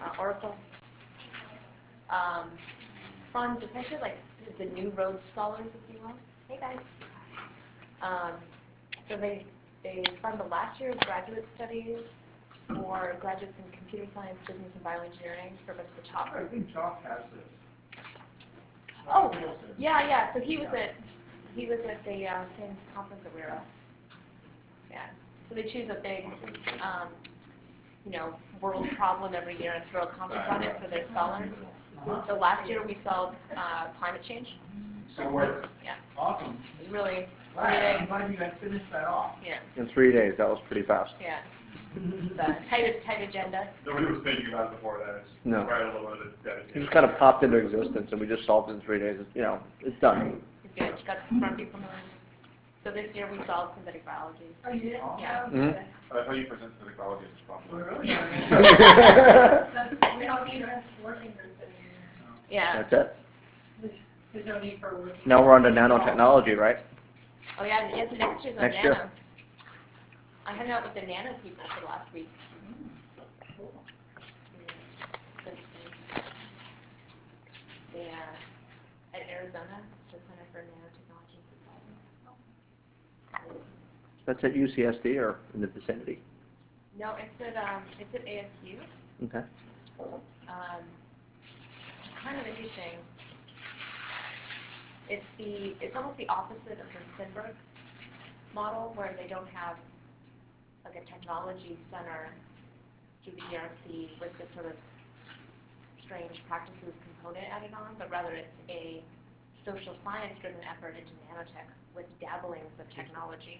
Oracle funds, essentially like the new road scholars, if you will. Hey guys. So they fund the last year of graduate studies for graduates in computer science, business, and bioengineering for a bunch of the top. I think Chalk has this. Oh, yeah. So he was at the same conference that we were at. Yeah. So they choose a big, world problem every year and throw a conference on it for their scholars. So last year we solved climate change. So we're Yeah. awesome. Really. I'm glad you guys finished that off. Yeah. In 3 days, that was pretty fast. Yeah. It's a tight agenda. Nobody was thinking about it before that. It's No. required a little bit of It dedication. just kind of popped into existence, and we just solved it in 3 days. It's done. It's good. You got some smart people in the room. So this year we solved synthetic biology. Oh, you did? Yeah. Mhm. I thought you presented the quality as We're responsible. really That's, we don't need a working group anymore. Yeah. That's it. There's no need for a working. Now we're on to nanotechnology, right? Oh yeah. So next year's on Next nano. year. I hung out with the nano people for the last week. It's interesting. At Arizona, the Center for Nanotechnology and Society. That's at UCSD or in the vicinity? No, it's at ASU. Okay. It's kind of interesting. It's almost the opposite of the Sinberg model, where they don't have like a technology center through the ERC with this sort of strange practices component added on, but rather it's a social science driven effort into nanotech with dabblings of technology.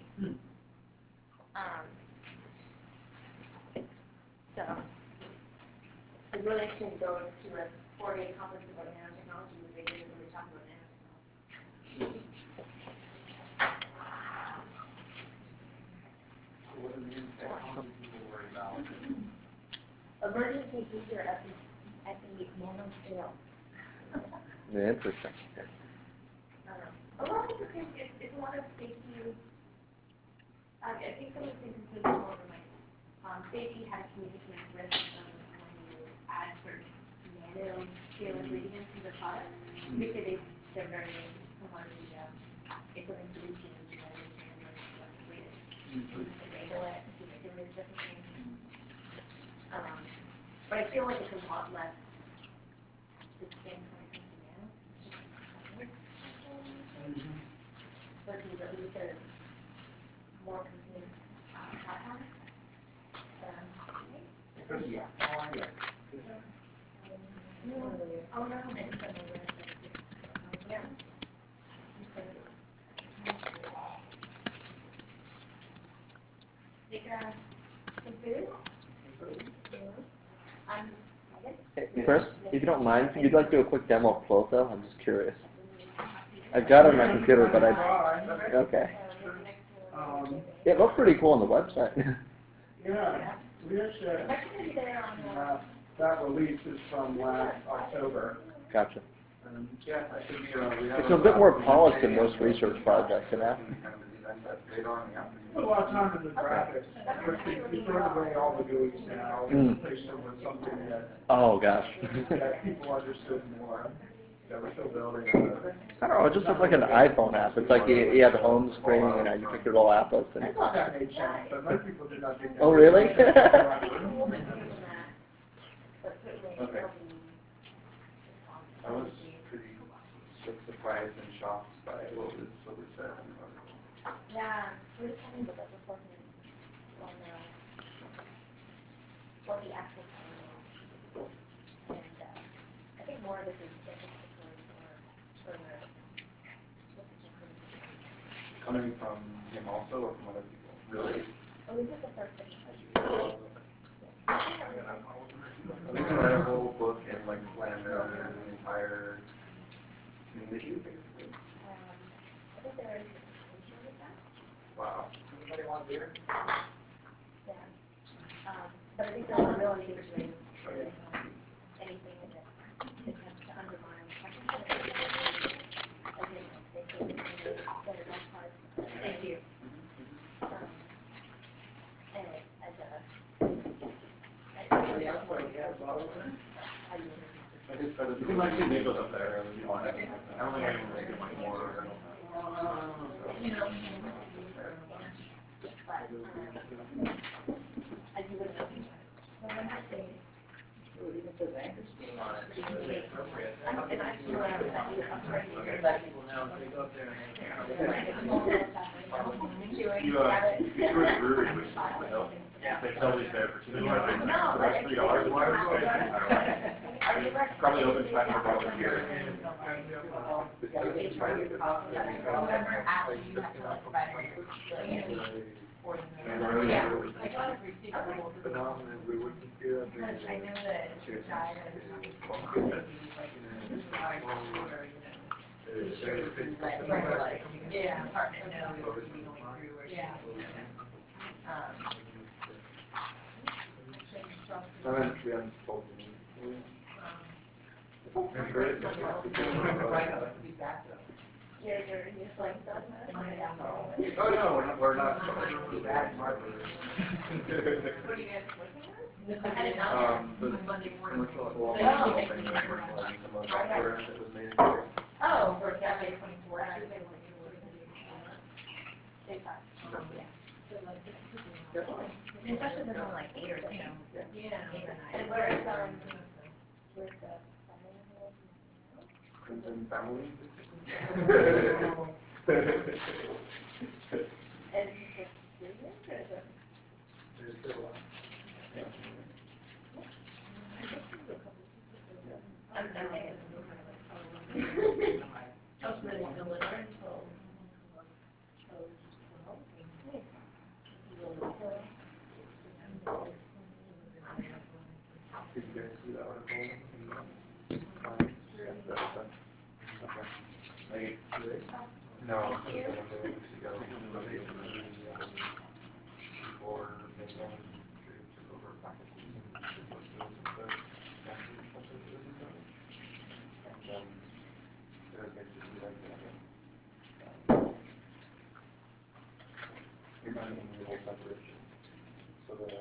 So it was really interesting to go to a 4-day conference about nanotechnology where they didn't really talk about nanotechnology. So what are the new technologies people worry about? Emergent behavior at the nanoscale. Yeah, interesting. A lot of it's a lot of safety. I think some of the things include more of like safety, how to communicate risks when you add certain nanoscale ingredients into the product. Basically, they're very similar to implement solution engineering standards like RIS. Enable it, do those different things. But I feel like it's a lot less distinct when it comes to nano. It's just versus at least a more complete platform. Yeah. Oh, yeah. Oh no, yeah. Take some food. Hey, Chris, if you don't mind, if you'd like to do a quick demo of Clotho, I'm just curious. I've got it on my computer, but okay. It looked pretty cool on the website. Yeah, we actually, that release is from last October. Gotcha. Yeah, that should be, we have It's a bit more polished than most research projects, you know? Put a lot of time into the graphics. We throw away all the GUIs now, and replace them with something Oh, gosh. that people understood more. Yeah, we're still building on it. I don't know, it just looked like an iPhone app. It's like you had the home screen, you pick your little applets. I thought that made sense, but most people did not think that. Oh, really? Okay. I was pretty surprised and shocked by what was said in the article. Yeah, we're just talking about that before on what the actual plan is. And I think more of this is anticipatory for what the technology. Coming from him also or from other people? Really? Oh, this is the first thing. We can write a whole book and like plan an entire community basically. I think there is potential with that. Wow. Anybody want beer? Yeah. But I think the liability is anything that attempts to undermine technical. I think they set it apart. Thank you. And as a You can like see Nichols up there. If you want. I don't think anyone's gonna get much more. You know. You tour the brewery, which is the help. They sell these there for $2. That's $3. Probably open 500 bottles a year. Because I know that the guy Yeah, apartment, no. Yeah. And then we haven't told you. You're just like, Oh, no, we're not. Bad marketers. what are you guys looking at? This is the The Monday morning. commercial, well, Oh. where it was made in Europe. Oh, for Cafe 24. Especially if there's only like 8 or 10. Yeah. 8 or 9. And where's where's the Crimson Family. and is it serious or is it? There's still a lot. I'm sorry. That's really delicious. Did you guys see that article in the Times? Okay. No. Thank you. For making troops over Pakistan. It was basically like reminding me of the whole separation. So that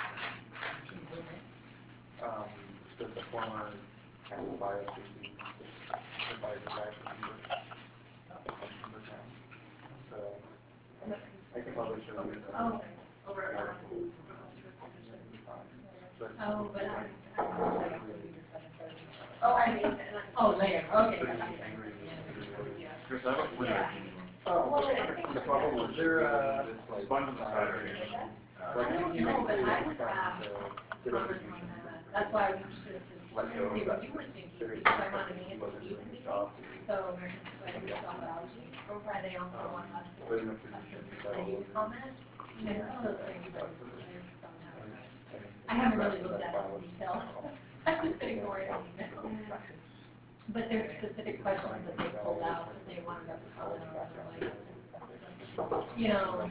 the former biosafety advisor guy from Beaver Town. So I can probably show you. Oh, over at Oh, but Oh, I mean, oh, later, okay. Chris, I have a quiz. well, I think The problem was there sponge on the side of it. No, but I would have comments on that. That's why I was interested to see what you were thinking, because I wanted to answer you. So American Society of Biology, they also want us to say comment. And some of those things that I haven't really looked at it in detail. I've just been ignoring it. But there's specific questions that they pulled out that they wanted us to comment on, like, you know,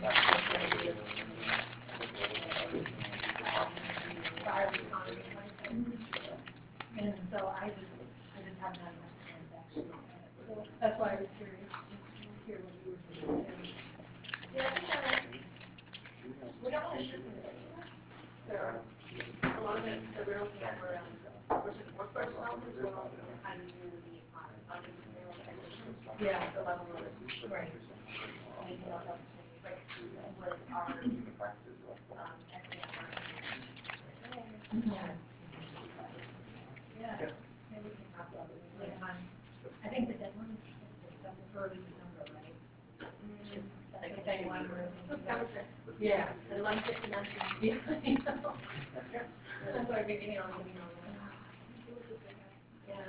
and so I just haven't had enough time to actually look at it. So that's why I was curious to hear what you were thinking. yeah, I think we don't want to shoot them. So a lot of it that we're looking at were workforce development as well as how do you do the entrepreneurial technicians. Yeah. The level of Right. making those opportunities, like with our Yeah. Yeah. Maybe we can talk about it later on. I think the deadline is early December, right? Like the same one where. September 6th. Yeah. At 11:59. Yeah, I know. That's why I've been getting on the email. Yeah.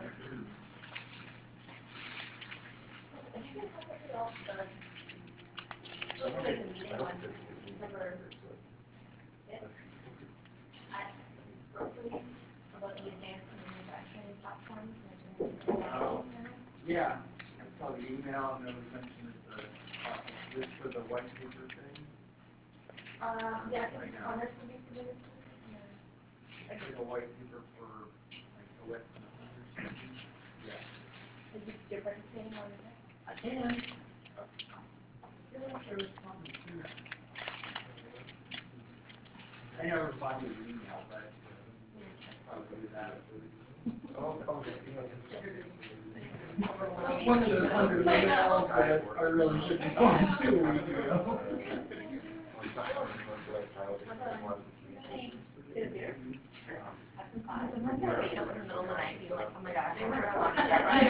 If you can help us at all, look at the meeting on December 5th. Roughly about the advanced manufacturing platforms. Yeah, I saw the email and there was mention of the, this for the white paper thing. Yeah, I think comments will be submitted. I think a white paper for like the wet. Yeah. Is it different thing on it? I can. I feel like there was something to that. I never responded to the email, but One of the 100 emails that I really should respond to a week ago. Get a beer? Have some fun. Sometimes I wake up in the middle of the night and be like, oh my gosh, they weren't talking yet, right?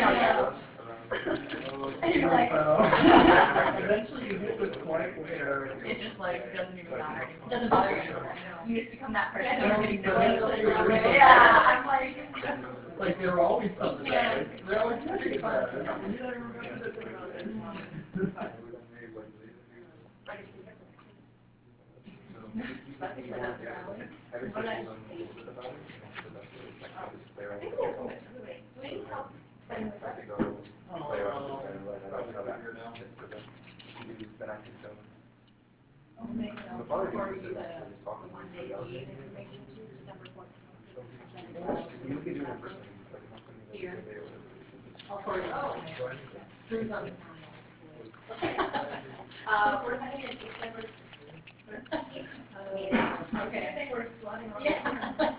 And you're like, Eventually you hit this point where it just like doesn't even matter. It doesn't bother you anymore. You used to become that person. Yeah, Getting so noise. that's- Yeah, I'm like. it's like they're always something. They're always pretty fun. I think we have so much to do. Do we need help setting this up? I'll make it out before we do the one day leave information to December 14th. You can do it in person. Here. I'll forward it. Drew's on the town. We're heading into December. Okay. I think we're slotting on. Yeah.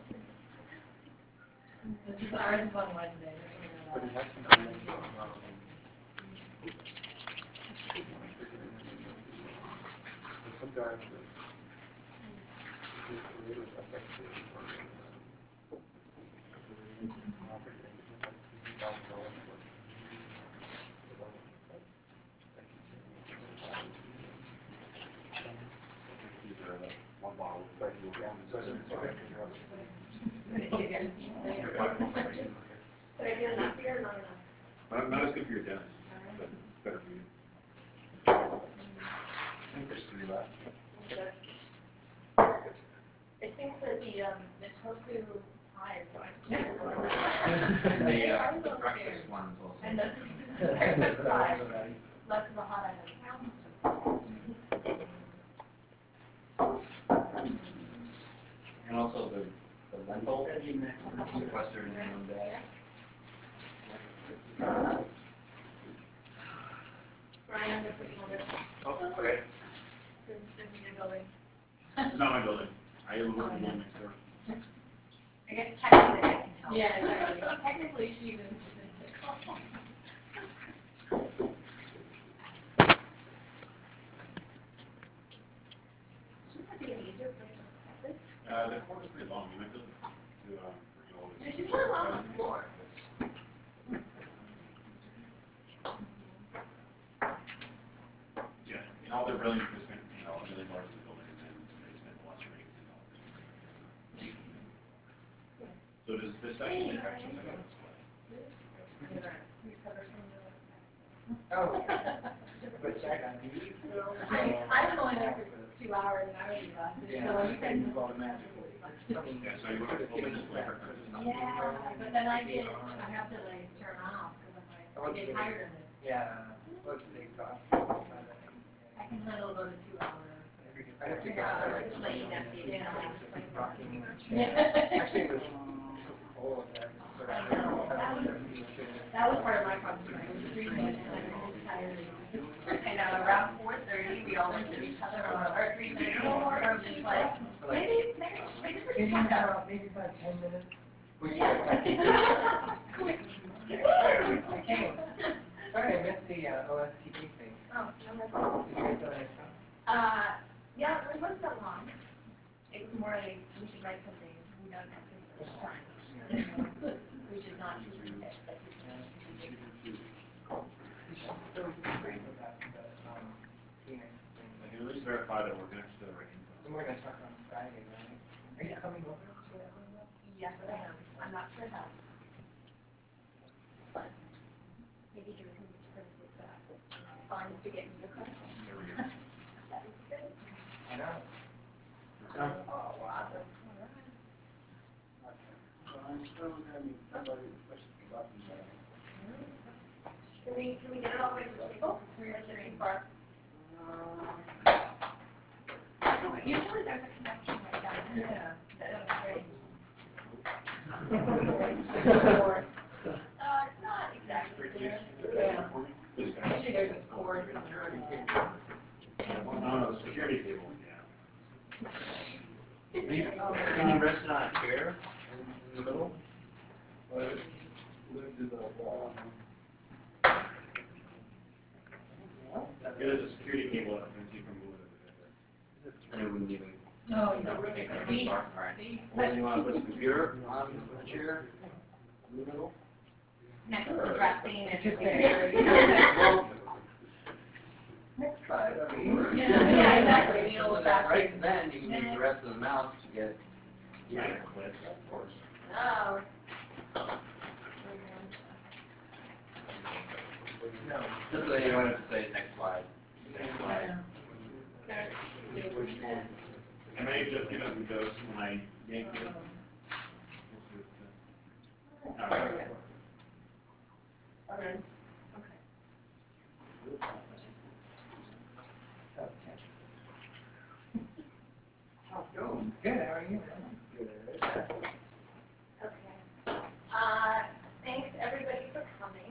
This is ours is on Wednesday. But it has to be, sometimes one bottle, but you can, so it's Did I get enough beer or not enough? Not as good for your dentist, but it's better for you. I think there's 3 left. I think that the tofu pie is going to. The breakfast ones also. And the breakfast pie, less of a hot item. And also the lentil sequestered in your own bag. Ryan, I'm gonna put you on this. Oh, okay. This is your building. This is not my building. I live in the one next door. I guess technically I can help. Yeah, exactly. Technically she was. Shouldn't that be an easier place to set this? The court is pretty long. You might be able to, Yeah, she's put it on the floor. Yeah, in all their brilliance, they spent, $1 million in the building, and then they spent lots of millions of dollars. So does this section impact your second display? We cover some of Oh, but check on these. I was only there for 2 hours and I already busted, so you can. Yeah, so you look at the full display preferences. Yeah, but then I have to like turn off because I'm like, I get tired of it. Yeah, what's the cost? I can handle about a 2 hour. I have to Figure out, go. it's late, yeah. Rocking in a Yeah. chair. Actually, it was cold there. But I know, that was part of my problem too. I was freezing and I was just tired. And around 4:30, we all looked at each other, or 3:30, or just like, maybe this is fun though. Maybe about 10 minutes. Quick. I came. Sorry, I missed the OSTP thing. Oh, no problem. Did you guys have any fun? Yeah, it wasn't that long. It was more like, we should write something, we don't have to first time. We should not choose to pick, but we should. So we can bring about the Phoenix thing. I can at least verify that we're connected to the right info. And we're gonna talk on Friday, right? Are you coming over to that one? Yes, I am. I'm not sure how. But maybe Drew can print this funds to get me the credit. That would be good. I know. Oh, awesome. Can we get it all the way to the table? Or is it too far? Usually there's a connection right down there. Yeah. That's it's not exactly there. Yeah. Usually there's a cord coming out. No, the security table, yeah. Can you rest it on a chair? the middle? But it lived in the wall. Yeah, there's a security cable that prevents you from moving it. And it wouldn't even. No, you don't. Make that See? bar. Alright. See? Well, then you wanna put the computer on the chair? In the middle? Next to the dressing and. Just saying. Well, next try it. Yeah, exactly. You know, with that. Right then, you can use the rest of the mouse to get. Yeah, clicks, of course. Oh. No. Just so you don't have to say next slide. Next slide. I may have just given some ghosts when I yanked it. Alright. Okay. How's it going? Good, how are you? Good. Okay. Thanks everybody for coming.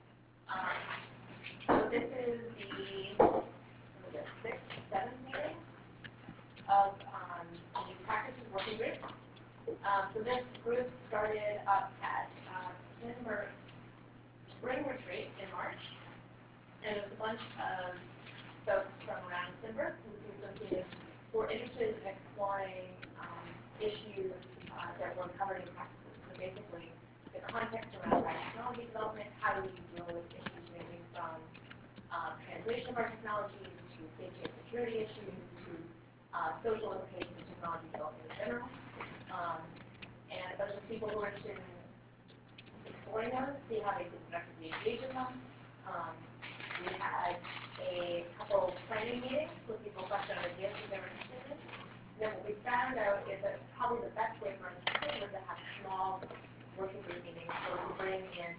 So this is the sixth, seventh meeting of the practices working group. So this group started up at Timber Spring Retreat in March, and it was a bunch of folks from around Timber who were interested in exploring issues that were covered in practices. So basically, the context around our technology development, how do we deal with issues ranging from translation of our technologies to safety and security issues to social implications of technology development in general. And a bunch of people who are interested in exploring those, see how they can effectively engage in them. We had a couple planning meetings with people fresh out of ideas that they were interested in. And then what we found out is that probably the best way for us to do was to have small working group meetings where we bring in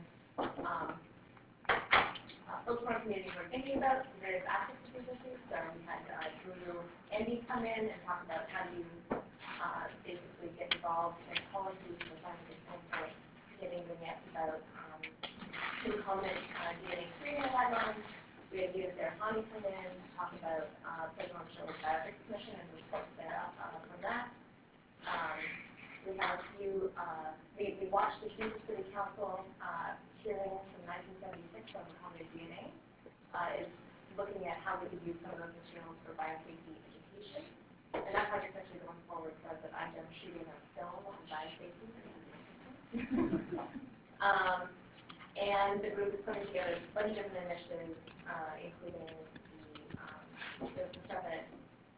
folks from our community who are thinking about various aspects of these issues. So we had Drew Endy come in and talk about how do you basically get involved in policies from a scientific standpoint, getting vignettes about two component DNA screening guidelines. We had Vita Serafani come in to talk about presidential bioethics commission and the reports there from that. We have a few, we watched the Kansas City Council hearing from 1976 on recombinant DNA. Is looking at how we could use some of those materials for biosafety education. And that project's actually going forward, so that I'm done shooting a film on biosafety. And the group is putting together a bunch of different initiatives, including there's some stuff at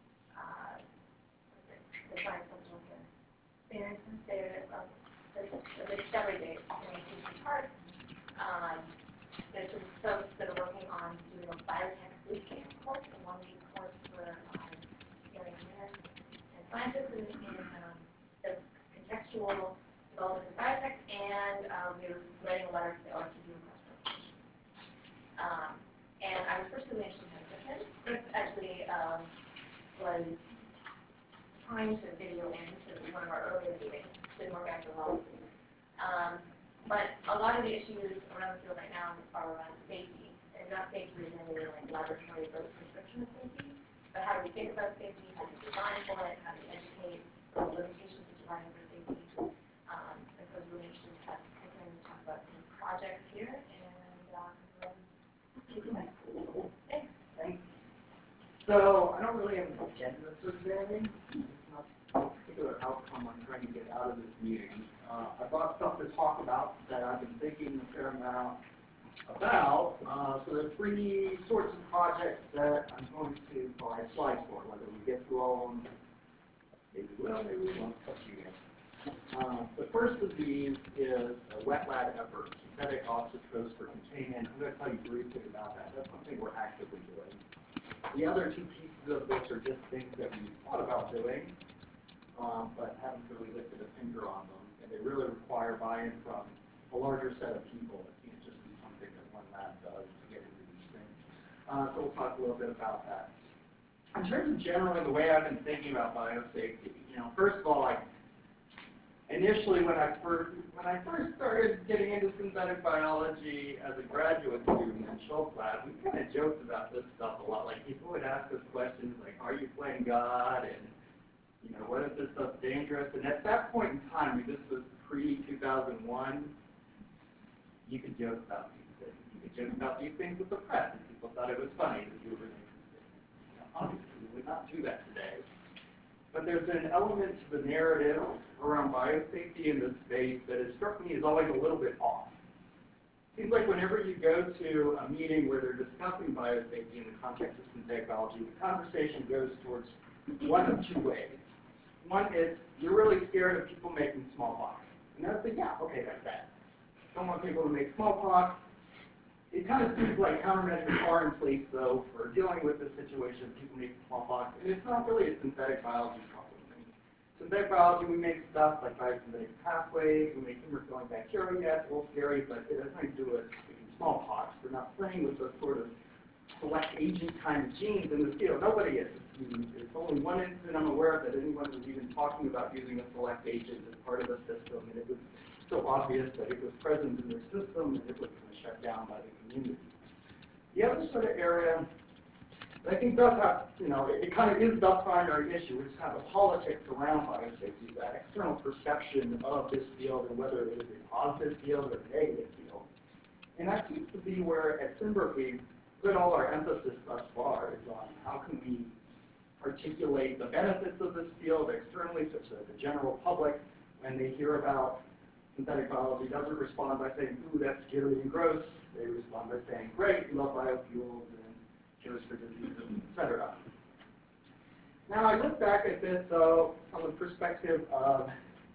the Science Festival here. The Discovery Days in AT&T Park. There's some folks that are working on doing a biotech boot camp course, a one-week course for young engineers and scientists in the contextual development of biotech, and we're writing a letter to the OSTU request. And I was personally interested in Griffin. Chris actually was trying to video into one of our earlier meetings, didn't work out so well. But a lot of the issues around the field right now are around safety, and not safety is really like laboratory growth prescription of safety, but how do we think about safety, how do we design for it, how do we educate the limitations of designing for safety. And so I was really interested to have Griffin talk about some projects here, and thanks. Thanks. So I don't really have an agenda for today. It's not a particular outcome I'm trying to get out of this meeting. I brought stuff to talk about that I've been thinking a fair amount about. So there are three sorts of projects that I'm going to provide slides for. Whether we get through all of them, maybe we will, maybe we won't. Up to you guys. The first of these is a wet lab effort, synthetic oxytrose for containment. I'm going to tell you briefly about that. That's something we're actively doing. The other two pieces of this are just things that we thought about doing, but haven't really lifted a finger on them. And they really require buy-in from a larger set of people. It can't just be something that one lab does to get into these things. So we'll talk a little bit about that. In terms of generally the way I've been thinking about biosafety, first of all, initially when I first started getting into synthetic biology as a graduate student in Schultz lab, we kind of joked about this stuff a lot. Like people would ask us questions like, "Are you playing God?" and what if this stuff's dangerous? And at that point in time, this was pre 2001, you could joke about these things. You could joke about these things with the press, and people thought it was funny that you were making statements. Now, obviously, we would not do that today. But there's an element to the narrative around biosafety in this space that has struck me as always a little bit off. Seems like whenever you go to a meeting where they're discussing biosafety in the context of synthetic biology, the conversation goes towards one of two ways. One is, you're really scared of people making smallpox. And I say, yeah, okay, that's bad. Don't want people to make smallpox. It kind of seems like countermeasures are in place, though, for dealing with this situation of people making smallpox. And it's not really a synthetic biology problem. I mean, synthetic biology, we make stuff like biosynthetic pathways, we make humor-filling bacteria. Yeah, it's a little scary, but it has nothing to do with smallpox. We're not playing with those sort of select agent kind of genes in this field. Nobody is. There's only one incident I'm aware of that anyone was even talking about using a select agent as part of the system, and it was so obvious that it was present in their system and it was kind of shut down by the community. The other sort of area that I think does have, it kind of is the primary issue, which is kind of the politics around biosafety, that external perception of this field and whether it is a positive field or a negative field. And that seems to be where at Sinbrook we put all our emphasis thus far is on how can we articulate the benefits of this field externally such that the general public, when they hear about synthetic biology, doesn't respond by saying, ooh, that's scary and gross. They respond by saying, great, we love biofuels and cures for diseases, etc. Now, I look back at this, though, from the perspective of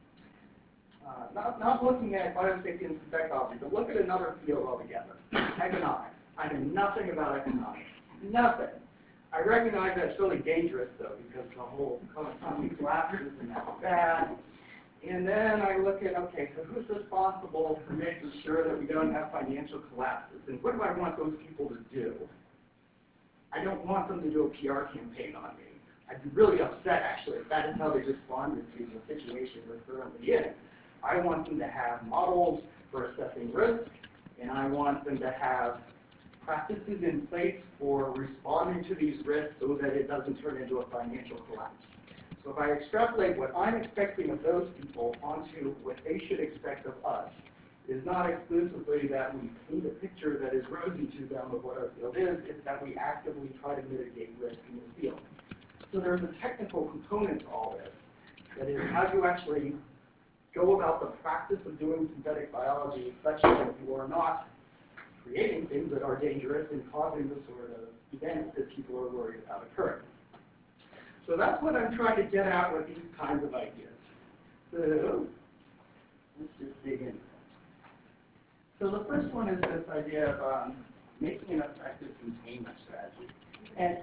not looking at biosafety and synthetic biology, but look at another field altogether, economics. I know nothing about economics, nothing. I recognize that's really dangerous, though, because the whole economy collapses and that's bad. And then I look at, okay, so who's responsible for making sure that we don't have financial collapses? And what do I want those people to do? I don't want them to do a PR campaign on me. I'd be really upset, actually, if that is how they responded to the situation we're currently in. I want them to have models for assessing risk, and I want them to have practices in place for responding to these risks so that it doesn't turn into a financial collapse. So if I extrapolate what I'm expecting of those people onto what they should expect of us, is not exclusively that we paint a picture that is rosy to them of what our field is, it's that we actively try to mitigate risk in this field. So there's a technical component to all this. That is, how do you actually go about the practice of doing synthetic biology such that you are not creating things that are dangerous and causing the sort of events that people are worried about occurring. So that's what I'm trying to get at with these kinds of ideas. So let's just dig in. So the first one is this idea of making an effective containment strategy. And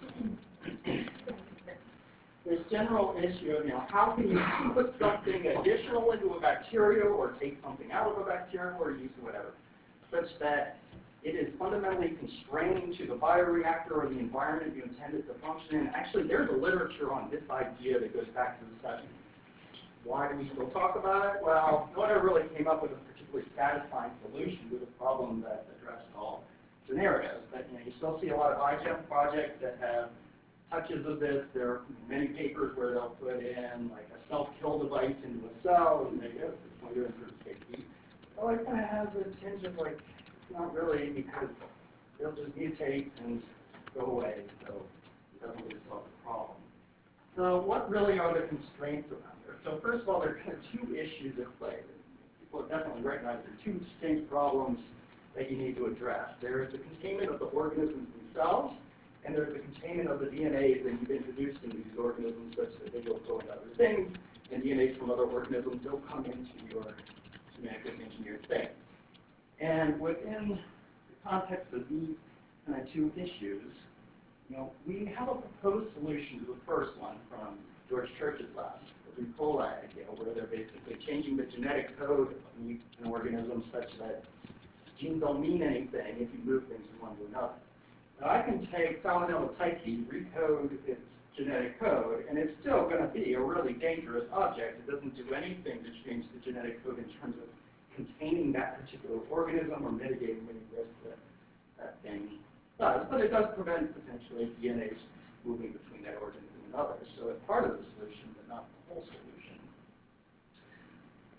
this general issue of, how can you put something additional into a bacteria or take something out of a bacteria or use whatever, such that it is fundamentally constrained to the bioreactor or the environment you intend it to function in. Actually, there's a literature on this idea that goes back to the 70s. Why do we still talk about it? Well, no one ever really came up with a particularly satisfying solution to the problem that addressed all scenarios. But you still see a lot of iChem projects that have touches of this. There are many papers where they'll put in like a self-kill device into a cell and say, yes, it's going to improve safety. Well, it kind of has a tinge of like, it's not really, because they'll just mutate and go away, so it doesn't really solve the problem. So what really are the constraints around there? So first of all, there are kind of two issues at play. People have definitely recognized there are two distinct problems that you need to address. There is the containment of the organisms themselves, and there's the containment of the DNAs that you've introduced into these organisms such that they will go into other things, and DNAs from other organisms don't come into your genetically engineered thing. And within the context of these kind of two issues, we have a proposed solution to the first one from George Church's lab, the Ricola idea, where they're basically changing the genetic code of an organism such that genes don't mean anything if you move things from one to another. Now, I can take Salmonella typhi, recode its genetic code, and it's still going to be a really dangerous object. It doesn't do anything to change the genetic code in terms of containing that particular organism or mitigating any risk that that thing does, but it does prevent potentially DNAs moving between that organism and others. So it's part of the solution, but not the whole solution.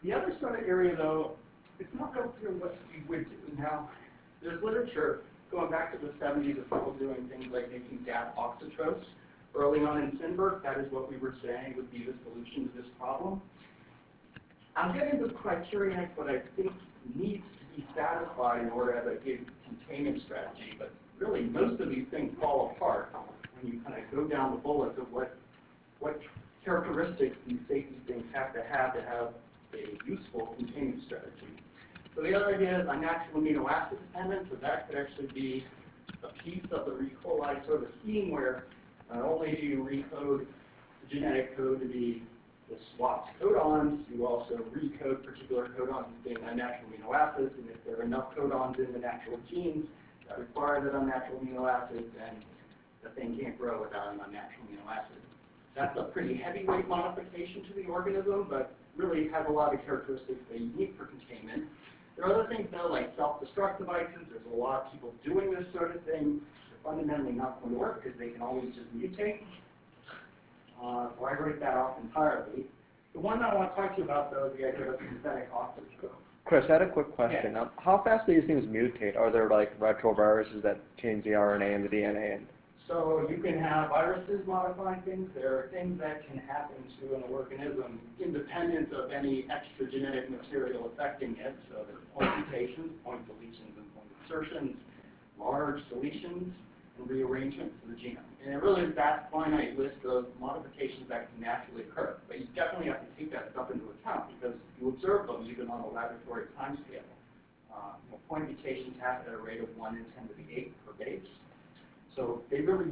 The other sort of area, though, it's not real clear what we would do. Now, there's literature going back to the 70s of people doing things like making DAP oxytrose. Early on in Sinberg, that is what we were saying would be the solution to this problem. I'm getting the criteria what I think needs to be satisfied in order to have a good containment strategy, but really most of these things fall apart when you kind of go down the bullets of what characteristics these safety things have to have a useful containment strategy. So the other idea is unnatural amino acid dependent, so that could actually be a piece of the E. coli sort of scheme where not only do you recode the genetic code to be the swapped codons, you also recode particular codons as being unnatural amino acids, and if there are enough codons in the natural genes that require that unnatural amino acid, then the thing can't grow without an unnatural amino acid. That's a pretty heavyweight modification to the organism, but really has a lot of characteristics that you need for containment. There are other things though, like self-destruct devices. There's a lot of people doing this sort of thing. They're fundamentally not going to work because they can always just mutate. So I write that off entirely. The one that I want to talk to you about though is the idea of synthetic oxygen. Chris, I had a quick question. Yes. How fast do these things mutate? Are there like retroviruses that change the RNA and the DNA? So you can have viruses modifying things. There are things that can happen to an organism independent of any extra genetic material affecting it. So there are point mutations, point deletions, and point insertions, large deletions, and rearrangements of the genome. And it really is that finite list of modifications that can naturally occur. But you definitely have to take that stuff into account because you observe them even on a laboratory timescale. Point mutations happen at a rate of 1 in 10 to the 8 per base. So they really,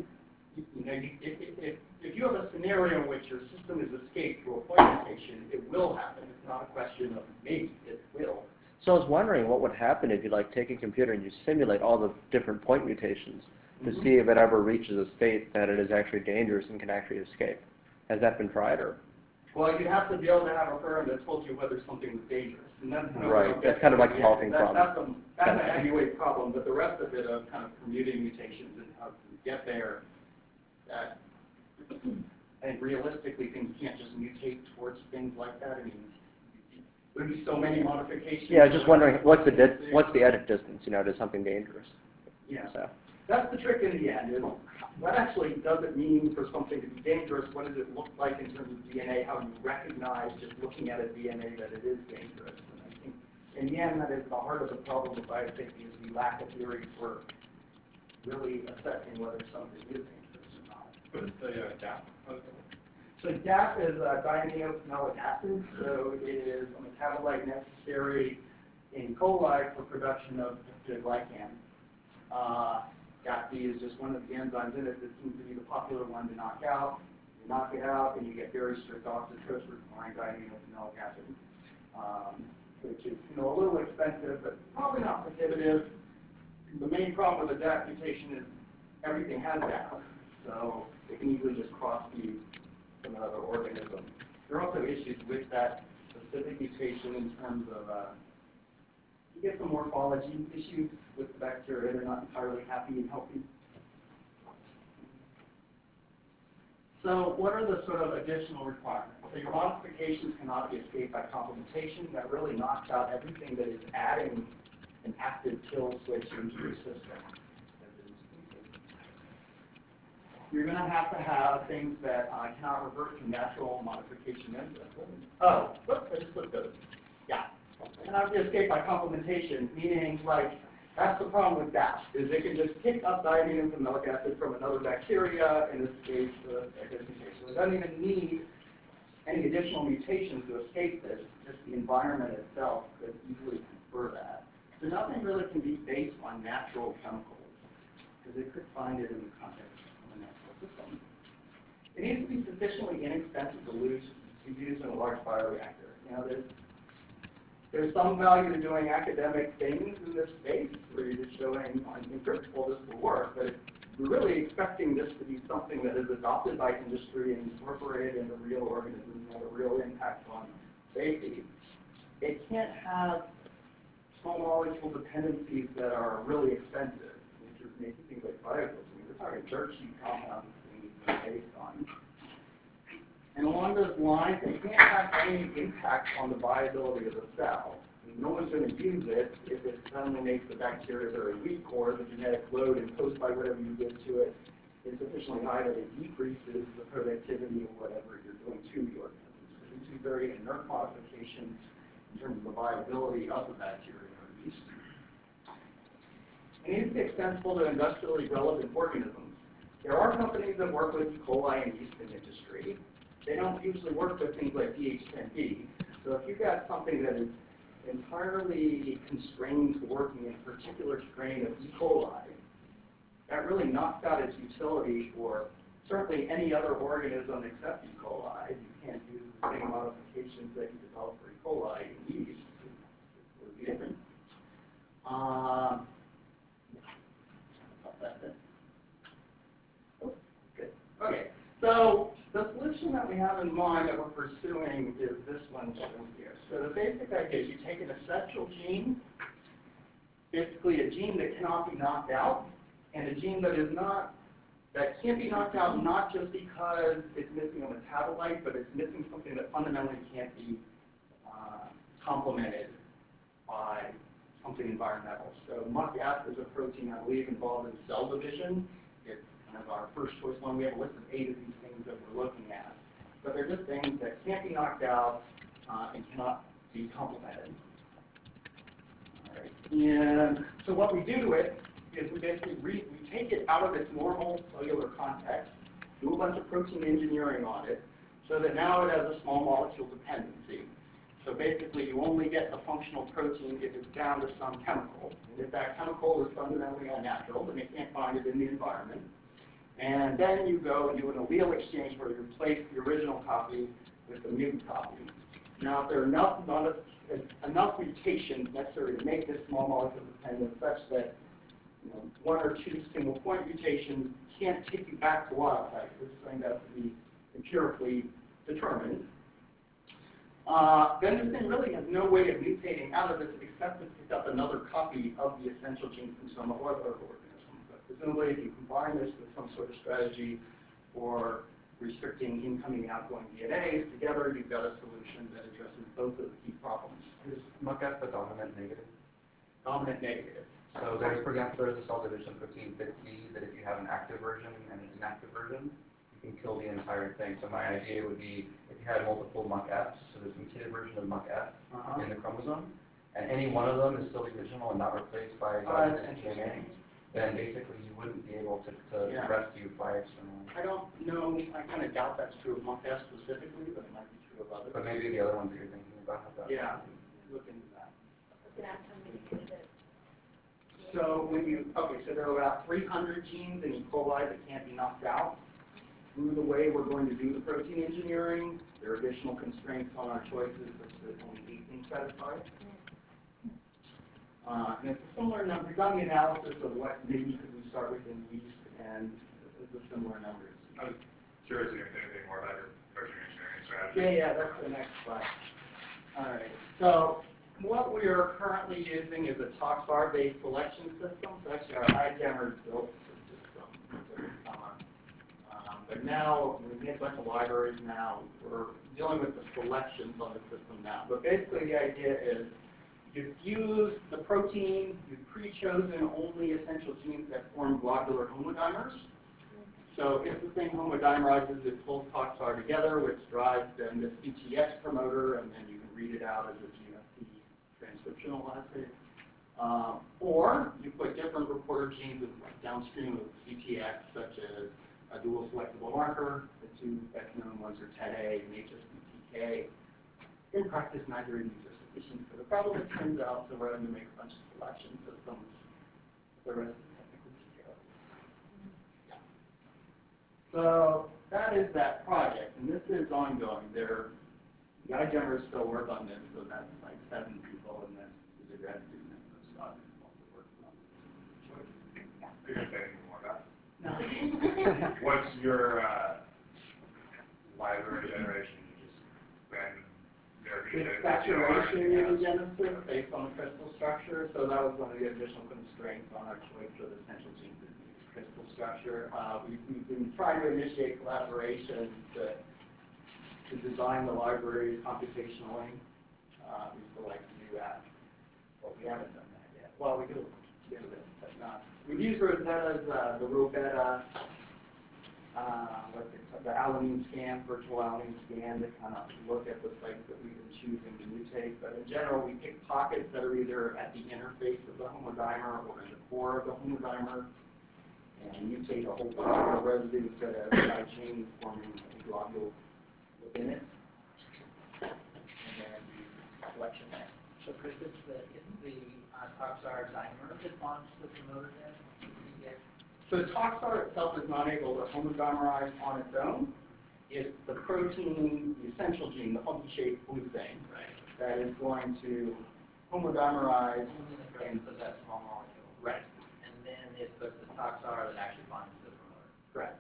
if you have a scenario in which your system is escaped through a point mutation, it will happen. It's not a question of maybe, it will. So I was wondering what would happen if you like take a computer and you simulate all the different point mutations to see if it ever reaches a state that it is actually dangerous and can actually escape. Has that been tried or? Well, you'd have to be able to have a firm that told you whether something was dangerous. And that's kind of Right, that's kind of like a developing problem. That's a heavyweight problem, but the rest of it of kind of permuting mutations and how to get there, that, I think realistically things can't just mutate towards things like that. I mean, there'd be so many modifications. Yeah, just wondering what's the edit distance, to something dangerous. Yeah. So. That's the trick in the end, is what actually does it mean for something to be dangerous? What does it look like in terms of DNA? How do you recognize just looking at a DNA that it is dangerous? And I think in the end that is the heart of the problem with biosafety is we lack a theory for really assessing whether something is dangerous or not. What is the DAP? So DAP is diaminophenolic acid, so it is a metabolite necessary in E. coli for production of peptidoglycan. DAPD is just one of the enzymes in it that seems to be the popular one to knock out. You knock it out, and you get very strict oxytrose requiring diaminophenolic acid, which is a little expensive, but probably not prohibitive. The main problem with the DAP mutation is everything has DAP, so it can easily just cross-feed from another organism. There are also issues with that specific mutation in terms of you get some morphology issues with the bacteria. They're not entirely happy and healthy. So what are the sort of additional requirements? So your modifications cannot be escaped by complementation. That really knocks out everything that is adding an active kill switch into your system. You're going to have things that cannot revert to natural modification. Oh, whoops, I just flipped those. Yeah. Cannot be escaped by complementation, meaning that's the problem with DAP, is it can just pick up diaminophenolic acid from another bacteria and escape the mutation. So it doesn't even need any additional mutations to escape this, just the environment itself could easily confer that. So nothing really can be based on natural chemicals, because it could find it in the context of a natural system. It needs to be sufficiently inexpensive to be used in a large bioreactor. There's some value to doing academic things in this space where you're just showing, in principle, this will work, but if you're really expecting this to be something that is adopted by industry and incorporated into real organisms and have a real impact on safety, it can't have small molecule dependencies that are really expensive. If you're making things like biofuels, we're talking dirt sheet compounds things are based on. And along those lines, they can't have any impact on the viability of the cell. No one's going to use it if it suddenly makes the bacteria very weak or the genetic load imposed by whatever you give to it is sufficiently high that it decreases the productivity of whatever you're doing to the organism. So these are very inert modifications in terms of the viability of the bacteria or yeast. It needs to be extensible to industrially relevant organisms. There are companies that work with E. coli and yeast in industry. They don't usually work with things like DH10B. So if you've got something that is entirely constrained to working in a particular strain of E. coli, that really knocks out its utility for certainly any other organism except E. coli. You can't use the same modifications that you develop for E. coli in yeast. It would be different. Good. Okay. So the solution that we have in mind that we're pursuing is this one shown here. So the basic idea is you take an essential gene, basically a gene that cannot be knocked out, and a gene that can't be knocked out not just because it's missing a metabolite, but it's missing something that fundamentally can't be complemented by something environmental. So MUC-F is a protein, I believe, involved in cell division. It's kind of our first choice one. We have a list of 8 of these things that we're looking at. But they're just things that can't be knocked out and cannot be complemented. All right. And so what we do to it is we basically we take it out of its normal cellular context, do a bunch of protein engineering on it, so that now it has a small molecule dependency. So basically, you only get the functional protein if it's bound to some chemical. And if that chemical is fundamentally unnatural, then it can't find it in the environment. And then you go and do an allele exchange where you replace the original copy with the mutant copy. Now, if there are enough mutations necessary to make this small molecule dependent such that 1 or 2 single point mutations can't take you back to wild type, this is something that has to be empirically determined. Then this thing really has no way of mutating out of this except to pick up another copy of the essential gene from some other organism. But presumably, if you combine this with some sort of strategy for restricting incoming and outgoing DNAs together, you've got a solution that addresses both of the key problems. Is MUC-F the dominant negative? Dominant negative. So there's, for example, there's a cell division protein FIT-C that if you have an active version and an inactive version, you can kill the entire thing. So my idea would be if you had multiple MUC-Fs, so there's a mutated version of MUC-F in the chromosome, and any one of them is still the original and not replaced by exogenous DNA, then basically you wouldn't be able to rescue fly externally. I don't know, I kind of doubt that's true of MUC-F specifically, but it might be true of others. But maybe the other ones that you're thinking about have that. Yeah, look into that. That's how many candidates. So so there are about 300 genes in E. coli that can't be knocked out. Through the way we're going to do the protein engineering, there are additional constraints on our choices such that only 8 being satisfied. And it's a similar number. We've done the analysis of what maybe could we start with in yeast, and it's a similar number. I was curious if you could say anything more about your protein engineering strategy. Yeah, that's the next slide. All right. So what we are currently using is a ToxVar-based selection system. So actually, our iGEMmer built the system. But now, we made a bunch of libraries now. We're dealing with the selections on the system now. But basically, the idea is you fuse the protein, you've pre-chosen only essential genes that form globular homodimers. So if the thing homodimerizes, it pulls ToxVar together, which drives then this CTX promoter, and then you can read it out as a GFP transcriptional assay. Or you put different reporter genes downstream of CTX, such as a dual selectable marker. The 2 best known ones are TET-A and HSPTK. In practice, neither of these are sufficient for the problem, it turns out, so we're going to make a bunch of selection systems. The rest of the technical details. Yeah. So that is that project, and this is ongoing. The iGEMers still work on this, so that's like 7 people, and then there's a grad student and a Scott who's also working on this. You're going to say anything more about it? No. What's your library generation? You just random It's saturation mutagenesis based on the crystal structure, so that was one of the additional constraints on our choice for the essential genes in the crystal structure. We've been trying to initiate collaborations, but to design the libraries computationally. We still like to do that, but we haven't done that yet. Well, we do it, but not. We've used Rosetta's, the Robetta, what's it called, the Alanine scan, virtual Alanine scan, to kind of look at the sites that we've been choosing to mutate. But in general, we pick pockets that are either at the interface of the homodimer or in the core of the homodimer, and mutate a whole bunch of residues that are side chains forming a globule within it. And then we selection that. So Chris, isn't the Toxar dimer that bonds to the promoter then? So the Toxar itself is not able to homodimerize on its own. It's the protein, the essential gene, the funky shaped blue thing, that is going to homodimerize. And so that small molecule. Right. And then it's the Toxar that actually binds to the promoter. Correct.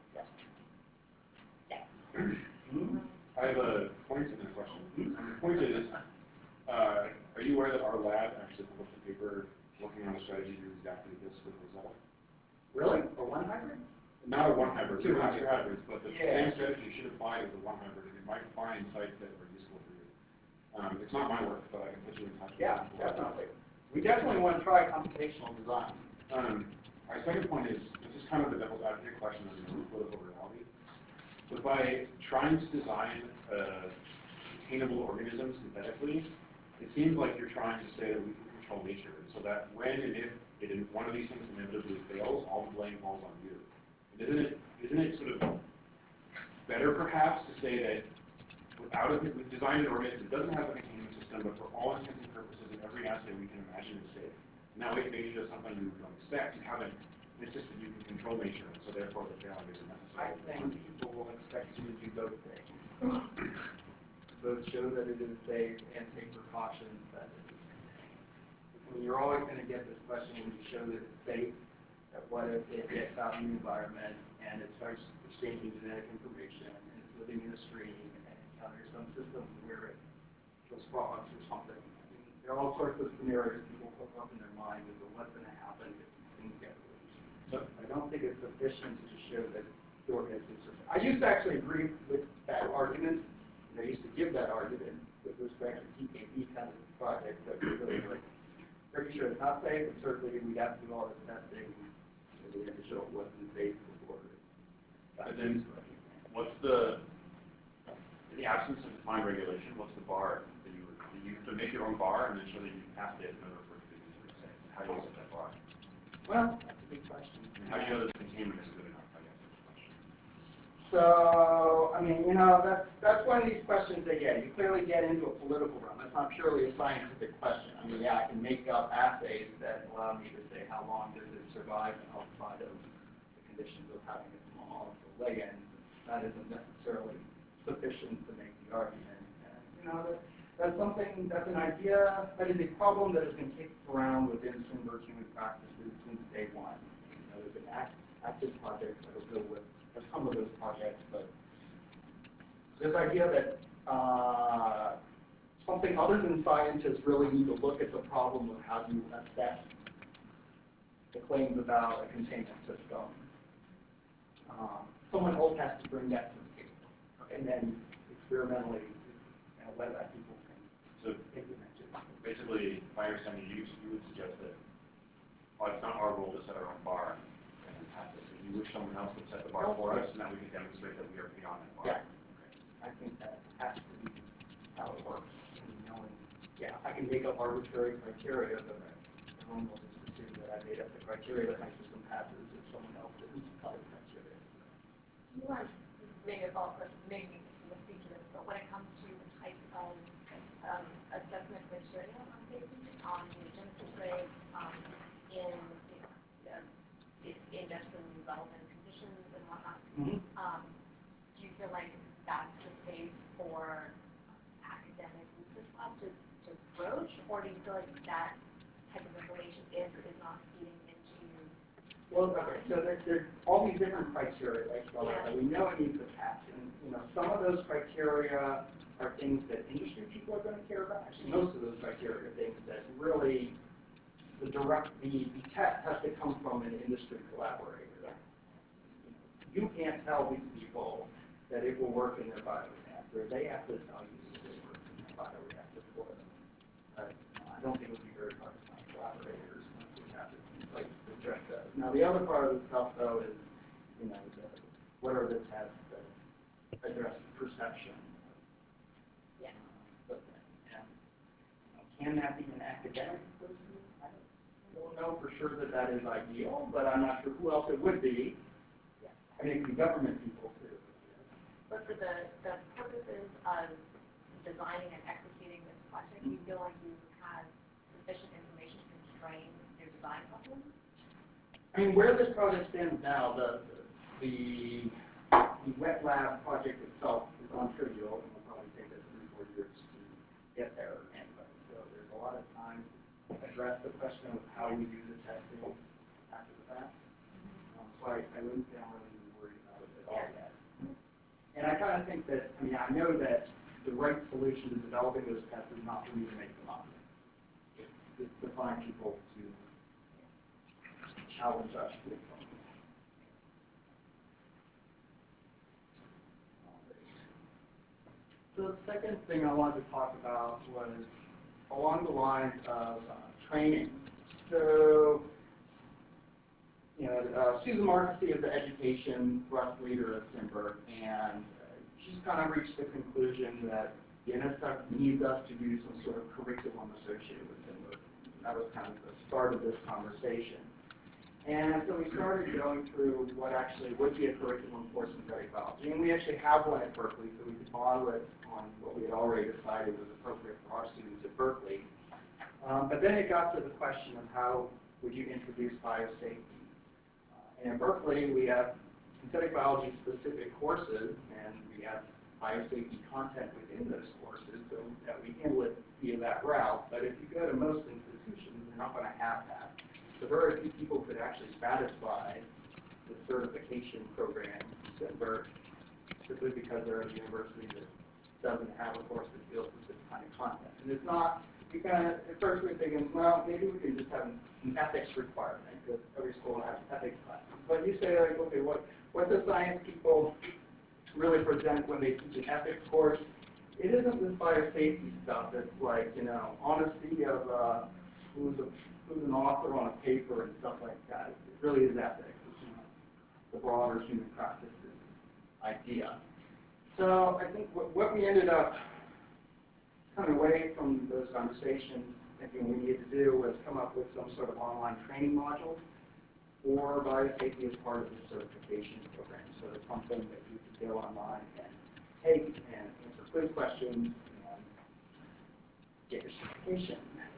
I have a point and a question. The point is, are you aware that our lab actually published a paper working on a strategy to do exactly this with Rosetta? Really? For one hybrid? Not a one hybrid, Two not hybrids. two hybrids, but the Yeah. same strategy should apply to the one hybrid, and it might find sites that are useful for you. It's not my work, but I can put you in touch with Yeah, people. definitely. We definitely want to try computational design. My second point is, this is kind of the devil's advocate question of the political reality. But by trying to design a attainable organism synthetically, it seems like you're trying to say that we can control nature, so that when and if one of these things inevitably fails, all the blame falls on you. And isn't it sort of better perhaps to say that we've designed an organism that doesn't have a containment system, but for all intents and purposes in every assay we can imagine is safe. And that way if nature does something you don't expect, you haven't insisted you can control nature, and so therefore the failing isn't I necessary. think people will expect you to do both things. Both show that it is safe and take precautions that it is contained. I mean, you're always going to get this question when you show that it's safe, that what if it gets out in the environment and it starts exchanging genetic information and it's living in a stream and encounters some system where it kills frogs or something. I mean, there are all sorts of scenarios people hook up in their mind as to what's going to happen if these things get released. So I don't think it's sufficient to just show that the organisms are. I used to actually agree with that argument. And I used to give that argument with respect to TKB kind of projects that were really like pretty sure it's not safe, and certainly we'd have to do all this testing. And we had to show it wasn't safe before it got But then, used for anything. what's in the absence of defined regulation, what's the bar that you have to make your own bar and then show that you passed it in order for it to be safe? How do you set that bar? Well, that's a big question. And how do you know that the containment is good enough, I guess, is the question. So, I mean, that's one of these questions that, yeah, you clearly get into a political realm. That's not purely a scientific question. I mean, yeah, I can make up assays that allow me to say how long does it survive outside of the conditions of having a small ligand. That isn't necessarily sufficient to make the argument. And, that's something, that's an idea, that is a problem that has been kicked around within Swinburne human practices since day one. There's been active projects that will deal with some of those projects, but this idea that something other than scientists really need to look at the problem of how you assess the claims about a containment system. Someone else has to bring that to the table, and then experimentally let that people So implement it. basically, if I understand you would suggest that, well, it's not our role to set our own bar and then pass it. You wish someone else would set the bar for us, and that we can demonstrate that we are beyond that bar. Yeah. I think that has to be how it works. Yeah, I can make up arbitrary criteria, but everyone will just assume that I made up the criteria that my system passes if someone else didn't other criteria. You want, this is maybe a follow-up question, maybe we'll speak to this, but when it comes to the types of assessment criteria on safety, the Genesis regs, in index and development conditions and whatnot, do you feel like that's the space for academic research labs to broach, or do you feel like that type of information is or is not feeding into? Well, okay, so there are all these different criteria, like that we know it needs to pass. And some of those criteria are things that industry people are going to care about. Actually, most of those criteria are things that really the test has to come from an industry collaborator. You can't tell these people that it will work in their bioreactor. where they have to tell you that they were in a bioreactor for them. I don't think it would be very hard to find collaborators once we have this in place to address those. Now, the other part of the stuff, though, is, what are the tests that address perception? Yeah. Of things. And can that be an academic person? I don't know for sure that that is ideal, but I'm not sure who else it would be. Yeah. I mean, it could be government people, too. But for the purposes of designing and executing this project, you feel like you have sufficient information to constrain your design process? I mean, where this project stands now, the wet lab project itself is non-trivial, and will probably take us 3 or 4 years to get there anyway. So there's a lot of time to address the question of how we do the testing after the fact. So I wouldn't say I'm really worried about it at all yet. And I kind of think that, I know that the right solution to developing those tests is not for me to make them up. It's to find people to challenge us with them. So the second thing I wanted to talk about was along the lines of training. So, Susan Marquessy is the education thrust leader at SIMBR, and she's kind of reached the conclusion that the NSF needs us to do some sort of curriculum associated with SIMBR. That was kind of the start of this conversation. And so we started going through what actually would be a curriculum for synthetic biology. And we actually have one at Berkeley, so we could model it on what we had already decided was appropriate for our students at Berkeley. But then it got to the question of how would you introduce biosafety. And at Berkeley, we have synthetic biology specific courses, and we have biosafety content within those courses, so that we handle it via that route. But if you go to most institutions, they're not going to have that. So very few people could actually satisfy the certification program from SIMBR, simply because they're at a university that doesn't have a course that deals with this kind of content. And it's not, you kind of, at first we're thinking, well, maybe we can just have an ethics requirement, because every school has ethics classes. But you say, like, okay, what do science people really present when they teach an ethics course? It isn't this biosafety stuff that's like, honesty of who's an author on a paper and stuff like that. It really is ethics. It's not the broader human practices idea. So I think what we ended up coming away from those conversations thinking we needed to do was come up with some sort of online training module for biosafety as part of the certification program. So it's something that you could go online and take and answer quiz questions and get your certification.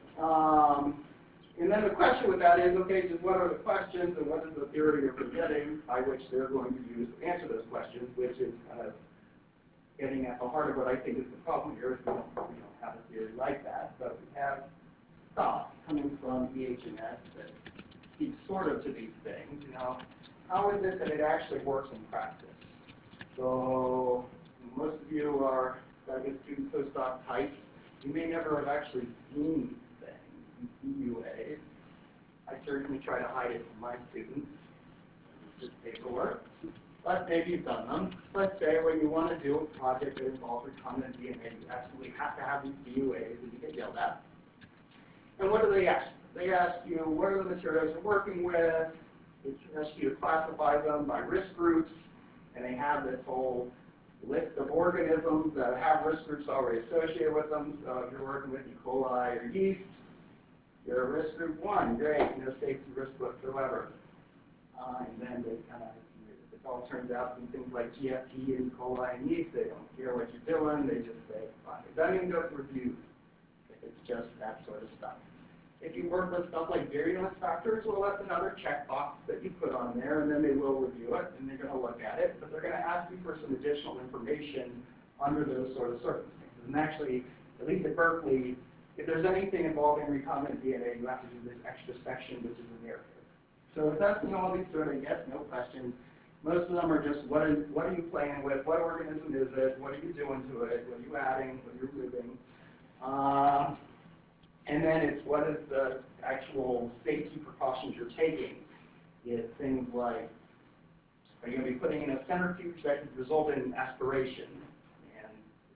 And then the question with that is, okay, just what are the questions and what is the theory you're presenting by which they're going to use to answer those questions, which is kind of getting at the heart of what I think is the problem here. We don't have a theory like that, but we have stuff coming from EHS that speaks sort of to these things. How is it that it actually works in practice? So most of you are graduate student postdoc types. You may never have actually seen these EUAs. I certainly try to hide it from my students. It's just paperwork. But maybe you've done them. Let's say when you want to do a project that involves recombinant DNA, you absolutely have to have these EUAs and you get yelled at. And what do they ask? They ask you, what are the materials you're working with? They ask you to classify them by risk groups. And they have this whole list of organisms that have risk groups already associated with them. So if you're working with E. coli or yeast, you're a risk group 1, great, no safety risk whatsoever. And then they kind of, it all turns out some things like GFT and E. coli and yeast, they don't care what you're doing, they just say, fine. It doesn't even go through review if it's just that sort of stuff. If you work with stuff like virulence factors, well, that's another checkbox that you put on there, and then they will review it, and they're going to look at it, but they're going to ask you for some additional information under those sort of circumstances. And actually, at least at Berkeley, if there's anything involving recombinant DNA, you have to do this extra section, which is a narrative. So it's asking all these sort of yes, no questions. Most of them are just, what are you playing with? What organism is it? What are you doing to it? What are you adding? What are you removing? And then it's what is the actual safety precautions you're taking? It's things like, are you going to be putting in a centrifuge that could result in aspiration? And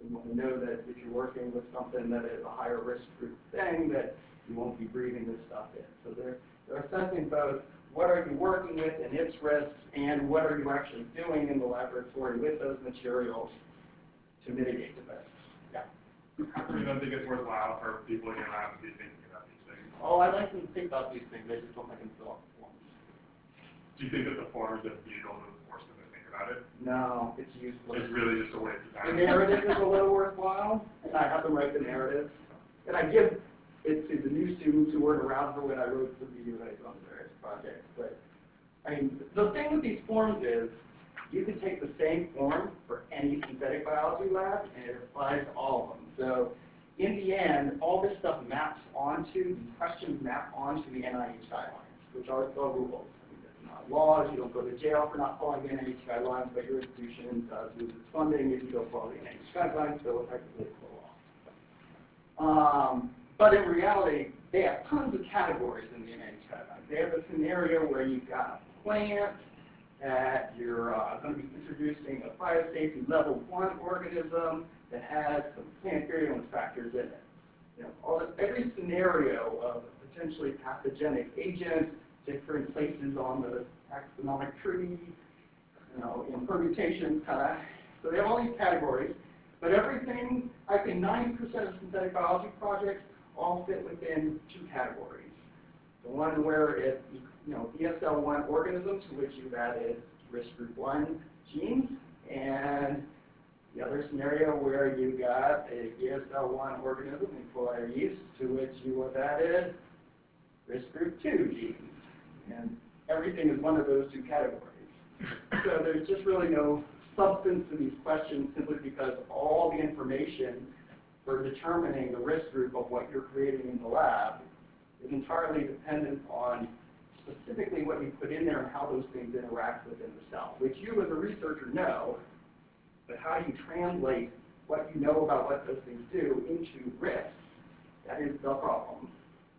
You want to know that if you're working with something that is a higher risk group thing, that you won't be breathing this stuff in. So they're assessing both what are you working with and its risks, and what are you actually doing in the laboratory with those materials to mitigate the risks. Yeah. You don't think it's worthwhile for people in your lab to be thinking about these things? Oh, I like them to think about these things. I just don't like them to fill out the forms. Do you think that the forms is a vehicle to force them to think about it? No, it's useless. It's really just a waste of The time. narrative is a little worthwhile, and I have them write the narratives. And I give it to the new students who weren't around for when I wrote some VUAs on various projects. But, I mean, the thing with these forms is, you can take the same form for any synthetic biology lab, and it applies to all of them. So, in the end, all this stuff maps onto, these questions map onto the NIH guidelines, which are the rules. I mean, it's not laws, you don't go to jail for not following the NIH guidelines, but your institution does lose its funding if you don't follow the NIH guidelines, so effectively it's the law. But in reality, they have tons of categories in the NIH guidelines. They have a scenario where you've got a plant that you're going to be introducing a biosafety level 1 organism that has some plant virulence factors in it. You know, every scenario of a potentially pathogenic agent, different places on the taxonomic tree, you know, in permutations, kind of. So they have all these categories, but everything, I think 90% of synthetic biology projects all fit within 2 categories. The one where it's, you know, BSL-1 organisms to which you've added risk group 1 genes, and the other scenario where you've got a BSL-1 organism in coli yeast to which you have added risk group 2 genes. And everything is one of those 2 categories. So there's just really no substance to these questions simply because all the information for determining the risk group of what you're creating in the lab is entirely dependent on specifically what you put in there and how those things interact within the cell, which you as a researcher know, but how you translate what you know about what those things do into risks, that is the problem.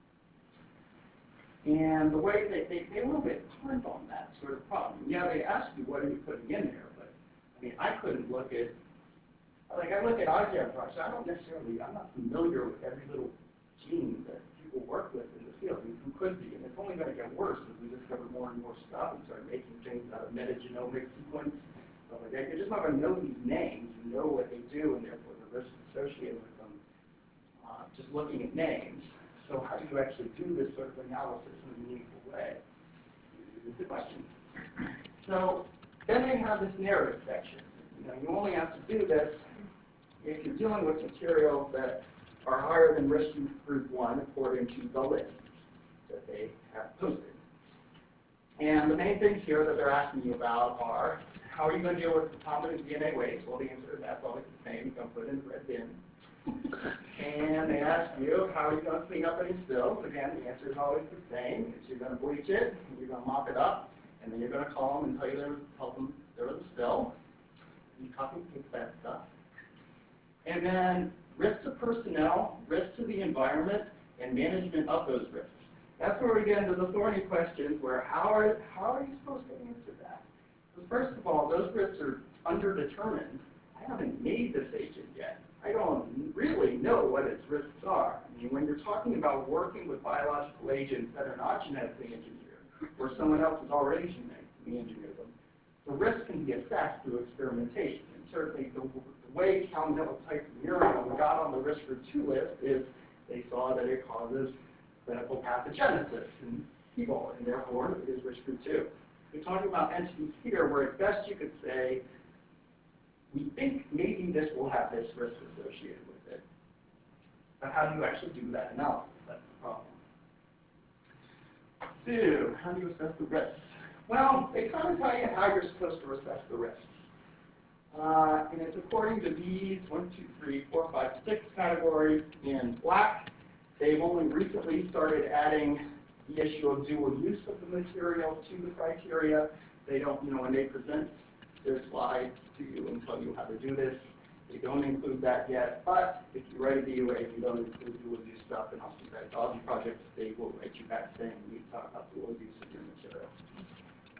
And the way they a little bit punt on that sort of problem. Yeah, they ask you what are you putting in there, but I mean, I couldn't look at, like I look at IGM projects, I'm not familiar with every little gene that people work with in the field, who could be, and it's only going to get worse as we discover more and more stuff and start making things out of metagenomic sequence, stuff like that. You're just not going to know these names and know what they do, and therefore the risks associated with them, just looking at names. So how do you actually do this sort of analysis in a meaningful way? Is the question. So then they have this narrative section. You know, you only have to do this if you're dealing with materials that are higher than risk group 1 according to the lists that they have posted. And the main things here that they're asking you about are, how are you going to deal with recombinant DNA waste? Well, the answer is that's always the same. You're going to put it in the red bin. And they ask you, how are you going to clean up any spills? Again, the answer is always the same. It's you're going to bleach it, and you're going to mop it up, and then you're going to call them and tell them there was a spill. You copy and paste that stuff. And then risk to personnel, risk to the environment, and management of those risks. That's where we get into the thorny questions where how are you supposed to answer that? Because first of all, those risks are underdetermined. I haven't made this agent yet. I don't really know what its risks are. I mean, when you're talking about working with biological agents that are not genetically engineered, or someone else has already genetically engineered them, the risk can be assessed through experimentation. And certainly the way calmette-murium got on the risk group 2 list is they saw that it causes clinical pathogenesis in people, and therefore it is risk group 2. We're talking about entities here where at best you could say, we think maybe this will have this risk associated with it. But how do you actually do that analysis? That's the problem. So, how do you assess the risks? Well, they kind of tell you how you're supposed to assess the risks. And it's according to these 1, 2, 3, 4, 5, 6 categories in black. They've only recently started adding the issue of dual use of the material to the criteria. They don't, you know, when they present their slides to you and tell you how to do this, they don't include that yet. But if you write a VUA and you don't include dual use stuff in synthetic biology projects, they will write you back saying you need to talk about dual use of your material,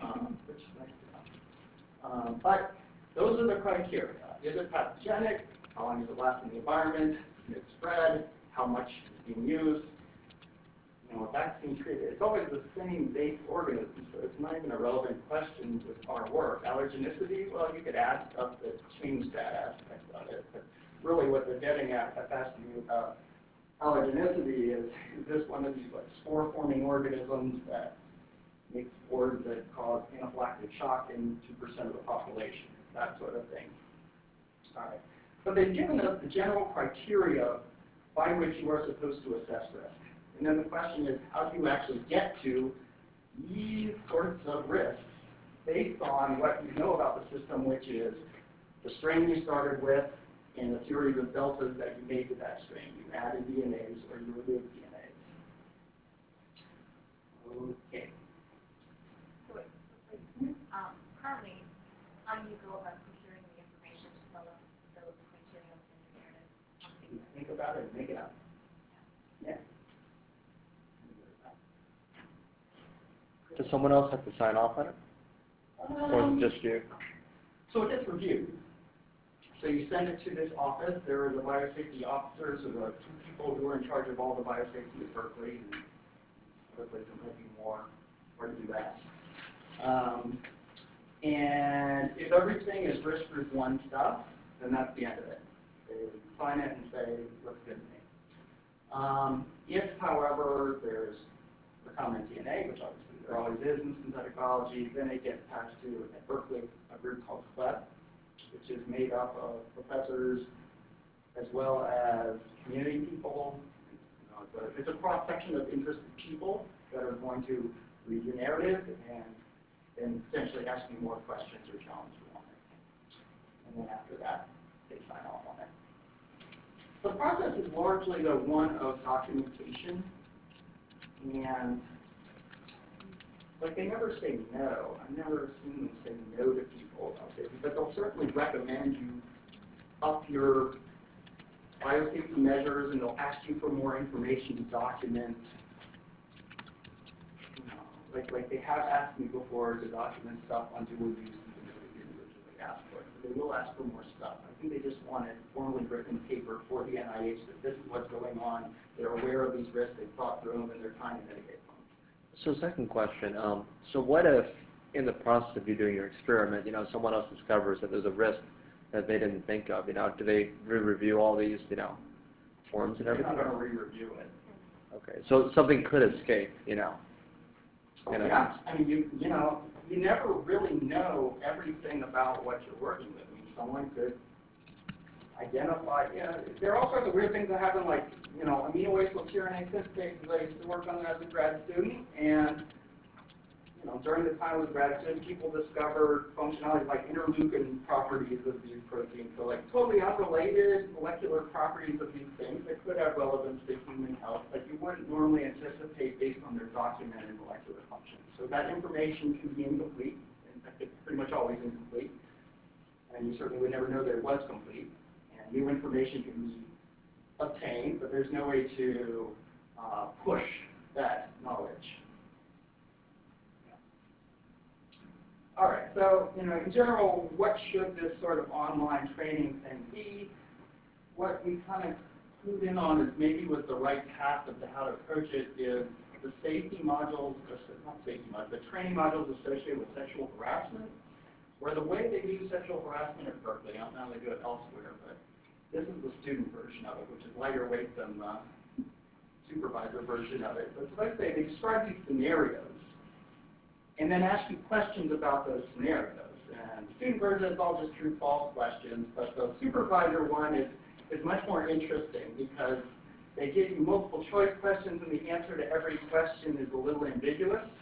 which is nice to know. But those are the criteria. Is it pathogenic? how long does it last in the environment, its spread, how much is being used. You know, a vaccine treated, it's always the same base organism, so it's not even a relevant question with our work. Allergenicity, well, you could add stuff that changed that aspect of it, but really what they're getting at, if asking you about allergenicity, is this one of these like spore-forming organisms that make spores that cause anaphylactic shock in 2% of the population, that sort of thing. All right. But they've given us the general criteria by which you are supposed to assess risk. And then the question is, how do you actually get to these sorts of risks based on what you know about the system, which is the strain you started with and a series of deltas that you made to that strain. You added DNAs or you removed DNAs. Okay. So, currently, how do you go about procuring the information to fill up those criteria within the narrative? Think about it and make it up. Yeah. Does someone else have to sign off on it? Or is it just you? So it gets reviewed. So you send it to this office. There are the biosafety officers, or the 2 people who are in charge of all the biosafety at Berkeley. And other places might be more to do that. And if everything is risk group 1 stuff, then that's the end of it. They sign it and say, looks good to me. If, however, there's recombinant DNA, which obviously there always is in synthetic biology, then it gets passed to, at Berkeley, a group called CLEP, which is made up of professors as well as community people. You know, it's a cross-section of interested people that are going to read your narrative and then potentially ask you more questions or challenge you on it. And then after that, they sign off on it. The process is largely the one of documentation, and like they never say no. I've never seen them say no to people about safety, but they'll certainly recommend you up your biosafety measures, and they'll ask you for more information to document. You know, like they have asked me before to document stuff on dual use, even though they didn't originally ask for it. But they will ask for more stuff. I think they just want a formally written paper for the NIH that this is what's going on. They're aware of these risks. They've thought through them, and they're trying to mitigate them. So second question, so what if in the process of you doing your experiment, you know, someone else discovers that there's a risk that they didn't think of, you know, do they re-review all these, you know, forms and everything? They're not going to re-review it. Okay, so something could escape, you know. Yeah, I mean, you know, you never really know everything about what you're working with. I mean, someone could identify, yeah, there are all sorts of weird things that happen, like, you know, amino acyl tRNA synthetases. I used to work on that as a grad student, and, you know, during the time I was a grad student, people discovered functionalities like interleukin properties of these proteins, so like totally unrelated molecular properties of these things that could have relevance to human health, but you wouldn't normally anticipate based on their documented molecular functions. So that information can be incomplete. In fact, it's pretty much always incomplete, and you certainly would never know that it was complete. New information can be obtained, but there's no way to push that knowledge. All right, so you know, in general, what should this sort of online training thing be? What we kind of clued in on is maybe was the right path of how to approach it is the safety modules, not safety modules, but training modules associated with sexual harassment, where the way they do sexual harassment at Berkeley, I don't know how they do it elsewhere, but this is the student version of it, which is lighter weight than the supervisor version of it. But let's say they describe these scenarios and then ask you questions about those scenarios. And the student version is all just true-false questions, but the supervisor one is much more interesting because they give you multiple choice questions and the answer to every question is a little ambiguous.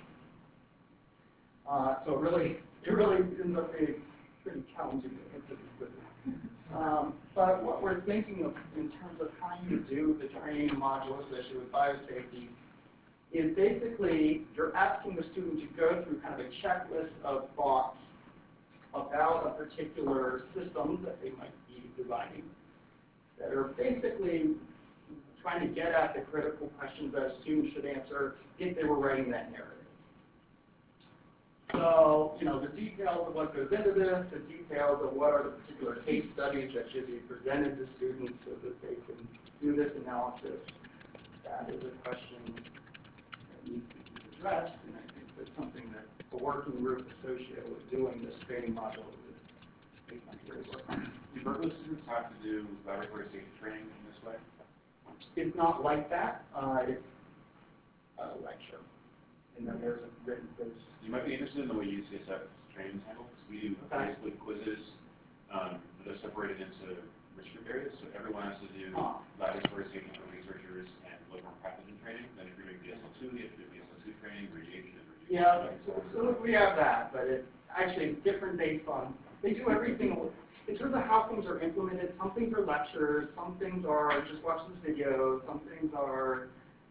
So it really ends up being pretty challenging to answer these quickly. But what we're thinking of in terms of how you do the training module associated with biosafety is basically you're asking the student to go through kind of a checklist of thoughts about a particular system that they might be designing that are basically trying to get at the critical questions that a student should answer if they were writing that narrative. So, you know, the details of what goes into this, the details of what are the particular case studies that should be presented to students so that they can do this analysis, that is a question that needs to be addressed, and I think that's something that a working group associated with doing this training module would make my career work on. Do Berkeley students have to do laboratory safety training in this way? It's not like that, it's a lecture, and then there's a written quiz. You might be interested in the way UCSF trainings handled, because we do Okay. basically quizzes that are separated into risk group areas, so everyone has to do laboratory safety for researchers and bloodborne pathogen training. Then if you're doing BSL2, you have to do BSL2 training, radiation. Yeah, so we have that, but actually it's different based on, they do everything, in terms of how things are implemented, some things are lectures, some things are just watch this video, some things are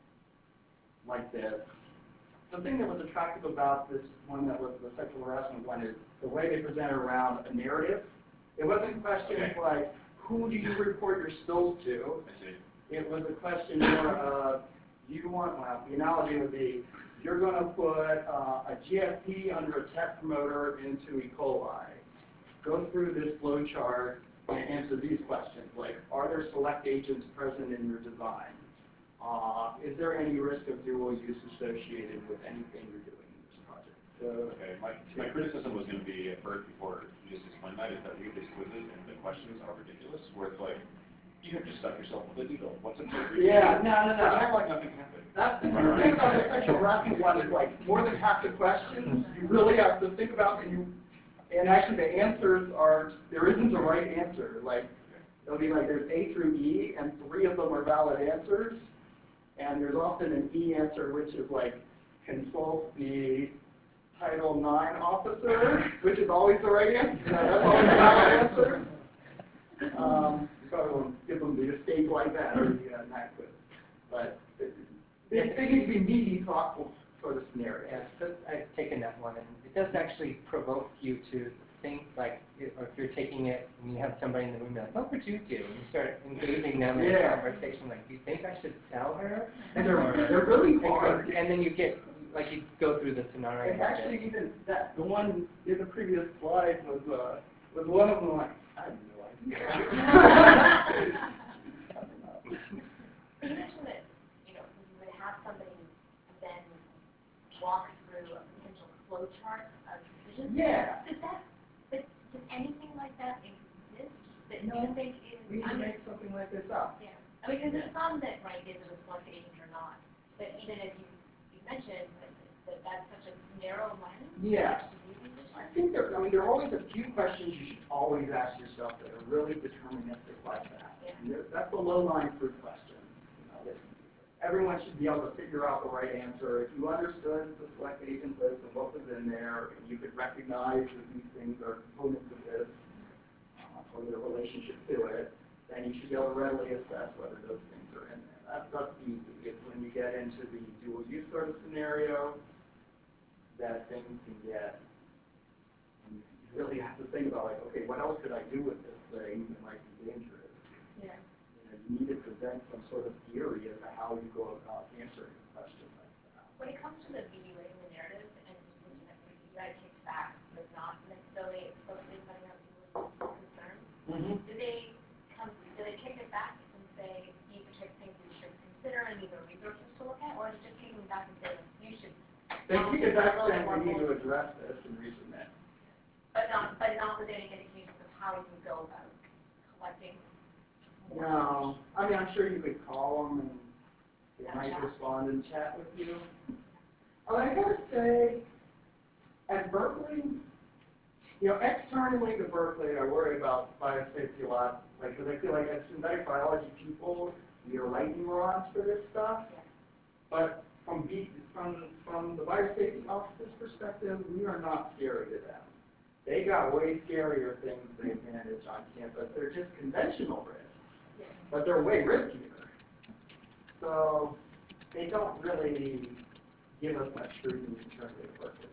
like this. The thing that was attractive about this one that was the sexual harassment one is the way they presented around a narrative. It wasn't questions like, who do you report your spills to? I see. It was a question more of, you want, well, the analogy would be, you're going to put a GFP under a TET promoter into E. coli. Go through this flow chart and answer these questions, like, are there select agents present in your design? Is there any risk of dual use associated with anything you're doing in this project? So, Okay, my criticism was going to be, at first, before you just explained that, is that we get these quizzes and the questions are ridiculous, where it's like, you have just stuck yourself with a needle. What's appropriate? yeah, no. Pretend like nothing happened. That's the thing about the sexual harassment one is like more than half the questions you really have to think about, and actually the answers are, there isn't a right answer. Like, it'll be like there's A through E, and 3 of them are valid answers, and there's often an E answer which is like, consult the Title IX officer, which is always the right answer. That's always a valid answer. You probably won't give them the escape like that or the NAC quiz. But they need to be meaty, thoughtful sort of scenarios. Yeah, so I've taken that one, and it does actually provoke you to think, like, or if you're taking it and you have somebody in the room, you're like, what would you do? And you start engaging them in a conversation, like, do you think I should tell her? And they're really hard. And then you get, like, you go through the scenario. And actually, even that, the one in the previous slide was one of them, like, I have no idea. You mentioned that, you know, you would have somebody then walk through a potential flow chart of decisions. Yeah. But does anything like that exist that No. you think is? We can make something like this up. Yeah. I mean, because there's some that, right, is it a select agent or not? But even as you mentioned, that's such a narrow lens. Yeah. To view these issues. I think there are always a few questions you should always ask yourself that are really deterministic like that. Yeah. And that's the low-lying fruit questions. You know, that everyone should be able to figure out the right answer. If you understood the select agent list and what was in there, and you could recognize that these things are components of this, or their relationship to it, then you should be able to readily assess whether those things are in there. That's easy. It's when you get into the dual use sort of scenario that things can get, you really have to think about, like, okay, what else could I do with this thing that might be dangerous? Yeah. You know, you need to present some sort of theory as to how you go about answering a question like that. When it comes to the BUing the narrative and looking at the UI takes back, but not necessarily explicitly putting out people's concerns, do they kick it back and say these are types of things you should consider and these are resources to look at, or is it just kicking back and saying you should? They kick it back saying we need to address this and resubmit. But not with any indications of how you would go about collecting more No, I mean, I'm sure you could call them and they And might chat. respond and chat with you. I gotta say, at Berkeley, you know, externally to Berkeley, I worry about biosafety a lot, like, because I feel like as synthetic biology people, we are lightning rods for this stuff. But from the biosafety office's perspective, we are not scary to them. They got way scarier things they manage on campus. They're just conventional risks, but they're way riskier. So they don't really give us much scrutiny internally at Berkeley.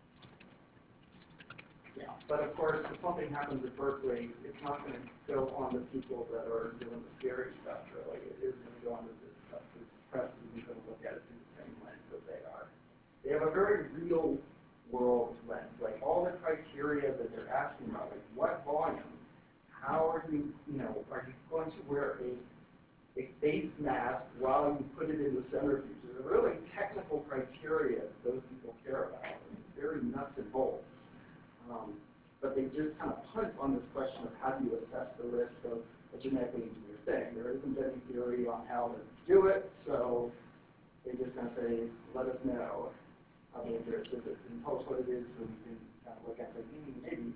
Yeah, but of course, if something happens at Berkeley, it's not going to go on the people that are doing the scary stuff, really. It is going to go on to this stuff, because the press isn't going to look at it through the same lens that they are. They have a very real world lens, like all the criteria that they're asking about, like what volume, how are you, are you going to wear a face mask while you put it in the centrifuge? They're really technical criteria that those people care about. It's very nuts and bolts. But they just kind of punt on this question of how do you assess the risk of a genetically engineered thing. There isn't any theory on how to do it, so they just kind of say, let us know how dangerous is it, and tell us what it is so we can kind of look at it and say, maybe.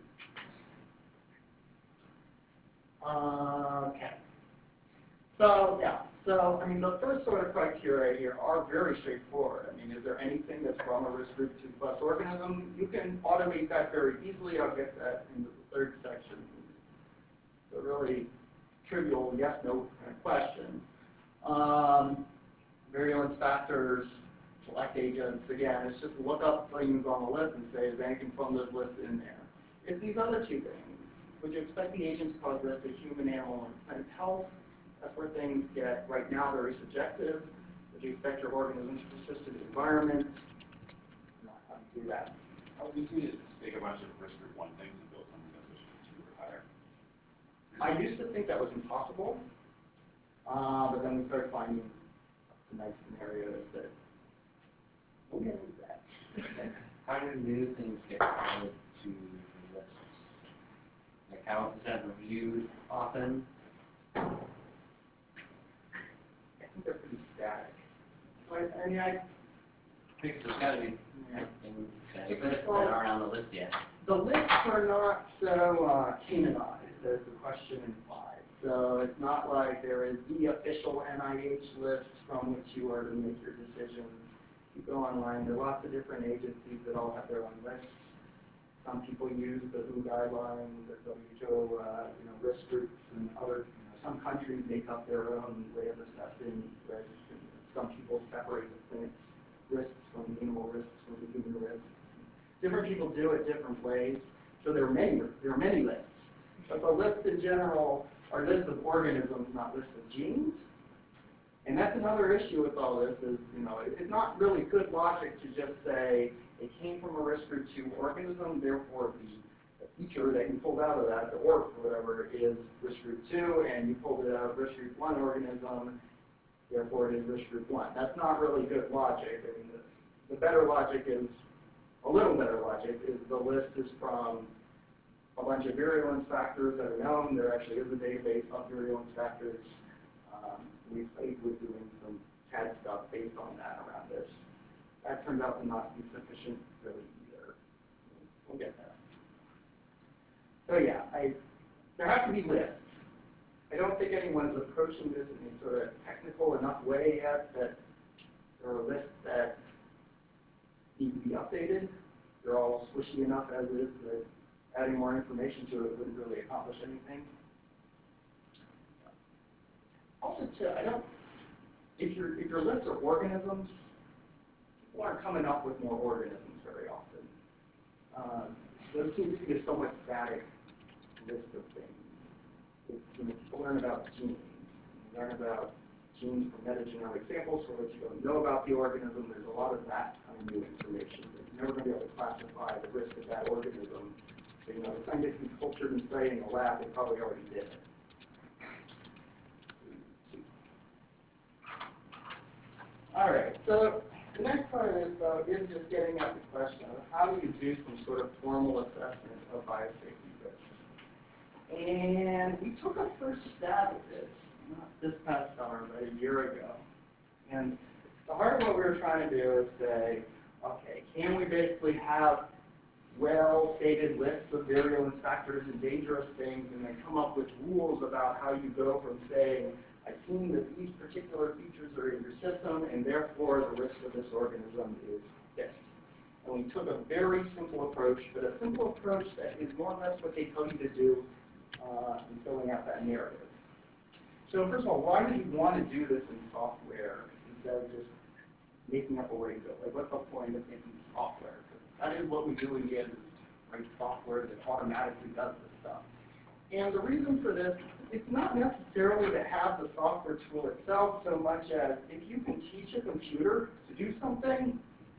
Okay. So, yeah. So, I mean, the first sort of criteria here are very straightforward. I mean, is there anything that's from a risk group 2+ organism? You can automate that very easily. I'll get that in the third section. It's a really trivial yes-no kind of question. Virulence factors, select agents. Again, it's just look up things on the list and say, is anything from this list in there? It's these other two things. Would you expect the agent to cause risk to human, animal, and plant health? That's where things get, right now, very subjective. Would you expect your organism to persist in the environment? Not how to do that. How easy is it to take a bunch of risk group 1 things and build something that's risk group 2 or higher? I used to think that was impossible, but then we started finding some nice scenarios that we'll get into that. How do new things get added to the lists? Like how is that reviewed often? I think they're pretty static. But, I mean, Because there's got to be things that exist that aren't on the list yet. the lists are not so canonized as the question implies. So it's not like there is the official NIH list from which you are to make your decisions. You go online, there are lots of different agencies that all have their own lists. Some people use the WHO guidelines, the WHO risk groups, and other, some countries make up their own way of assessing risk. And some people separate the plants risks from the animal risks from the human risks. Different people do it different ways. So there are many lists. But the lists in general are lists of organisms, not lists of genes. And that's another issue with all this is, it's not really good logic to just say it came from a risk group 2 organism, therefore the feature that you pulled out of that, the ORF or whatever, is risk group 2, and you pulled it out of risk group 1 organism, therefore it is risk group 1. That's not really good logic. I mean, the better logic is, a little better logic, is the list is from a bunch of virulence factors that are known. There actually is a database of virulence factors. We played with doing some CAD stuff based on that around this. That turned out to not be sufficient really either. We'll get there. So yeah, there have to be lists. I don't think anyone is approaching this in a sort of technical enough way yet that there are lists that need to be updated. They're all squishy enough as is that adding more information to it wouldn't really accomplish anything. Also, too, if your lists are organisms, people aren't coming up with more organisms very often. Those seem to be a somewhat static list of things. People learn about genes. Learn about genes from metagenomic samples for which you don't know about the organism. There's a lot of that kind of new information. But you're never going to be able to classify the risk of that organism. So, the scientists who cultured and studied in the lab, they probably already did it. All right, so the next part of this, though, is just getting at the question of how do you do some sort of formal assessment of biosafety risks. And we took a first stab at this, not this past summer, but a year ago. And the heart of what we were trying to do is say, okay, can we basically have well-stated lists of virulence factors and dangerous things, and then come up with rules about how you go from saying, I've seen that these particular features are in your system, and therefore the risk of this organism is this. And we took a very simple approach, but a simple approach that is more or less what they tell you to do in filling out that narrative. So first of all, why would you want to do this in software instead of just making up a way to go? Like, what's the point of making software? Because that is what we do in the end, is write software that automatically does this stuff. And the reason for this, it's not necessarily to have the software tool itself so much as if you can teach a computer to do something, you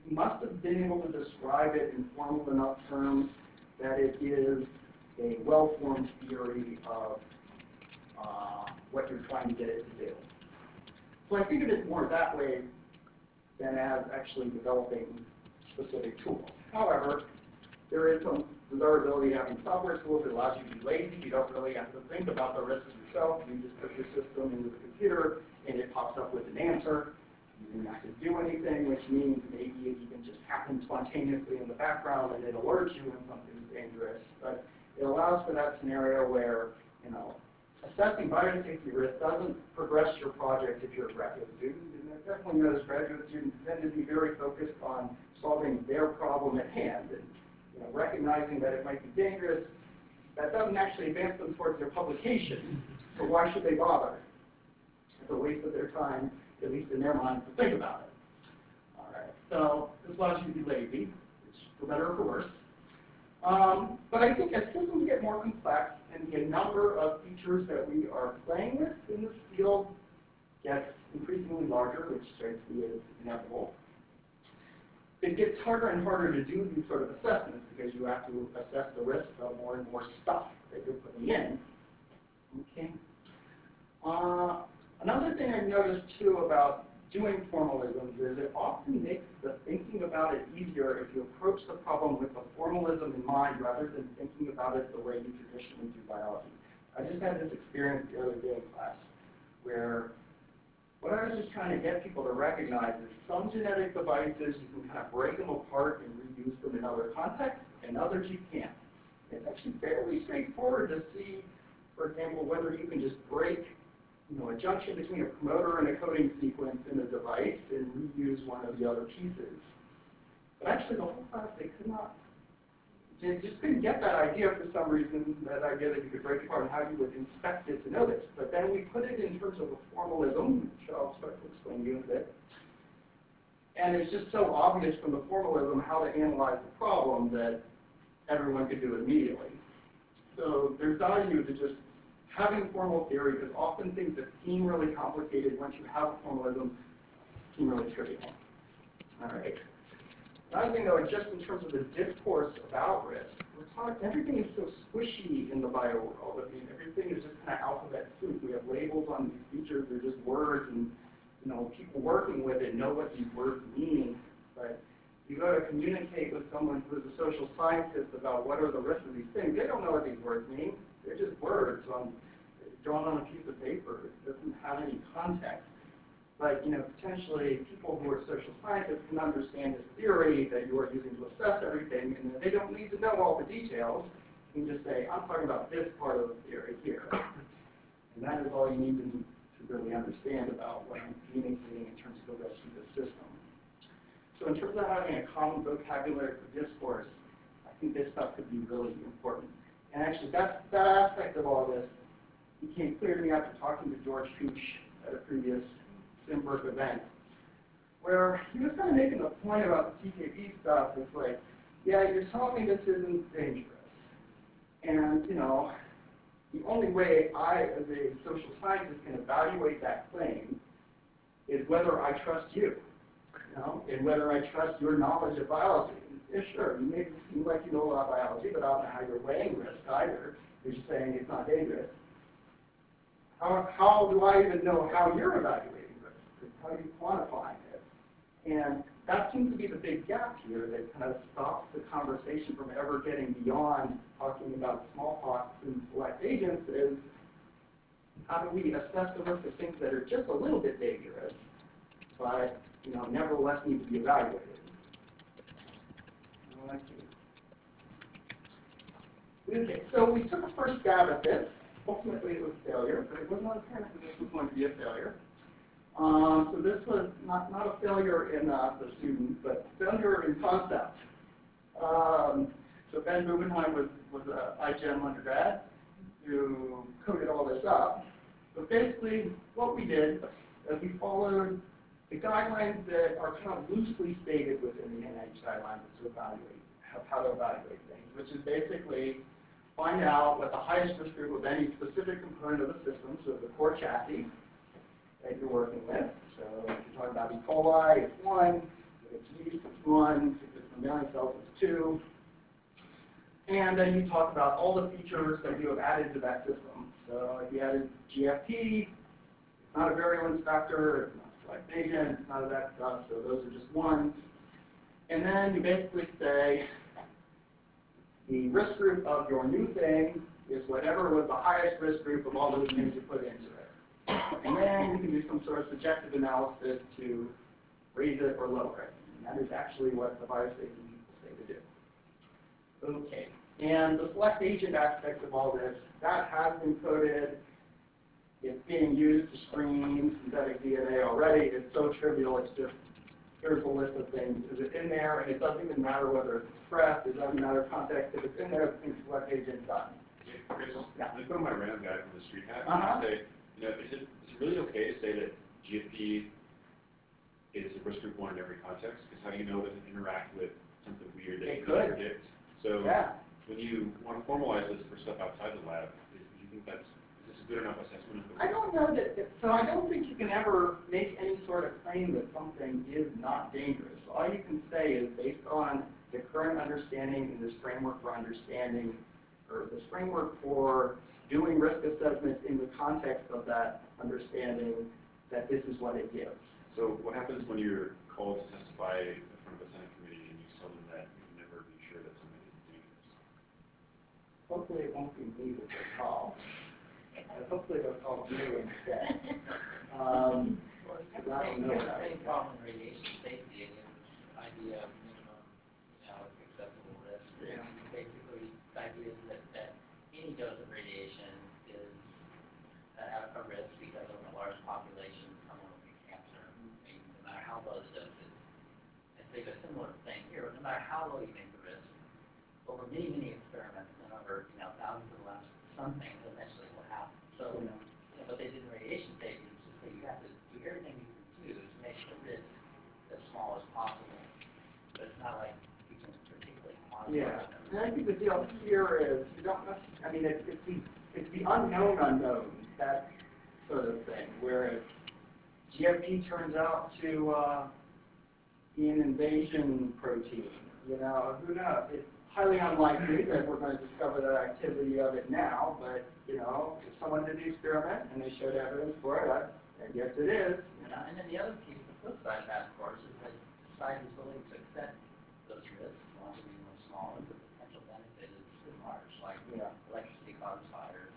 he must have been able to describe it in formal enough terms that it is a well-formed theory of what you're trying to get it to do. So I think of it more that way than as actually developing specific tools. However, there is some desirability having software tools that allows you to be lazy. You don't really have to think about the risks yourself. You just put your system into the computer and it pops up with an answer. You don't have to do anything, which means maybe it even just happens spontaneously in the background and it alerts you when something's dangerous. But it allows for that scenario where, you know, assessing biosafety risk doesn't progress your project if you're a graduate student. And I definitely notice graduate students tend to be very focused on solving their problem at hand. And, you know, recognizing that it might be dangerous, that doesn't actually advance them towards their publication. So why should they bother? It's a waste of their time, at least in their minds, to think about it. All right, so this allows you to be lazy, which for better or for worse. But I think as systems get more complex and the number of features that we are playing with in this field gets increasingly larger, which strikes me as inevitable, it gets harder and harder to do these sort of assessments because you have to assess the risks of more and more stuff that you're putting in. Okay. Another thing I've noticed too about doing formalisms is it often makes the thinking about it easier if you approach the problem with the formalism in mind rather than thinking about it the way you traditionally do biology. I just had this experience the other day in class where what I was just trying to get people to recognize is some genetic devices, you can kind of break them apart and reuse them in other contexts, and others you can't. It's actually fairly straightforward to see, for example, whether you can just break a junction between a promoter and a coding sequence in a device and reuse one of the other pieces. But actually the whole class, they just couldn't get that idea for some reason, that idea that you could break it apart and how you would inspect it to know this. But then we put it in terms of a formalism, which I'll start to explain to you in a bit. And it's just so obvious from the formalism how to analyze the problem that everyone could do it immediately. So there's value to just having formal theory, because often things that seem really complicated once you have a formalism seem really trivial. All right. Another thing, though, just in terms of the discourse about risk, everything is so squishy in the bio world. I mean, everything is just kind of alphabet soup. We have labels on these features. They're just words, and people working with it know what these words mean. But you go to communicate with someone who is a social scientist about what are the risks of these things. They don't know what these words mean. They're just words drawn on a piece of paper. It doesn't have any context. But potentially people who are social scientists can understand this theory that you are using to assess everything, and they don't need to know all the details. You can just say, I'm talking about this part of the theory here. And that is all you need to really understand about what I'm communicating in terms of the rest of the system. So in terms of having a common vocabulary for discourse, I think this stuff could be really important. And actually, that aspect of all this became clear to me after talking to George Couch at a previous Simberg event, where he was kind of making the point about the TKB stuff. It's like, yeah, you're telling me this isn't dangerous. And, the only way I, as a social scientist, can evaluate that claim is whether I trust you, and whether I trust your knowledge of biology. Yeah, sure, you may seem like you know a lot of biology, but I don't know how you're weighing risk either. You're just saying it's not dangerous. How do I even know how you're evaluating risk? How are you quantifying it? And that seems to be the big gap here that kind of stops the conversation from ever getting beyond talking about smallpox and select agents is how do we assess the risk of things that are just a little bit dangerous, but nevertheless need to be evaluated. Okay, so we took a first stab at this. Ultimately, it was a failure, but it was not apparent that this was going to be a failure. So this was not a failure in the student, but failure in concept. So Ben Bubenheim was an iGEM undergrad who coded all this up. But basically, what we did is we followed the guidelines that are kind of loosely stated within the NIH guidelines to evaluate how to evaluate things, which is basically find out what the highest risk group of any specific component of the system, so the core chassis that you're working with. So if you're talking about E. coli, it's 1. If it's yeast, it's 1, if it's mammalian cells, it's 2. And then you talk about all the features that you have added to that system. So if you added GFP, it's not a virulence factor, it's not a select agent, it's none of that stuff, so those are just ones. And then you basically say the risk group of your new thing is whatever was the highest risk group of all those things you put into it. And then you can do some sort of subjective analysis to raise it or lower it. And that is actually what the biosafety people say to do. Okay. And the select agent aspect of all this, that has been coded. It's being used to screen synthetic DNA already. It's so trivial, it's just, here's a list of things. Is it in there? And it doesn't even matter whether it's expressed, it doesn't matter context. If it's in there, it's select agent done. Yeah, Chris, Yeah. I put on my random guy from the street hat Uh-huh. and say, you know, is it really okay to say that GFP is a risk group 1 in every context? Because how do you know it doesn't interact with something weird that It you could. can predict? So Yeah. when you want to formalize this for stuff outside the lab, do you think is this a good enough assessment of the I don't know that, so I don't think you can ever make any sort of claim that something is not dangerous. All you can say is based on the current understanding and this framework for understanding, or this framework for doing risk assessments in the context of that understanding, that this is what it gives. So what happens when you're called to testify in front of a Senate committee and you tell them that you can never be sure that something isn't dangerous? Hopefully it won't be me that they call. Hopefully they'll call you instead. Well, it's Because I don't know the that. same problem in radiation safety, and this idea of minimum, acceptable risk. Yeah. Basically, the idea is that any dose of radiation is a risk because of a large population, someone will get cancer, no matter how low the dose is. I say a similar thing here, no matter how low you make the risk, over many, many experiments and over thousands of labs, something eventually will happen. So, what they did in radiation safety is just say you have to do everything you can do to make the risk as small as possible. But it's not like you can particularly quantify Yeah, them. and I think the deal here is you don't necessarily, I mean, it's the unknown unknowns, that sort of thing, where it's GFP turns out to be an invasion protein. Who knows? It's highly unlikely that we're going to discover the activity of it now, but, if someone did the experiment and they showed evidence for it, I guess it is. And then the other piece, the flip side of that, of course, is that society is willing to accept those risks, as long as they be much smaller, the potential benefit is large, like electricity causes fires.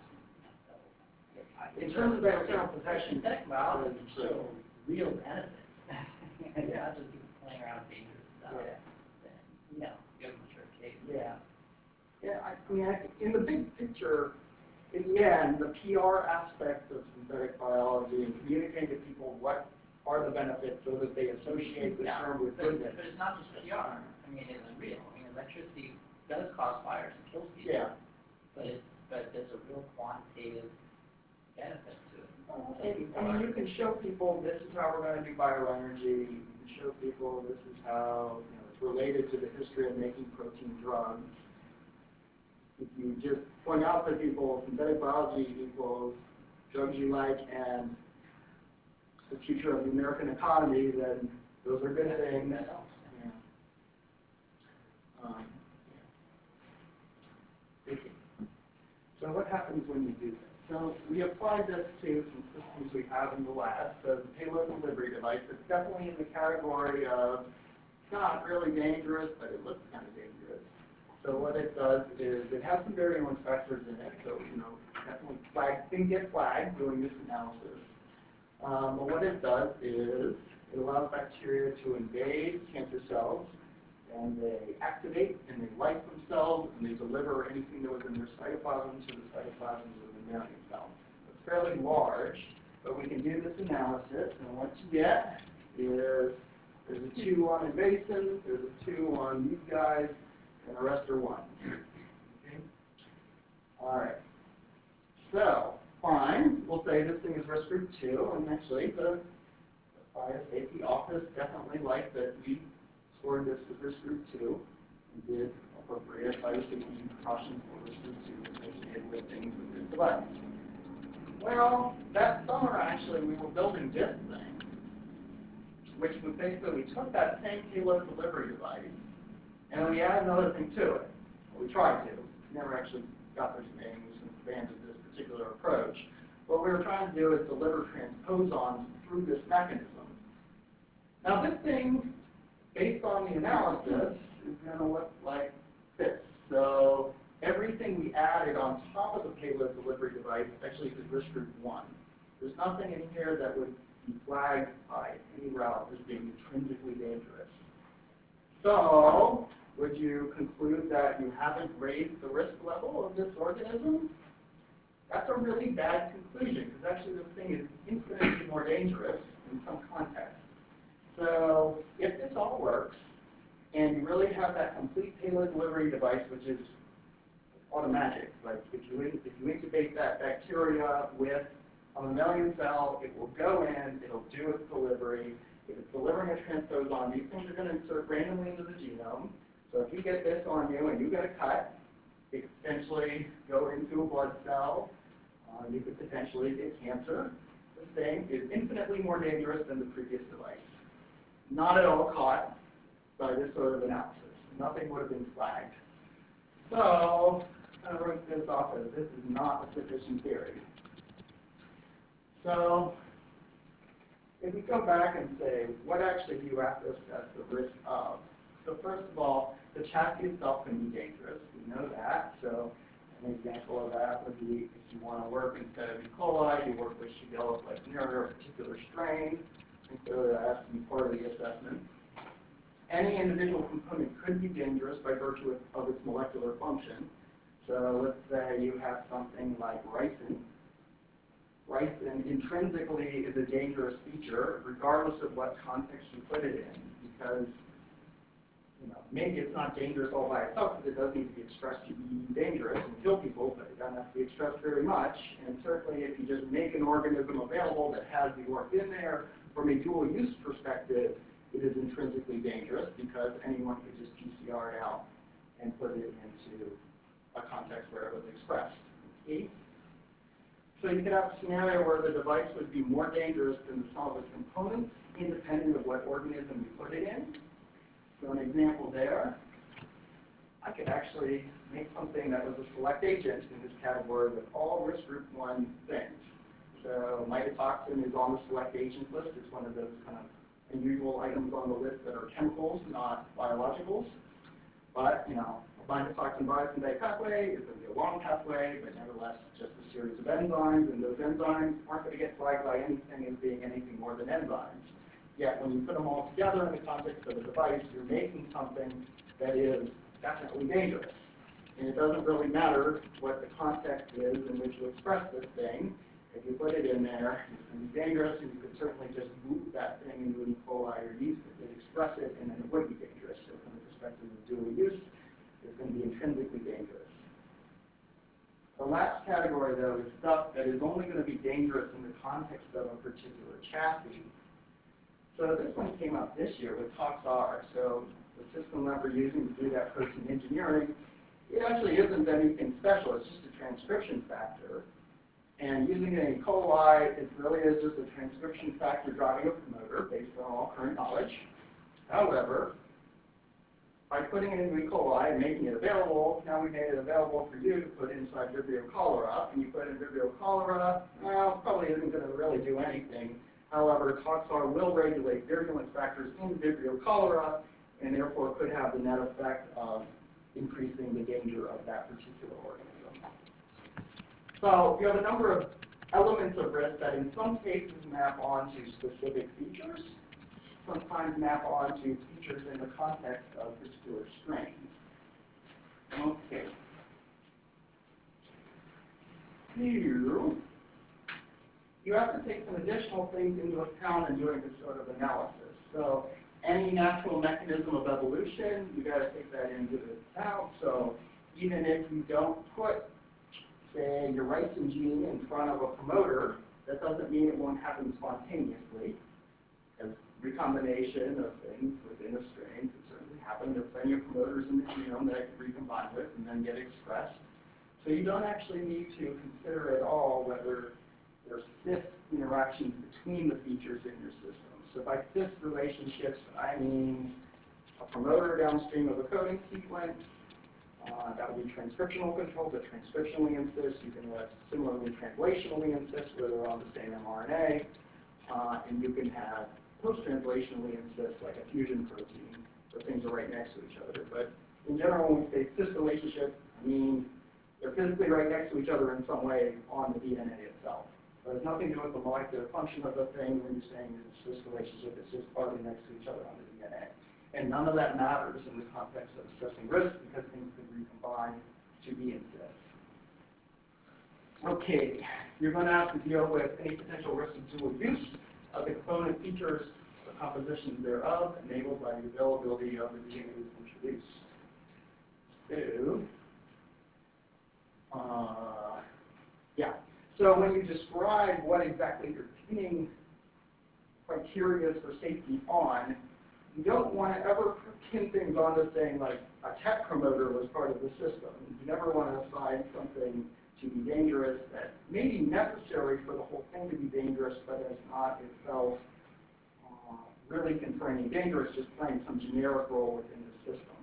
In terms of external possession, Synthetic biology that is can show true. real benefits. It's not just people playing around with dangerous stuff. Yeah. Then, you have a mature case. Yeah. Yeah, I mean, in the big picture, in the end, the PR aspect of synthetic biology and communicating to people what are the benefits so that they associate the term with goodness. But it's not just PR. I mean, it's real. I mean, electricity does cause fires and kills people. Yeah. But there's a real quantitative benefit to it. I mean, you can show people this is how we're going to do bioenergy. You can show people this is how it's related to the history of making protein drugs. If you just point out to people synthetic biology equals drugs you like and the future of the American economy, then those are good things. That helps. Yeah. Okay. So what happens when you do this? So we applied this to some systems we have in the lab. So the payload delivery device, it's definitely in the category of it's not really dangerous, but it looks kind of dangerous. So what it does is it has some virulence factors in it. So definitely things get flagged doing this analysis. But what it does is it allows bacteria to invade cancer cells, and they activate and they lyse themselves and they deliver anything that was in their cytoplasm to the cytoplasms of the mammalian cells. It's fairly large, but we can do this analysis, and what you get is there's a 2 on invasive, there's a 2 on these guys, and the rest are 1s. Okay? All right. So, fine, we'll say this thing is risk group 2, and actually the biosafety office definitely liked that we scored this as risk group 2 and did appropriate biosafety precautions for risk group 2 associated with things with this device. Well, that summer actually we were building this thing. which was basically we took that same payload delivery device and we added another thing to it. Well, we tried to. Never actually got there today, and we since abandoned this particular approach. What we were trying to do is deliver transposons through this mechanism. Now this thing, based on the analysis, is going to look like this. So everything we added on top of the payload delivery device actually is risk group 1. There's nothing in here that would be flagged by any route as being intrinsically dangerous. So would you conclude that you haven't raised the risk level of this organism? That's a really bad conclusion, because actually this thing is infinitely more dangerous in some contexts. So if this all works, and you really have that complete payload delivery device, which is automatic, like if you incubate that bacteria with a mammalian cell, it will go in, it'll do its delivery. If it's delivering a transposon, these things are going to insert randomly into the genome. So if you get this on you and you get a cut, it could potentially go into a blood cell. You could potentially get cancer. This thing is infinitely more dangerous than the previous device. Not at all caught by this sort of analysis. Nothing would have been flagged. So I'm going to write this off as this is not a sufficient theory. So if we go back and say, what actually do you have to assess the risk of? So first of all, the chassis itself can be dangerous. We know that. So an example of that would be if you want to work instead of E. coli, you work with Shigella flexneri, or a particular strain. And so that has to be part of the assessment. Any individual component could be dangerous by virtue of its molecular function. So let's say you have something like ricin. Ricin intrinsically is a dangerous feature, regardless of what context you put it in, because maybe it's not dangerous all by itself because it does need to be expressed to be dangerous and kill people, but it doesn't have to be expressed very much. And certainly if you just make an organism available that has the org in there, from a dual use perspective, it is intrinsically dangerous because anyone could just PCR it out and put it into a context where it was expressed. Okay? So you could have a scenario where the device would be more dangerous than the sum of its components, independent of what organism you put it in. So an example there, I could actually make something that was a select agent in this category with all risk group 1 things. So mitotoxin is on the select agent list. It's one of those kind of unusual items on the list that are chemicals, not biologicals. But, a mitotoxin biosynthetase pathway is going to be a long pathway, but nevertheless just a series of enzymes, and those enzymes aren't going to get flagged by anything as being anything more than enzymes. Yet when you put them all together in the context of a device, you're making something that is definitely dangerous. And it doesn't really matter what the context is in which you express this thing. If you put it in there, it's going to be dangerous, and you could certainly just move that thing into an E. coli or yeast that would express it, and then it would be dangerous. So from the perspective of dual use, it's going to be intrinsically dangerous. The last category, though, is stuff that is only going to be dangerous in the context of a particular chassis. So this one came up this year with ToxR. So the system that we're using to do that protein engineering, it actually isn't anything special. It's just a transcription factor. And using an E. coli, it really is just a transcription factor driving a promoter based on all current knowledge. However, by putting it into E. coli and making it available, now we made it available for you to put inside Vibrio cholera. And you put in Vibrio cholera, well, probably isn't going to really do anything. However, ToxR will regulate virulence factors in Vibrio cholera, and therefore could have the net effect of increasing the danger of that particular organism. So you have a number of elements of risk that in some cases map onto specific features, sometimes map onto features in the context of particular strains. Okay. Here, you have to take some additional things into account in doing this sort of analysis. So any natural mechanism of evolution, you got to take that into account. So even if you don't put, say, your ricin gene in front of a promoter, that doesn't mean it won't happen spontaneously. As recombination of things within a strain could certainly happen. There are plenty of promoters in the genome that it can recombine with and then get expressed. So you don't actually need to consider at all whether there are cis interactions between the features in your systems. So by cis relationships, I mean a promoter downstream of a coding sequence. That would be transcriptional control, but transcriptionally insist. You can have similarly translationally insist where they're on the same mRNA. And you can have post-translationally insist, like a fusion protein, where things are right next to each other. But in general, when we say cis relationship, I mean they're physically right next to each other in some way on the DNA itself. So it has nothing to do with the molecular function of the thing when you're saying it's a cis relationship, it's just partly next to each other on the DNA. And none of that matters in the context of assessing risk because things can recombine to be in cis. Okay, you're going to have to deal with any potential risk of dual use of the component features or compositions thereof enabled by the availability of the DNA introduced. So, yeah. So when you describe what exactly you're pinning criteria for safety on, you don't want to ever pin things onto saying like a TET promoter was part of the system. You never want to assign something to be dangerous that may be necessary for the whole thing to be dangerous, but is not itself really conferring dangerous, just playing some generic role within the system.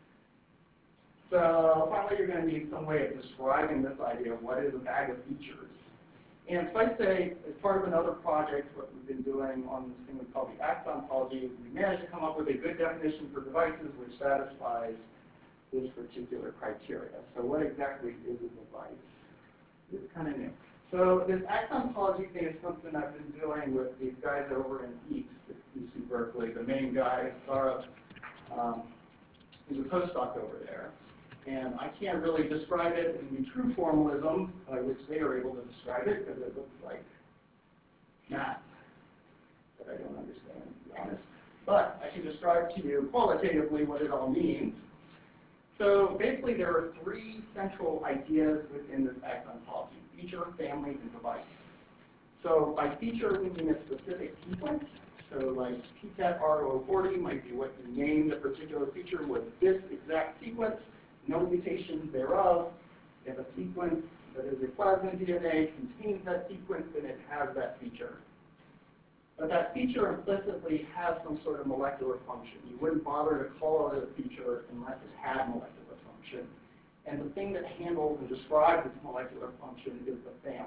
So finally, you're going to need some way of describing this idea of what is a bag of features. And so I say, as part of another project, what we've been doing on this thing we call the ACT ontology, we managed to come up with a good definition for devices which satisfies this particular criteria. So what exactly is a device? It's kind of new. So this ACT ontology thing is something I've been doing with these guys over in EAPS at UC Berkeley. The main guy, Saurabh, is a postdoc over there. And I can't really describe it in the true formalism by which they are able to describe it, because it looks like math that I don't understand, to be honest. But I can describe to you qualitatively what it all means. So basically, there are three central ideas within this ACT ontology: feature, family, and device. So by feature, we mean a specific sequence. So like PTET R040 might be what you named a particular feature with this exact sequence, no mutations thereof. If a sequence that is a plasmid DNA contains that sequence, then it has that feature. But that feature implicitly has some sort of molecular function. You wouldn't bother to call it a feature unless it had molecular function. And the thing that handles and describes its molecular function is the family.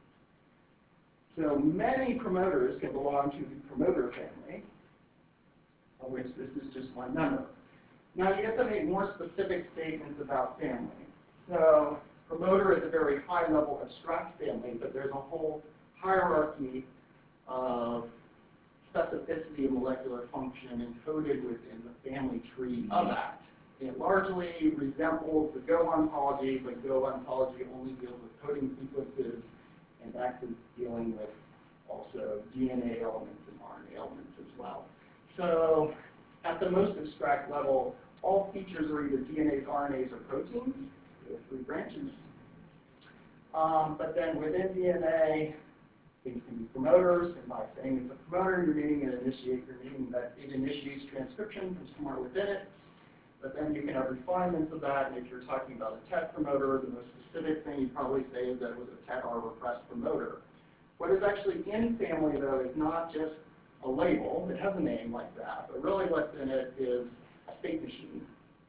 So many promoters can belong to the promoter family, of which this is just one member. Now you have to make more specific statements about family. So promoter is a very high-level abstract family, but there's a whole hierarchy of specificity of molecular function encoded within the family tree of ACT. It largely resembles the Go ontology, but Go ontology only deals with coding sequences, and ACT is dealing with also DNA elements and RNA elements as well. So at the most abstract level, all features are either DNAs, RNAs, or proteins. There are three branches. But then within DNA, things can be promoters, and by saying it's a promoter, you're meaning that it initiates transcription from somewhere within it. But then you can have refinements of that, and if you're talking about a TET promoter, the most specific thing you'd probably say is that it was a TET or repressed promoter. What is actually in family, though, is not just a label. It has a name like that, but really what's in it is a state machine.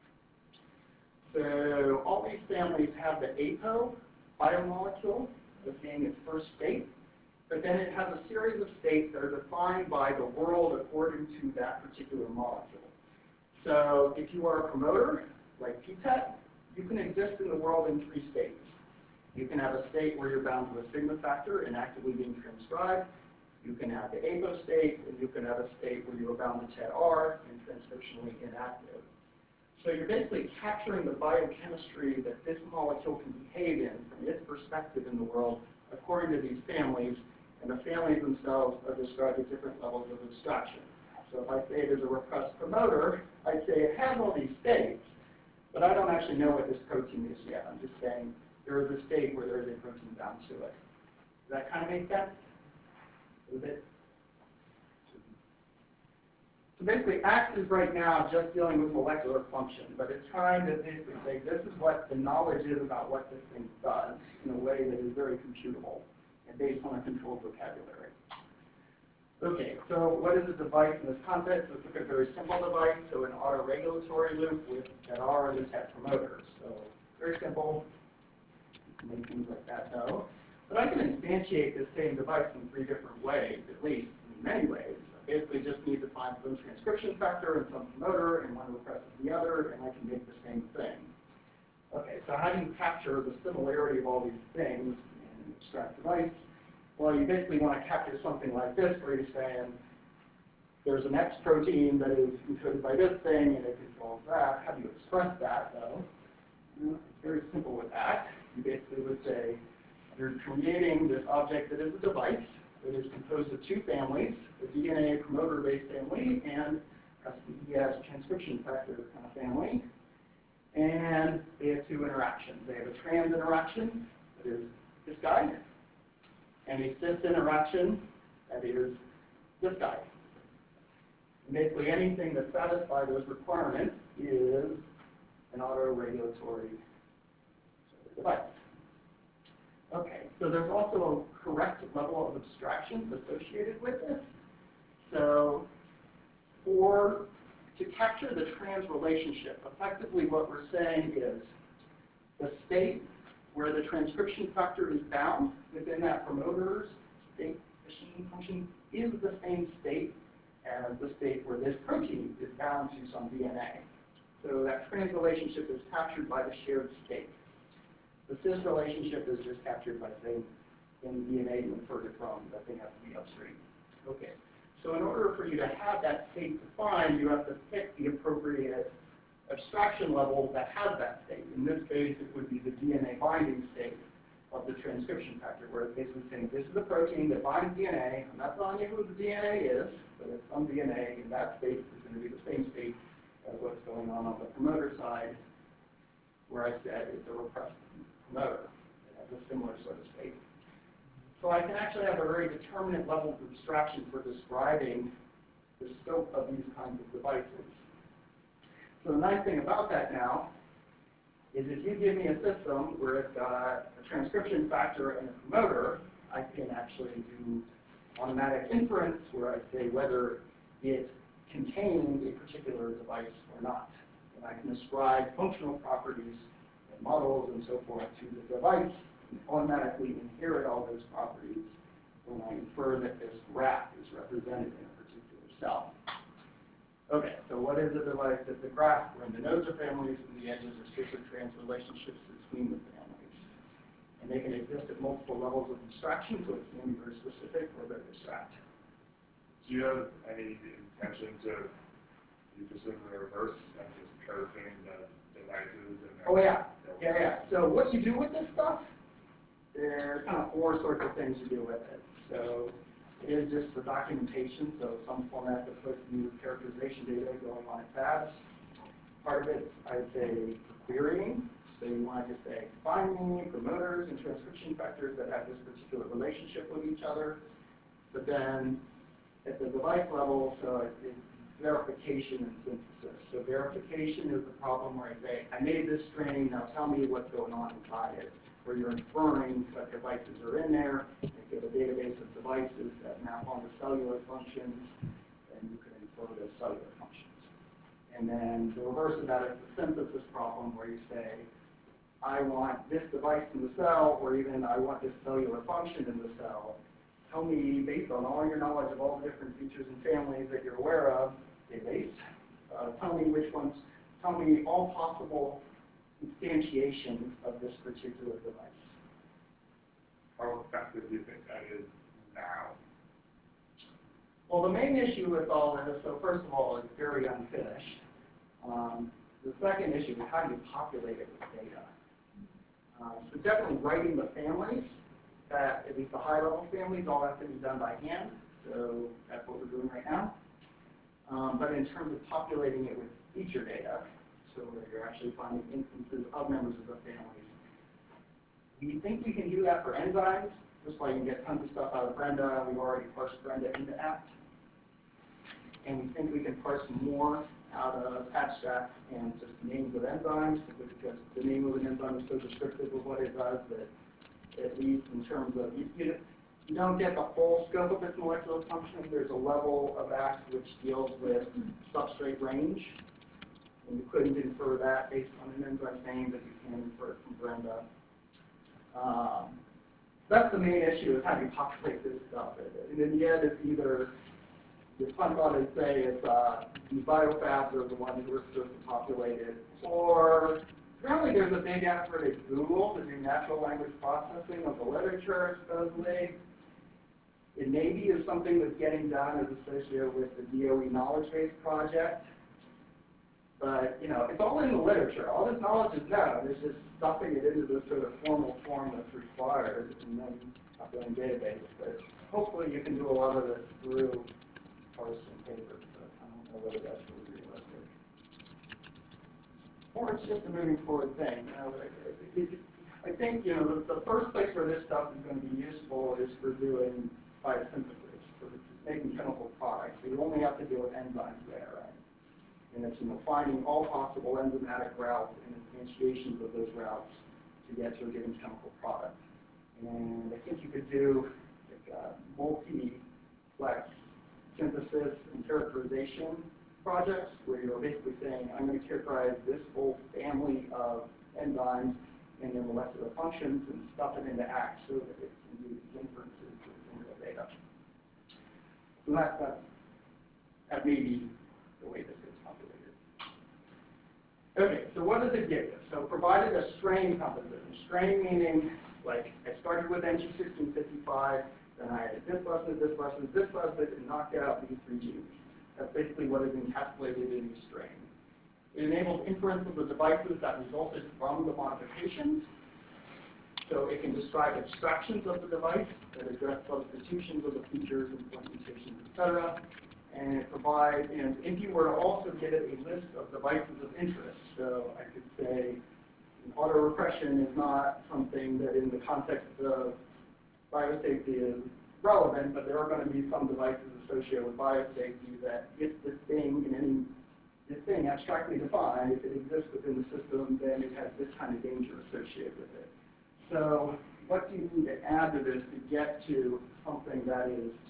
So all these families have the APO biomolecule as being its first state, but then it has a series of states that are defined by the world according to that particular molecule. So if you are a promoter, like PTET, you can exist in the world in three states. You can have a state where you're bound to a sigma factor and actively being transcribed. You can have the APO state, and you can have a state where you are bound to TET-R and transcriptionally inactive. So you're basically capturing the biochemistry that this molecule can behave in from its perspective in the world according to these families, and the families themselves are described at different levels of abstraction. So if I say it is a repressed promoter, I'd say it has all these states, but I don't actually know what this protein is yet. I'm just saying there is a state where there is a protein bound to it. Does that kind of make sense? A little bit? So basically, ACT is right now just dealing with molecular function, but it's trying to basically say this is what the knowledge is about what this thing does in a way that is very computable and based on a controlled vocabulary. Okay, so what is a device in this context? Let's look at a very simple device, so an autoregulatory loop that are the TET promoters. So very simple, many things like that though. But I can instantiate this same device in 3 different ways, at least in many ways. I basically just need to find some transcription factor and some promoter, and one represses the other, and I can make the same thing. Okay, so how do you capture the similarity of all these things in an abstract device? Well, you basically want to capture something like this, where you're saying, there's an X protein that is encoded by this thing, and it controls that. How do you express that, though? Well, it's very simple with that. You basically would say, you're creating this object that is a device that is composed of 2 families, a DNA promoter-based family and a CES transcription factor kind of family. And they have 2 interactions. They have a trans interaction, that is this guy, and a cis interaction, that is this guy. And basically anything that satisfies those requirements is an autoregulatory device. Okay, so there's also a correct level of abstractions associated with this. So to capture the trans relationship, effectively what we're saying is the state where the transcription factor is bound within that promoter's state machine function is the same state as the state where this protein is bound to some DNA. So that trans relationship is captured by the shared state. The cis relationship is just captured by saying in the DNA you inferred it from, that thing has to be upstream. Okay, so in order for you to have that state defined, you have to pick the appropriate abstraction level that has that state. In this case, it would be the DNA binding state of the transcription factor, where it's basically saying this is a protein that binds DNA. I'm not telling you who the DNA is, but it's some DNA, and that state is going to be the same state as what's going on the promoter side, where I said it's a repressed promoter. It has a similar sort of state. So I can actually have a very determinate level of abstraction for describing the scope of these kinds of devices. So the nice thing about that now is if you give me a system where it's got a transcription factor and a promoter, I can actually do automatic inference where I say whether it contains a particular device or not. And I can ascribe functional properties and models and so forth to the device and automatically inherit all those properties when I infer that this graph is represented in a particular cell. Okay, so what is a device? It's a graph where the nodes are families and the edges are cis or trans relationships between the families. And they can exist at multiple levels of abstraction, so it can be very specific or very abstract. Do you have any intention to do this in the reverse and just perfing the devices? And Oh yeah. So what you do with this stuff, there's kind of 4 sorts of things you do with it. So it is just the documentation, so some format that puts new characterization data going on at tabs. Part of it's, I'd say, for querying. So you want to just say, find me promoters and transcription factors that have this particular relationship with each other. But then at the device level, so it's verification and synthesis. So verification is the problem where I say, I made this string, now tell me what's going on inside it. Where you're inferring what devices are in there. If you have a database of devices that map onto cellular functions, then you can infer those cellular functions. And then the reverse of that is the synthesis problem where you say, I want this device in the cell, or even I want this cellular function in the cell. Tell me, based on all your knowledge of all the different features and families that you're aware of, database, tell me which ones, tell me all possible instantiations of this particular device. How effective do you think that is now? Well, the main issue with all this, so first of all, it's very unfinished. The second issue is how do you populate it with data? So definitely writing the families, that at least the high-level families, all have to be done by hand. So that's what we're doing right now. But in terms of populating it with feature data, so where you're actually finding instances of members of the families, we think we can do that for enzymes. Just like you can get tons of stuff out of Brenda. We've already parsed Brenda into ACT. And we think we can parse more out of abstract and just names of enzymes, simply because the name of an enzyme is so descriptive of what it does that, at least in terms of, You don't get the full scope of its molecular function. There's a level of X which deals with substrate range. And you couldn't infer that based on an enzyme's name, but you can infer it from Brenda. So that's the main issue, is how do you populate this stuff. And in the end, it's either, the fun thought is say it's these biofabs are the ones who are supposed to populate it, or apparently there's a big effort at Google to do natural language processing of the literature, supposedly. It maybe is something that's getting done as associated with the DOE knowledge base project. But, you know, it's all in the literature. All this knowledge is known. It's just stuffing it into this sort of formal form that's required and then uploading database. But hopefully you can do a lot of this through parsing papers, but I don't know whether that's really realistic. Or it's just a moving forward thing. You know, I think, you know, the first place where this stuff is going to be useful is for doing biosynthesis, for making chemical products. So you only have to deal with enzymes there, right? And it's, you know, finding all possible enzymatic routes and instantiations of those routes to get to a given chemical product. And I think you could do like multiplex synthesis and characterization projects where you're basically saying, I'm going to characterize this whole family of enzymes and their molecular functions and stuff it into X so that it can do these inferences in real data. So that may be the way this gets populated. Okay, so what does it give you? So provided a strain composition. Strain meaning, like, I started with NG1655, then I added this busted, this busted, this busted, and knocked out these three genes. That's basically what is encapsulated in the strain. It enables inference of the devices that resulted from the modifications. So it can describe abstractions of the device that address substitutions of the features and point mutations, etc. And it provides, and if you were to also give it a list of devices of interest, so I could say auto-repression is not something that in the context of biosafety is relevant, but there are going to be some devices associated with biosafety that if this thing, this thing abstractly defined, if it exists within the system, then it has this kind of danger associated with it. So what do you need to add to this to get to something that is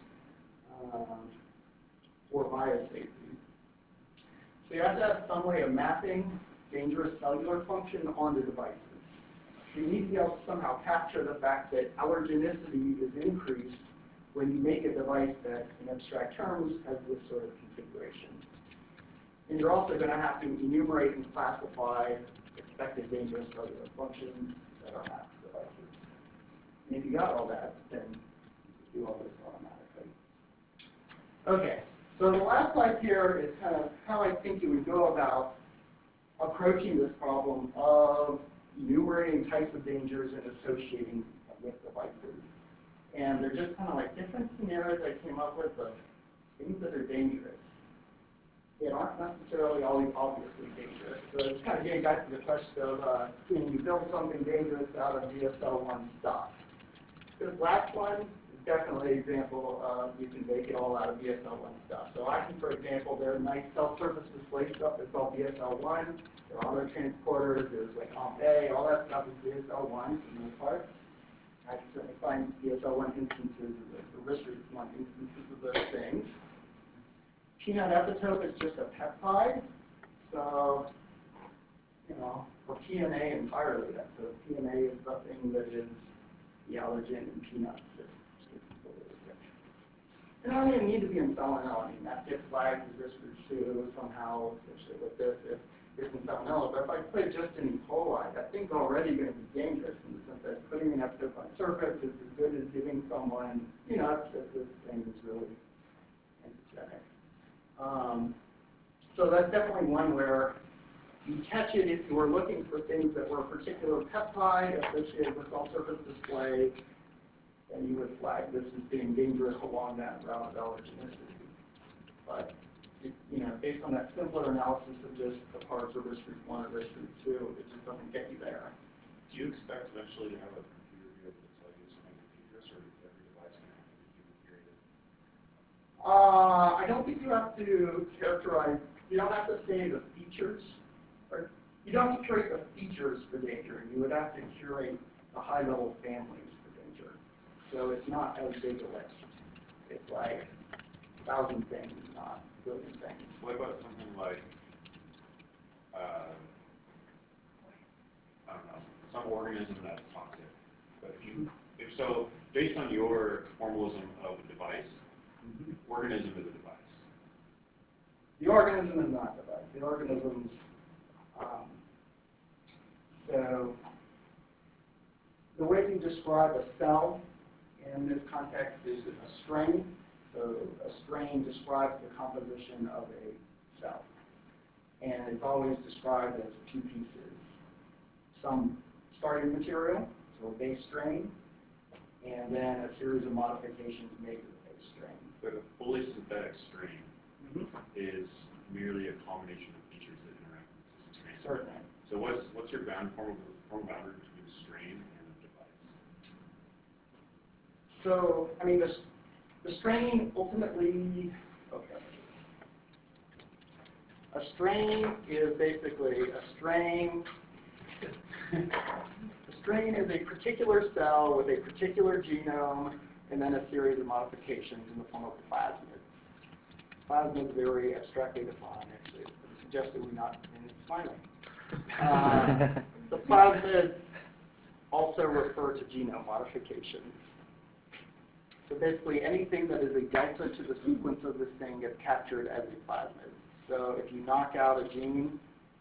for biosafety? So you have to have some way of mapping dangerous cellular function onto devices. So you need to be able to somehow capture the fact that allergenicity is increased when you make a device that, in abstract terms, has this sort of configuration. And you're also going to have to enumerate and classify expected dangerous cellular functions that are mapped to devices. And if you got all that, then you can do all this automatically. Okay, so the last slide here is kind of how I think you would go about approaching this problem of enumerating types of dangers and associating with devices. And they're just kind of like different scenarios I came up with of things that are dangerous. They aren't necessarily always obviously dangerous. So it's kind of getting back to the question of can you build something dangerous out of BSL-1 stuff? This last one is definitely an example of you can make it all out of BSL-1 stuff. So I can, for example, there's nice cell surface display stuff that's called BSL-1. There are auto transporters, there's like OMP-A, all that stuff is BSL-1 for the most part. I can certainly find BSL-1 instances, or RISC-1 instances of those things. Peanut epitope is just a peptide, so, you know, or PNA entirely. So PNA is the thing that is the allergen in peanuts. And I don't even need to be in salmonella. I mean, that gets flagged as risk group 2 somehow associated with this if it's in salmonella. But if I put it just in E. coli, that thing's already going to be dangerous in the sense that putting an epitope on surface is as good as giving someone peanuts if this thing is really antigenic. So that's definitely one where you catch it if you were looking for things that were a particular peptide associated with cell surface display, and you would flag this as being dangerous along that route of allergenicity. But you know, based on that simpler analysis of just the parts of risk group 1 or risk group 2, it just doesn't get you there. Do you expect eventually to have a computer be able to tell you something dangerous, or is every device going to have to be human created? I don't think you have to characterize, you don't have to say the features, or you don't have to curate the features for danger. You would have to curate the high-level families for danger. So it's not as big a list. It's like 1,000 things, not a billion things. What about something like, I don't know, some organism that's toxic? But if so, based on your formalism of a device, organism is a device. The organism is not a device. The organism's, so the way you describe a cell in this context is a strain. So a strain describes the composition of a cell. And it's always described as two pieces. Some starting material, so a base strain, and then a series of modifications made to the base strain. But a fully synthetic strain is merely a combination of features that interact with the strain. Certainly. So what's your form boundary between a strain and a device? So, I mean, the strain ultimately, okay. A strain is basically a strain. A strain is a particular cell with a particular genome and then a series of modifications in the form of plasmids. Plasmids very abstractly defined, actually. It's suggested we not, and it's smiling. The plasmids also refer to genome modifications. So basically anything that is a delta to the sequence of this thing gets captured as a plasmid. So if you knock out a gene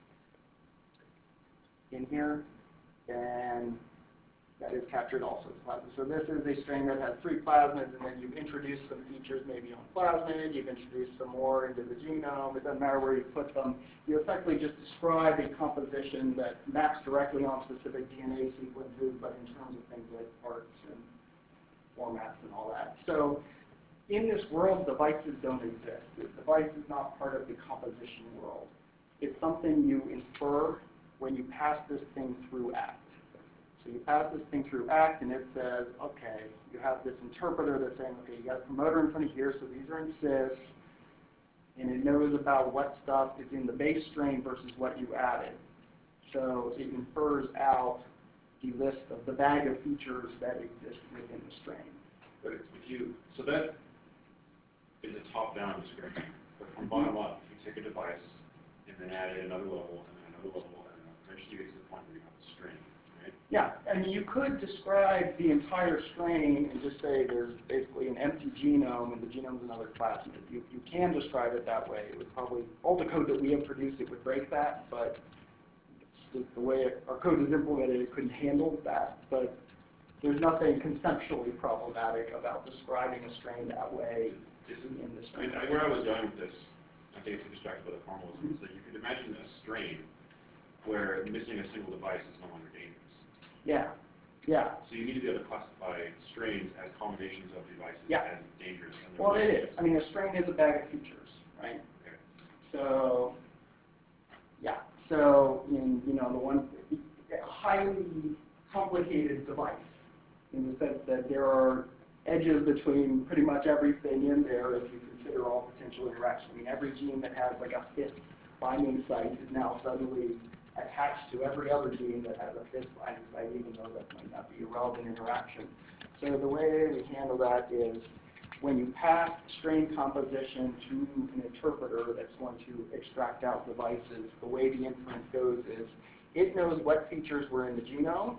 in here, then that is captured also as plasmid. So this is a strain that has 3 plasmids, and then you've introduced some features maybe on plasmid, you've introduced some more into the genome, it doesn't matter where you put them. You effectively just describe a composition that maps directly on specific DNA sequences, but in terms of things like parts and formats and all that. So in this world, devices don't exist. The device is not part of the composition world. It's something you infer when you pass this thing through ACT. So you pass this thing through ACT, and it says, okay, you have this interpreter that's saying, okay, you got a promoter in front of here, so these are in cis, and it knows about what stuff is in the base strain versus what you added. So it infers out the list of the bag of features that exist within the strain. But if you, so that is a top-down description. But from bottom up, if you take a device and then add it another level and then another level, and then eventually you get to the point where you have a strain, right? Yeah, I mean, you could describe the entire strain and just say there's basically an empty genome and the genome's another plasmid. You can describe it that way. It would probably, all the code that we have produced, it would break that, but the way our code is implemented, it couldn't handle that. But there's nothing conceptually problematic about describing a strain that way in the strain. I mean, where I was going with this, I think it's distracted by the formalism, is that you could imagine a strain where missing a single device is no longer dangerous. Yeah, yeah. So you need to be able to classify strains as combinations of devices Yeah. as dangerous. And Well, it is. I mean, a strain is a bag of features, right? Okay. So, yeah. So, in a highly complicated device, in the sense that there are edges between pretty much everything in there if you consider all potential interactions. I mean, every gene that has like a 5th binding site is now suddenly attached to every other gene that has a 5th binding site, even though that might not be a relevant interaction. So the way we handle that is when you pass strain composition to an interpreter that's going to extract out devices, the way the inference goes is it knows what features were in the genome.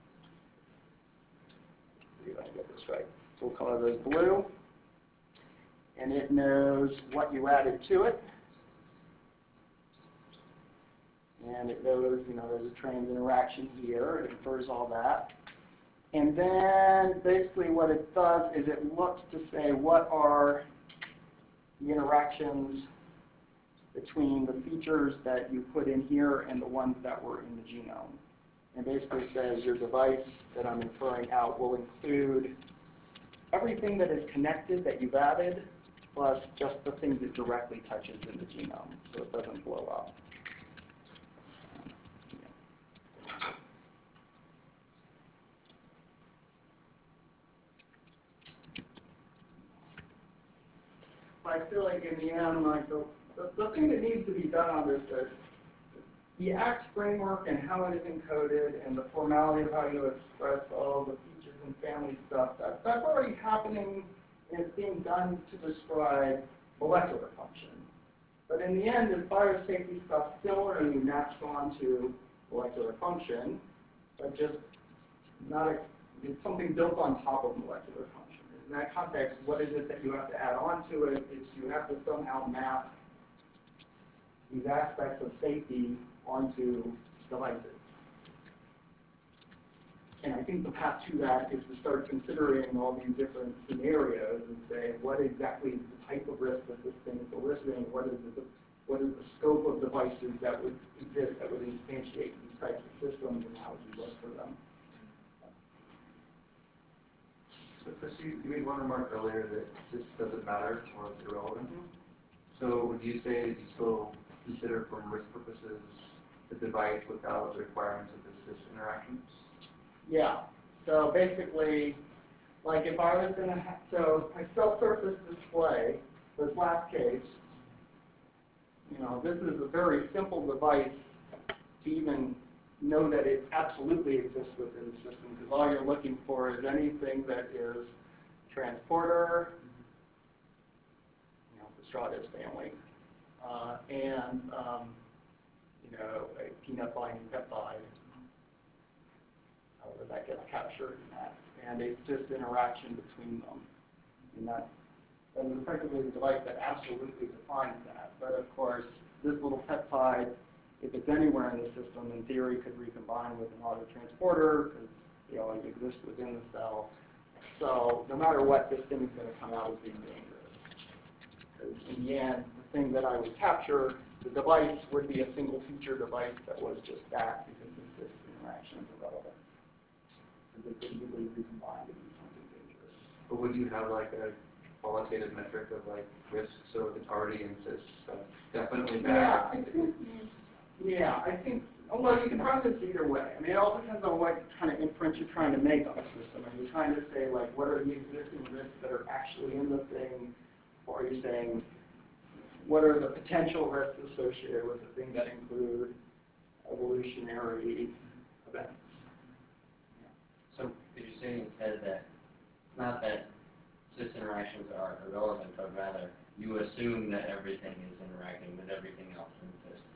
Let's see if I can get this right. So we'll color those blue. And it knows what you added to it. And it knows, there's a trans interaction here. It infers all that. And then basically what it does is it looks to say what are the interactions between the features that you put in here and the ones that were in the genome. And basically says your device that I'm inferring out will include everything that is connected that you've added, plus just the things it directly touches in the genome, so it doesn't blow up. I feel like in the end, like the thing that needs to be done on this is the ACT framework and how it is encoded and the formality of how you express all the features and family stuff, that's already happening, and it's being done to describe molecular function. But in the end, is biosafety stuff similar and matched onto molecular function, but just not it's something built on top of molecular function. In that context, what is it that you have to add on to it? It's you have to somehow map these aspects of safety onto devices. And I think the path to that is to start considering all these different scenarios and say, what exactly is the type of risk that this thing is eliciting? What is the scope of devices that would exist that would instantiate these types of systems, and how would you look for them? So Chris, you made one remark earlier that this doesn't matter or it's irrelevant. So would you say that you still consider for risk purposes the device without the requirements of the sys interactions? Yeah. So basically, like if I was going to so my cell surface display, this last case, this is a very simple device to even know that it absolutely exists within the system, because all you're looking for is anything that is transporter, the Stratus family, and a peanut binding peptide, however that gets captured in that, and a cis interaction between them. And that is effectively the device that absolutely defines that. But of course, this little peptide, if it's anywhere in the system, in theory, could recombine with an autotransporter because they all exist within the cell. So no matter what, this thing is going to come out as being dangerous. Because in the end, the thing that I would capture, the device would be a single feature device that was just that, because the cis interactions are relevant. Because it could easily recombine to be something dangerous. But would you have like a qualitative metric of like risk? So if it's already in cis, that's definitely bad. I think, well, you can run this either way. I mean, it all depends on what kind of inference you're trying to make on the system. Are you trying to say, like, what are the existing risks that are actually in the thing? Or are you saying, what are the potential risks associated with the thing that include evolutionary events? So you're saying instead that it's not that cis interactions are irrelevant, but rather you assume that everything is interacting with everything else in cis.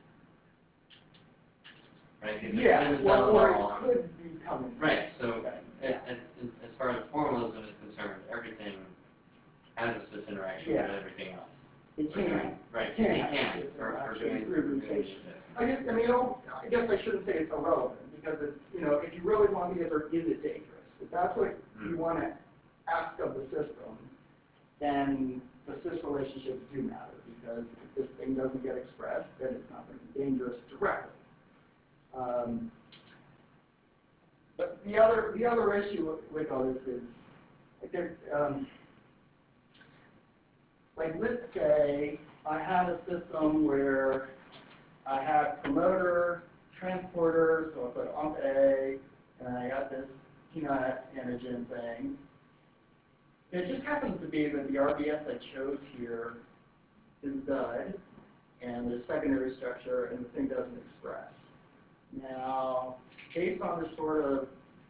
Right? Yeah, or it could become. Right, so as far as formalism is concerned, everything has a cis interaction with everything else. It can. Right, It can. for doing this. I guess I shouldn't say it's irrelevant, because it's, if you really want the answer, is it dangerous? If that's what you want to ask of the system, then the cis relationships do matter, because if this thing doesn't get expressed, then it's not going to be dangerous directly. But the other issue with all this is, like let's say I had a system where I had promoter, transporter, so I put ump A, and I got this peanut antigen thing. It just happens to be that the RBS I chose here is dud, and there's secondary structure, and the thing doesn't express. Now, based on this sort of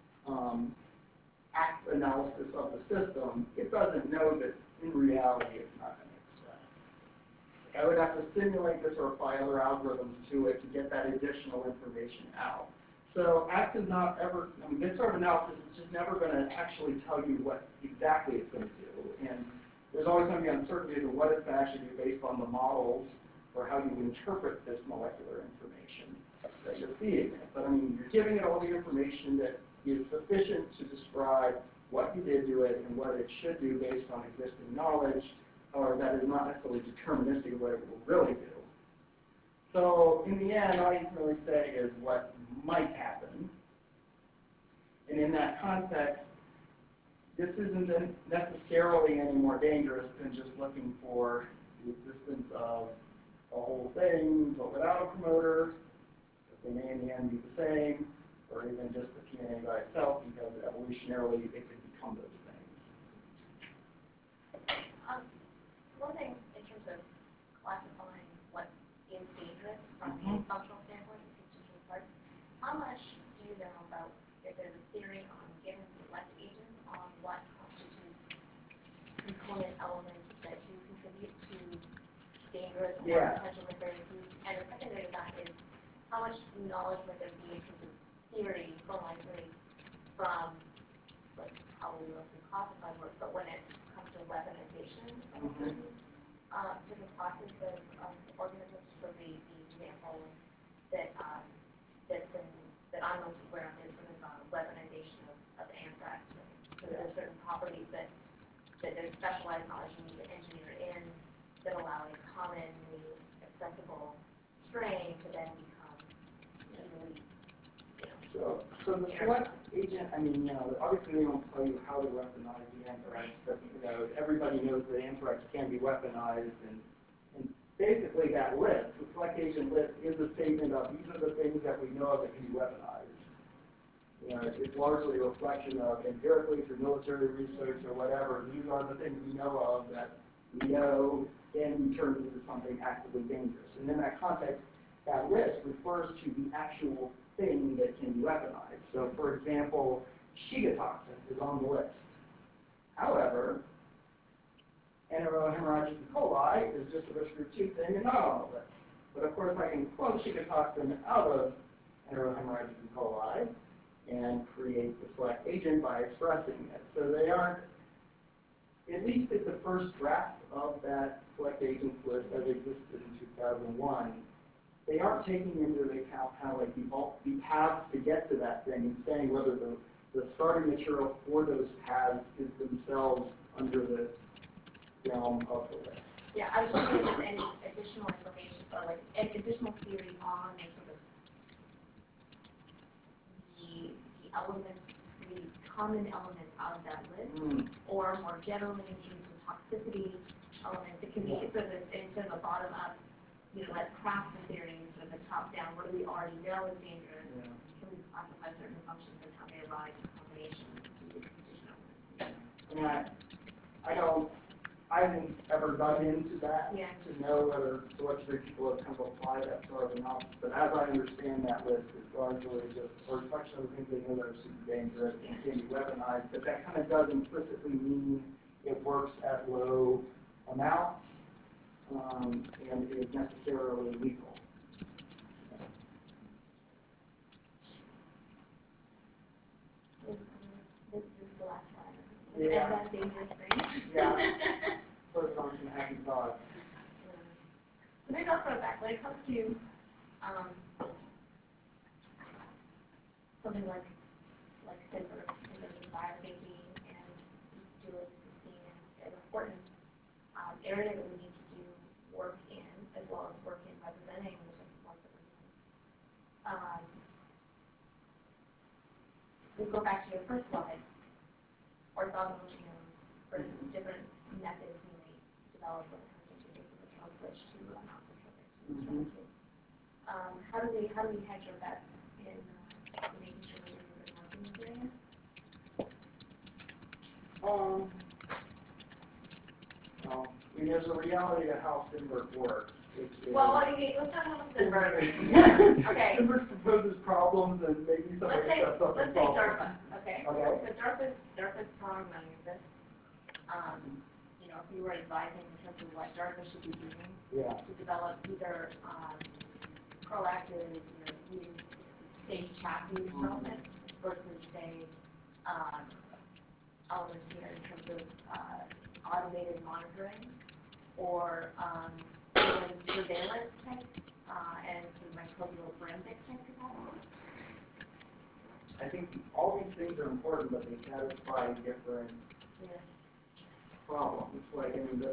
act analysis of the system, it doesn't know that in reality it's not going to express. Like I would have to simulate this or apply other algorithms to it to get that additional information out. So ACT is not ever, this sort of analysis is just never going to actually tell you what exactly it's going to do. And there's always going to be uncertainties of what it's going to actually do based on the models or how you interpret this molecular information that you're feeding it. But you're giving it all the information that is sufficient to describe what you did to it and what it should do based on existing knowledge, or that is not necessarily deterministic of what it will really do. So in the end, all you can really say is what might happen. And in that context, this isn't necessarily any more dangerous than just looking for the existence of the whole thing, but without a promoter, because they may in the end be the same, or even just the PNA by itself, because evolutionarily it could become those things. One thing in terms of classifying what is dangerous from a functional standpoint, constituent parts, how much do you know about if there's a theory on given select agents dangerous or Yeah. potential nefarious use. And the secondary to that is how much knowledge might there be in terms of theory, frontline theory, from like probably mostly classified work, but when it comes to weaponization of certain different classes of organisms. For the example that that I'm most aware of is sort of weaponization of anthrax. So there's certain properties that there's specialized knowledge you need to engineer in that allow a commonly accessible strain to then become easily, So the select agent, I mean, obviously they don't tell you how to weaponize the anthrax, but everybody knows that anthrax can be weaponized, and basically that list, the select agent list, is a statement of these are the things that we know of that can be weaponized. It's largely a reflection of empirically through military research or whatever. These are the things we know of that we know can be turned into something actively dangerous. And in that context, that list refers to the actual thing that can be weaponized. So, for example, Shiga toxin is on the list. However, anaerobic hemorrhagic E. coli is just a risk group 2 thing and not on the list. But of course, I can pull Shiga toxin out of anaerobic hemorrhagic E. coli and create the select agent by expressing it. So they aren't, at least at the first draft of that select agents list as existed in 2001, they aren't taking into account how like the paths to get to that thing and saying whether the starting material for those paths is themselves under the realm of the list. Yeah, I was just wondering if there's any additional information or like an additional theory on the sort of the elements, the common elements out of that list, or more generally maybe some toxicity elements. It can be sort of instead of a bottom up, let's craft the theory, sort of a top down. What do we already know is dangerous? Yeah. Can we classify certain functions and how they arise in combination with these conditional elements? I mean, I haven't ever dug into that to know whether to what degree people have kind of applied that sort of analysis. But as I understand that list, it's largely just a reflection of the things they know that are super dangerous and can be weaponized. But that kind of does implicitly mean it works at low amounts and is necessarily lethal. This is the last slide. Yeah. And that dangerous thing. Yeah. Put on some happy thoughts. So maybe I'll throw it back. When it comes to something like SIMBR, in terms of biosafety and dual seen as an important area that we need to do work in, as well as work in representing the type of work that we're doing. We go back to your first slide, orthogonal genomes versus different methods we may develop when it comes to taking the kill switch to a non-specific to how do we hedge our bets in making sure that we're doing work in this area? Well, I mean, there's a reality to how SIMBR works. Well, let's talk about SIMBR. Okay. SIMBR proposes problems and maybe somebody steps up and Let's say solves DARPA. them. Okay. Okay. So DARPA's throwing money at this. If you were advising in terms of what DARPA should be doing to develop either proactive, using safe chassis development versus say elements here in terms of automated monitoring or even surveillance type and sort of microbial forensic type capacity. I think all these things are important, but they satisfy different problems. Like, I mean,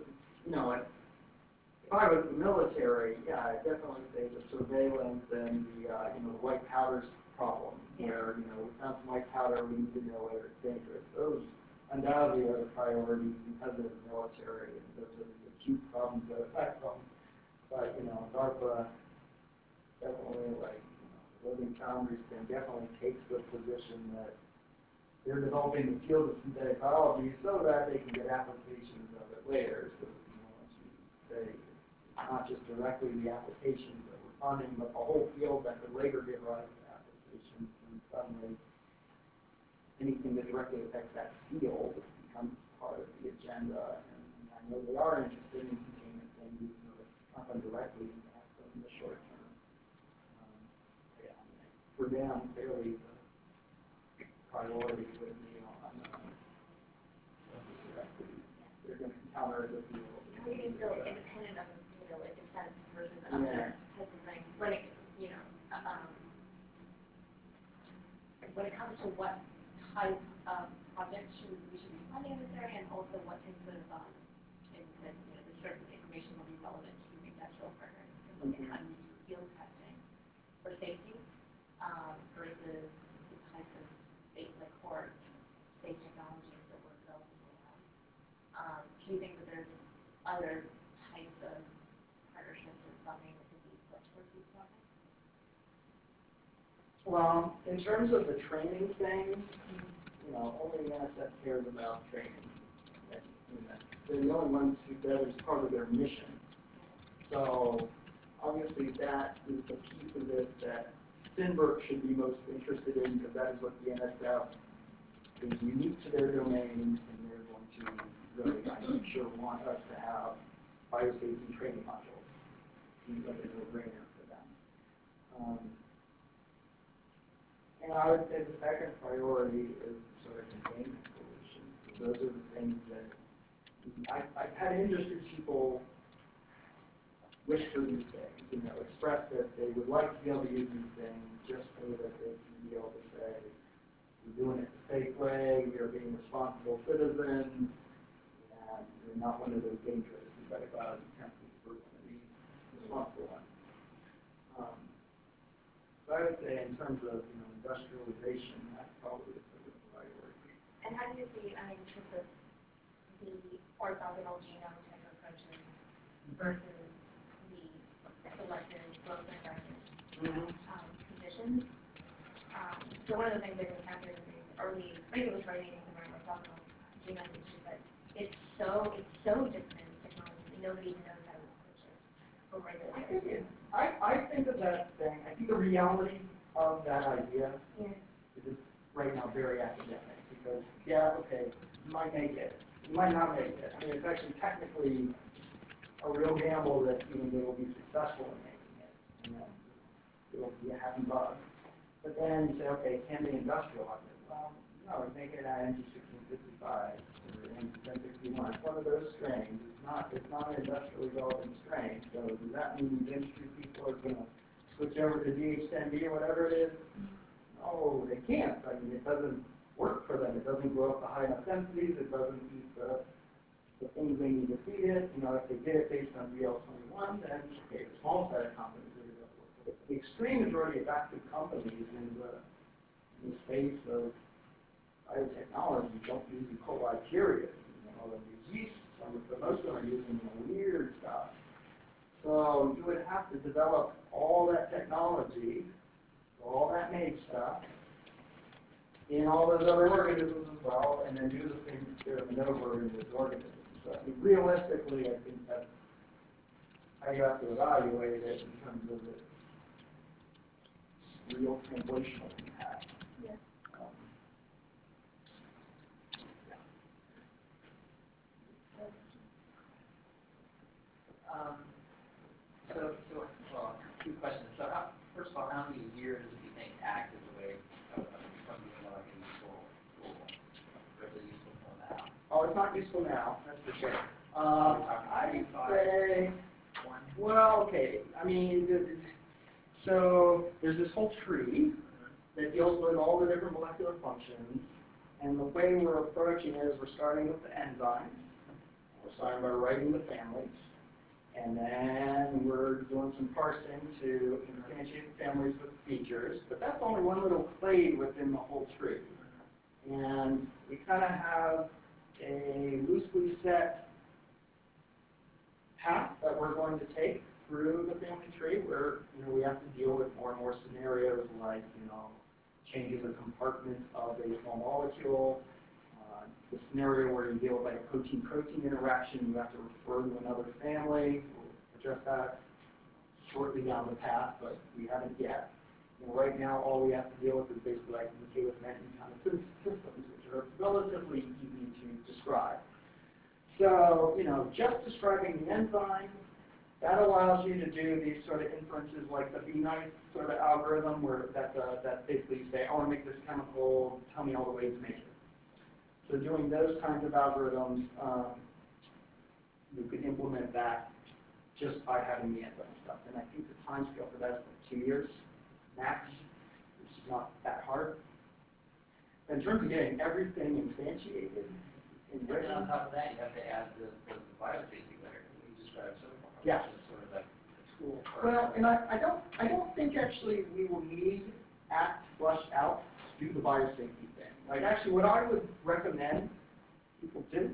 if I was the military, I'd definitely say the surveillance and the white powders problem, where, we found some white powder, we need to know whether it's dangerous. Those undoubtedly are the priorities because of the military, and those are the acute problems that affect them. But, DARPA definitely, Living Foundries thing definitely takes the position that they're developing the field of synthetic biology so that they can get applications of it later. So, as you say, it's not just directly the applications that we're funding, but the whole field that could later give rise to applications. And suddenly, anything that directly affects that field becomes part of the agenda. And I know they are interested in containment things, going to directly impact them in the short term. Yeah, for them, clearly the priority would be on directly. They're going to encounter the field. How are you still independent of, like defense versus other type of thing? When it, when it comes to what type of projects we should be funding in this area, and also what types of, the sort of information will be relevant to industrial partners to look at how you do field testing for safety versus the types of safe, like core safe technologies that we're developing now. Do you think that there's other types of partnerships or funding that could be put towards these projects? Well, in terms of the training things, only the NSF cares about training. They're the only ones who that is part of their mission. So obviously that is the piece of it that SINBRC should be most interested in, because that is what the NSF is unique to their domain, and they're going to really, I'm sure, want us to have biosafety training modules. Seems like a no-brainer for them. And I would say the second priority is sort of containment solutions. Those are the things that I've had industry people whisper these things, express that they would like to be able to use these things just so that they can be able to say, we're doing it the safe way, we are being responsible citizens, and we're not one of those dangerous. We've got to go out and attempt this for one of these responsible ones. So I would say in terms of industrialization, that's probably the sort of priority. And how do you see, in terms of the orthogonal genome type approaches versus the selective growth environment conditions? So one of the things I've encountered in these early regulatory meetings around orthogonal genomes is just that it's so different in technology that nobody even knows how to approach it for regulators. I think of that thing, I think the reality of that idea is right now very academic, because, okay, you might make it, you might not make it. I mean, it's actually technically a real gamble that they will be successful in making it, and that it will be a happy bug. But then you say, okay, can they industrialize it? Well, no, make it at NG1655 or NG1061. It's one of those strains. It's not an industrially relevant strain. So does that mean these industry people are going to switch over to DH10B or whatever it is? No, they can't. I mean, it doesn't work for them. It doesn't grow up to high enough densities. It doesn't eat the things they need to feed it. If they did it based on DL21, then okay, the small set of companies are going to work. The extreme majority of active companies in the space of biotechnology don't use E. coli, period. They use yeast. Most of them are using weird stuff. So you would have to develop all that technology, all that made stuff, in all those other organisms as well, and then do the same experiment over in this organism. So I mean, realistically, I think that's how you have to evaluate it in terms of its real translational impact. Yeah. Well, two questions. So, first of all, how many years do you think ACT is away from being like a useful tool? Or is it useful tool now? Oh, it's not useful now, that's for sure. I'd say, well, okay, I mean, so there's this whole tree that deals with all the different molecular functions, and the way we're approaching it is we're starting with the enzymes, we're starting by writing the families, and then we're doing some parsing to instantiate the families with features, but that's only one little clade within the whole tree. And we kind of have a loosely set path that we're going to take through the family tree, where we have to deal with more and more scenarios like changing the compartments of a small molecule. The scenario where you deal with like a protein-protein interaction, you have to refer to another family. We'll address that shortly down the path, but we haven't yet. Right now, all we have to deal with is basically like the Cayless-Menten kind of systems, which are relatively easy to describe. So, just describing the enzyme That allows you to do these sort of inferences like the Be Nice sort of algorithm where that basically you say, I want to make this chemical, tell me all the ways to make it. So doing those kinds of algorithms, you could implement that just by having the end-to-end stuff. And I think the time scale for that is like 2 years max, which is not that hard. In terms of getting everything instantiated and And written, then on top of that, you have to add the biosafety layer that you described so far. Yes. Which is sort of like a tool for. well, and I don't think actually we will need ACT flushed out to do the biosafety thing. Like actually what I would recommend people do,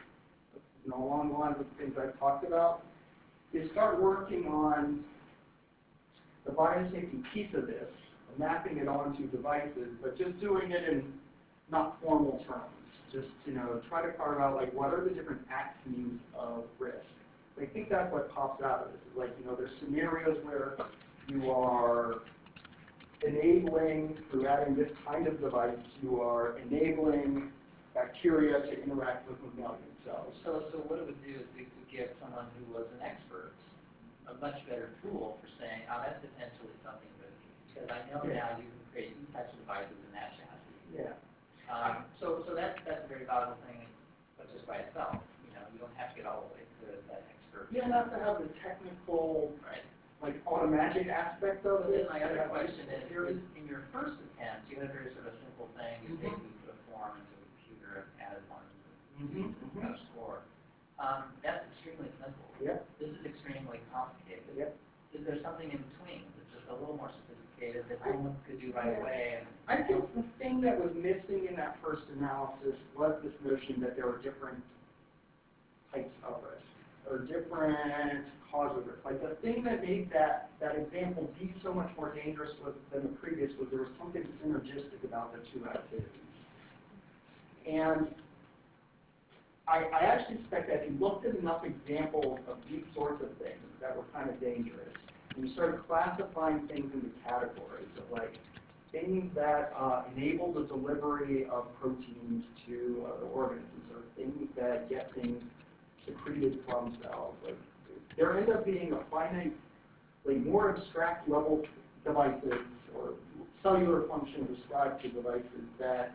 along the lines of the things I've talked about, is start working on the biosafety piece of this, mapping it onto devices, but just doing it in not formal terms. Just, try to carve out like what are the different axes of risk. I think that's what pops out of this. Is like, there's scenarios where you are enabling, through adding this kind of device, you are enabling bacteria to interact with mammalian cells. So what it would do is it would give someone who was an expert a much better tool for saying, oh, that's potentially something risky. Because I know now you can create these types of devices in that chassis. Yeah. So that's a very valuable thing, but just by itself. You don't have to get all the way to that expert. You don't have to have the technical, Right. like automagic aspect of So then this. my other question is in your first attempt, you had a very sort of simple thing. You basically put a form into a computer, added ones and zeros, and got a score. That's extremely simple. Yep. This is extremely complicated. Yep. Is there something in between that's just a little more sophisticated that someone could do right away? I think the thing that was missing in that first analysis was this notion that there were different types of risk, or different causes of risk. Like the thing that made that example be so much more dangerous than the previous was there was something synergistic about the two activities. And I actually suspect that if you looked at enough examples of these sorts of things that were kind of dangerous, and you started classifying things into categories of like things that enable the delivery of proteins to other organisms, or things that get things secreted from cells. Like there end up being a finite, like more abstract level devices or cellular functions ascribed to devices that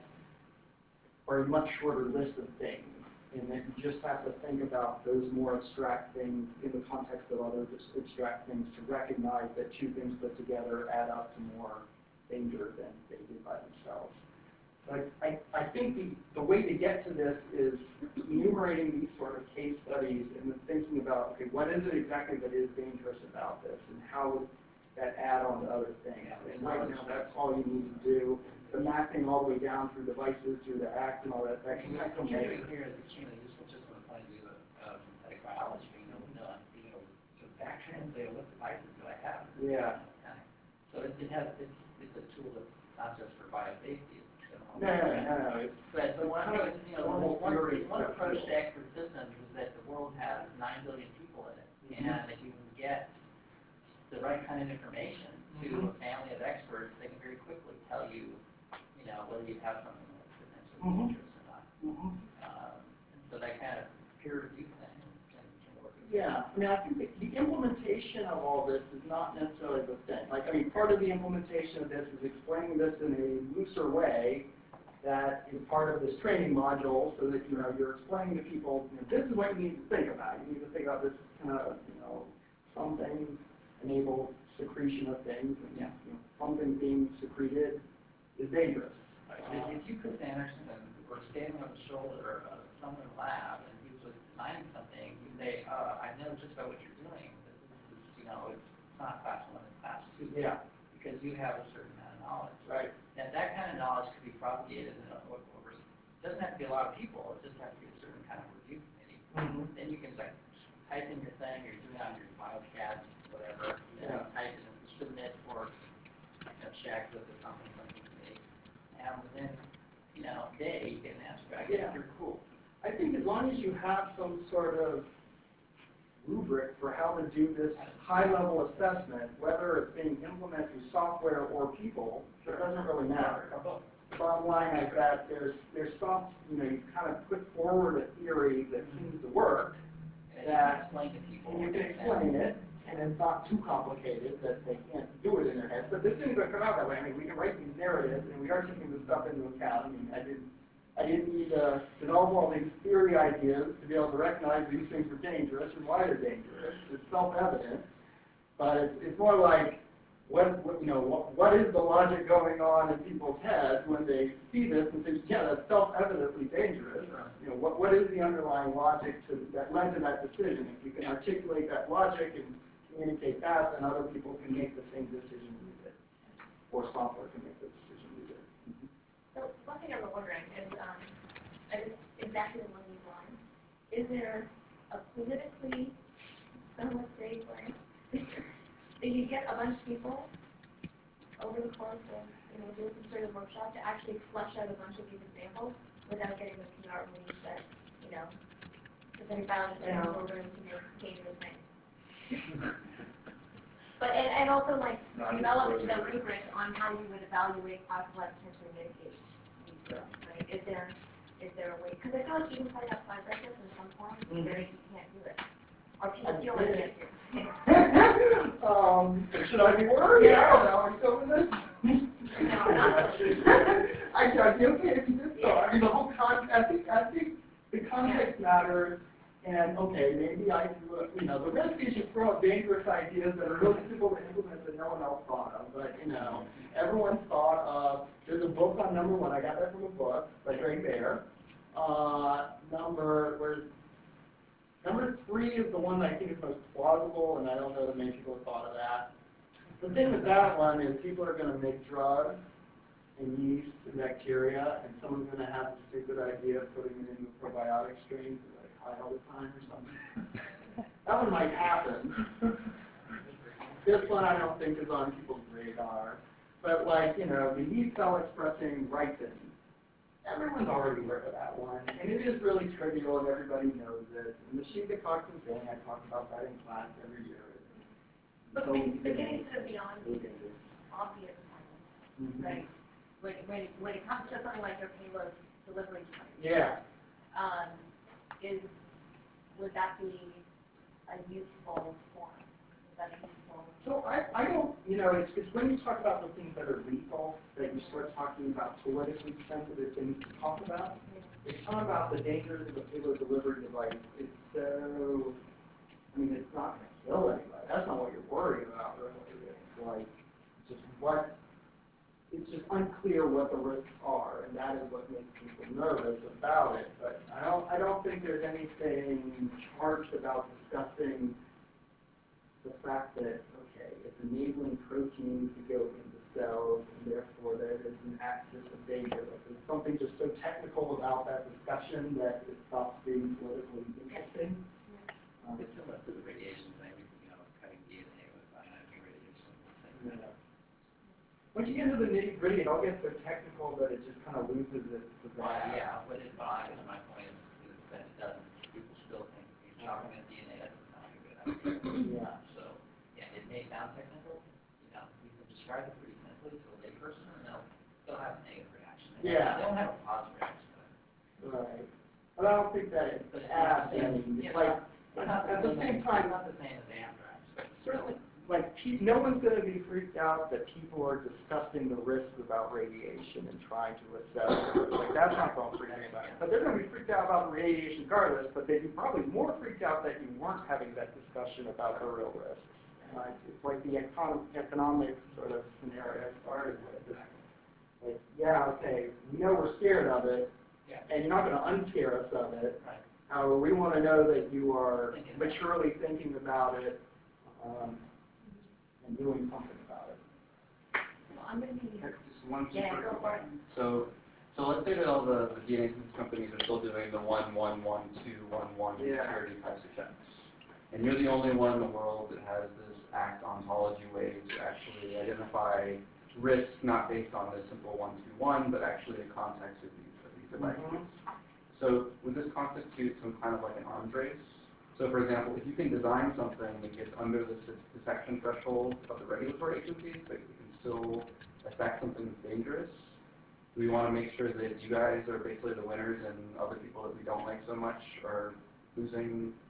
are a much shorter list of things. And then you just have to think about those more abstract things in the context of other abstract things to recognize that two things put together add up to more danger than they did by themselves. So I think the way to get to this is enumerating these sort of case studies and then thinking about, okay, what is it exactly that is dangerous about this and how would that add on to other things? And right now, that's all you need to do. The mapping all the way down through devices, through the ACT and all that can come What you're later. doing here is extremely useful just from the point of view of synthetic biology, being able to back translate what devices do I have. Yeah. So it's a tool that's not just for biosafety. No. It's But one kind of normal theory one stuff. approach to expert systems is that the world has 9 billion people in it, and if you can get the right kind of information to a family of experts, they can very quickly tell you, whether you have something that's potentially dangerous or not. And so that kind of peer review thing can work. Yeah, I mean, I think the implementation of all this is not necessarily the thing. Like, I mean, part of the implementation of this is explaining this in a looser way that is part of this training module so that, you're explaining to people, this is what you need to think about. You need to think about this as kind of, some things enable secretion of things, and some things being secreted is dangerous. If you could stand or standing on the shoulder of someone in the lab and he was designing something, you say, I know just about what you're doing, but this is, it's not class 1, it's class 2. Yeah. Because you have a certain amount of knowledge. Right. And that kind of knowledge could be propagated over, it doesn't have to be a lot of people, it just has to be a certain kind of review committee. Then you can type in your thing, you're doing it on your BioCAD, whatever, type it and submit for check with the something committee. And within, a day, you get an answer back. Yeah. You're cool. I think as long as you have some sort of rubric for how to do this high-level assessment, whether it's being implemented through software or people, it doesn't really matter. The bottom line is that there's some, you've kind of put forward a theory that seems to work, that explain to people. and you can explain it, and it's not too complicated that they can't do it in their heads. But this thing's going to come out that way. I mean, we can write these narratives, and we are taking this stuff into account. I mean, I didn't need to develop all these theory ideas to be able to recognize these things were dangerous and why they're dangerous. It's self-evident, but it's more like what is the logic going on in people's heads when they see this and think, yeah, that's self-evidently dangerous. You know, what is the underlying logic that led to that decision? If you can articulate that logic and communicate that, then other people can make the same decision we did, or software can make the decision we did. So one thing I was wondering is, exactly along these lines, is there a politically somewhat safe way that you get a bunch of people over the course of, doing some sort of workshop to actually flesh out a bunch of these examples without getting the PR release that, synthetic biology and children to make dangerous things? But, and also, like, develop the rubric on how you would evaluate how to, like, potentially mitigate these risks, right? Is there a way? Because I feel like even setting up plans like this in some form, you can't do it. Or people feel like they can't do it. Should I be worried? I don't know. Are you going with this? No, not really. I'd be okay if you did so. I mean, the whole I think the context matters. And okay, maybe I do, the risk is you throw out dangerous ideas that are really simple to implement that no one else thought of. But, everyone's thought of, there's a book on number one, I got that from a book by Greg Baer. Number three is the one that I think is most plausible, and I don't know that many people have thought of that. The thing with that one is people are going to make drugs and yeast and bacteria, and someone's going to have the stupid idea of putting it into a probiotic stream so they hide all the time or something. That one might happen. This one I don't think is on people's radar. But like, the yeast cell expressing ricin. Everyone's already aware of that one. And it is really trivial and everybody knows it. And the Shiga toxin thing, I talk about that in class every year. But getting sort of beyond these obvious ones, right? When it comes to something like your payload delivery device, would that be a useful form? Is that a useful? So I don't, it's when you talk about the things that are lethal that you start talking about politically sensitive things to talk about. If you talk about the dangers of a payload delivery device, it's so, it's not going to kill anybody. That's not what you're worried about, really. It's like, it's just unclear what the risks are, and that is what makes people nervous about it. But I don't think there's anything charged about discussing the fact that, okay, it's enabling proteins to go into cells, and therefore there is an axis of danger. Like, there's something just so technical about that discussion that it stops being politically interesting. It's similar to the radiation thing, cutting DNA with ionizing radiation. Yeah. Once you get into the nitty-gritty, it all gets so technical that it just kind of loses its pizzazz. Yeah, but my point is that it doesn't. People still think chopping at DNA doesn't sound like a good idea. Yeah. So, it may sound technical. You can describe it pretty simply to a layperson, and they'll have a negative reaction. They don't have a positive reaction to it. Right. But I don't think that it adds any. At the same time, not the same as anthrax, but certainly, no one's going to be freaked out that people are discussing the risks about radiation and trying to assess the risks. That's not going to freak anybody. But they're going to be freaked out about the radiation regardless, but they'd be probably more freaked out that you weren't having that discussion about the real risks. It's like the economic sort of scenario I started with. It's okay, we know we're scared of it, and you're not going to unscare us of it. Right. However, we want to know that you are maturely thinking about it and doing something about it. So I'm going to be. Just one Yeah, super go quick for it. one. So let's say that all the DNA synthesis companies are still doing the 1, 1, 1, 2, 1, 1 purity types of checks. And you're the only one in the world that has this ACT ontology way to actually identify risk not based on this simple 1, 2, 1, but actually the context of these devices. So would this constitute some kind of like an arms race? So for example, if you can design something that gets under this detection threshold of the regulatory agencies, but it can still affect something that's dangerous, do we want to make sure that you guys are basically the winners and other people that we don't like so much are losing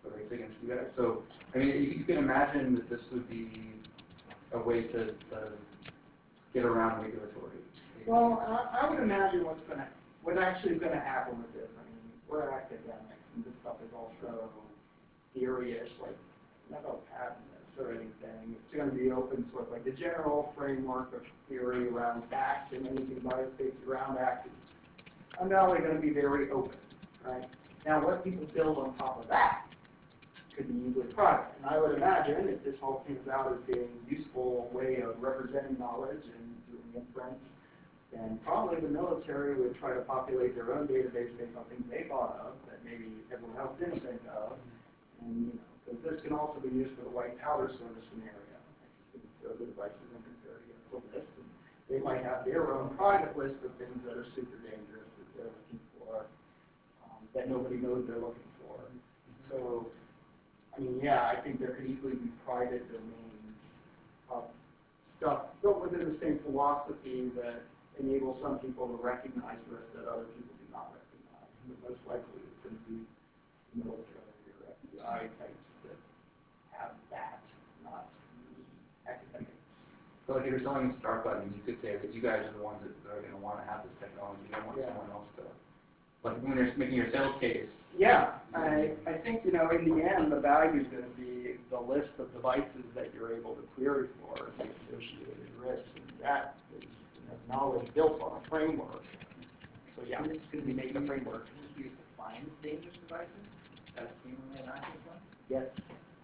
racing against you guys. So, I mean, you can imagine that this would be a way to get around regulatory. Well, I would imagine what actually is gonna happen with this. I mean, we're academics, and this stuff is also theory-ish, like, not about patent this or anything. It's gonna be open source, like the general framework of theory around facts and anything biosafety around act is undoubtedly gonna be very open, right? Now, what people build on top of that could be easily private. And I would imagine if this all turns out as being a useful way of representing knowledge and doing inference, then probably the military would try to populate their own database based on things they thought of that maybe everyone else didn't think of. And, because this can also be used for the white powder sort of scenario. You can throw the devices and compare it against a list. And they might have their own private list of things that are super dangerous that they're looking for, that nobody knows they're looking for. So, I mean, yeah, I think there could easily be private domains of stuff built within the same philosophy that enable some people to recognize risks that other people do not recognize. But most likely it's going to be military or FBI types that have that, not academics. So like if you're selling this DARPA, I mean, you could say that you guys are the ones that are going to want to have this technology. You don't want someone else to. Like when you're making your sales case. Yeah, I think, in the end, the value is going to be the list of devices that you're able to query for and the associated risks. And that is knowledge built on a framework. So yeah, we make the framework. You define dangerous devices? That's seemingly an obvious one? Yes.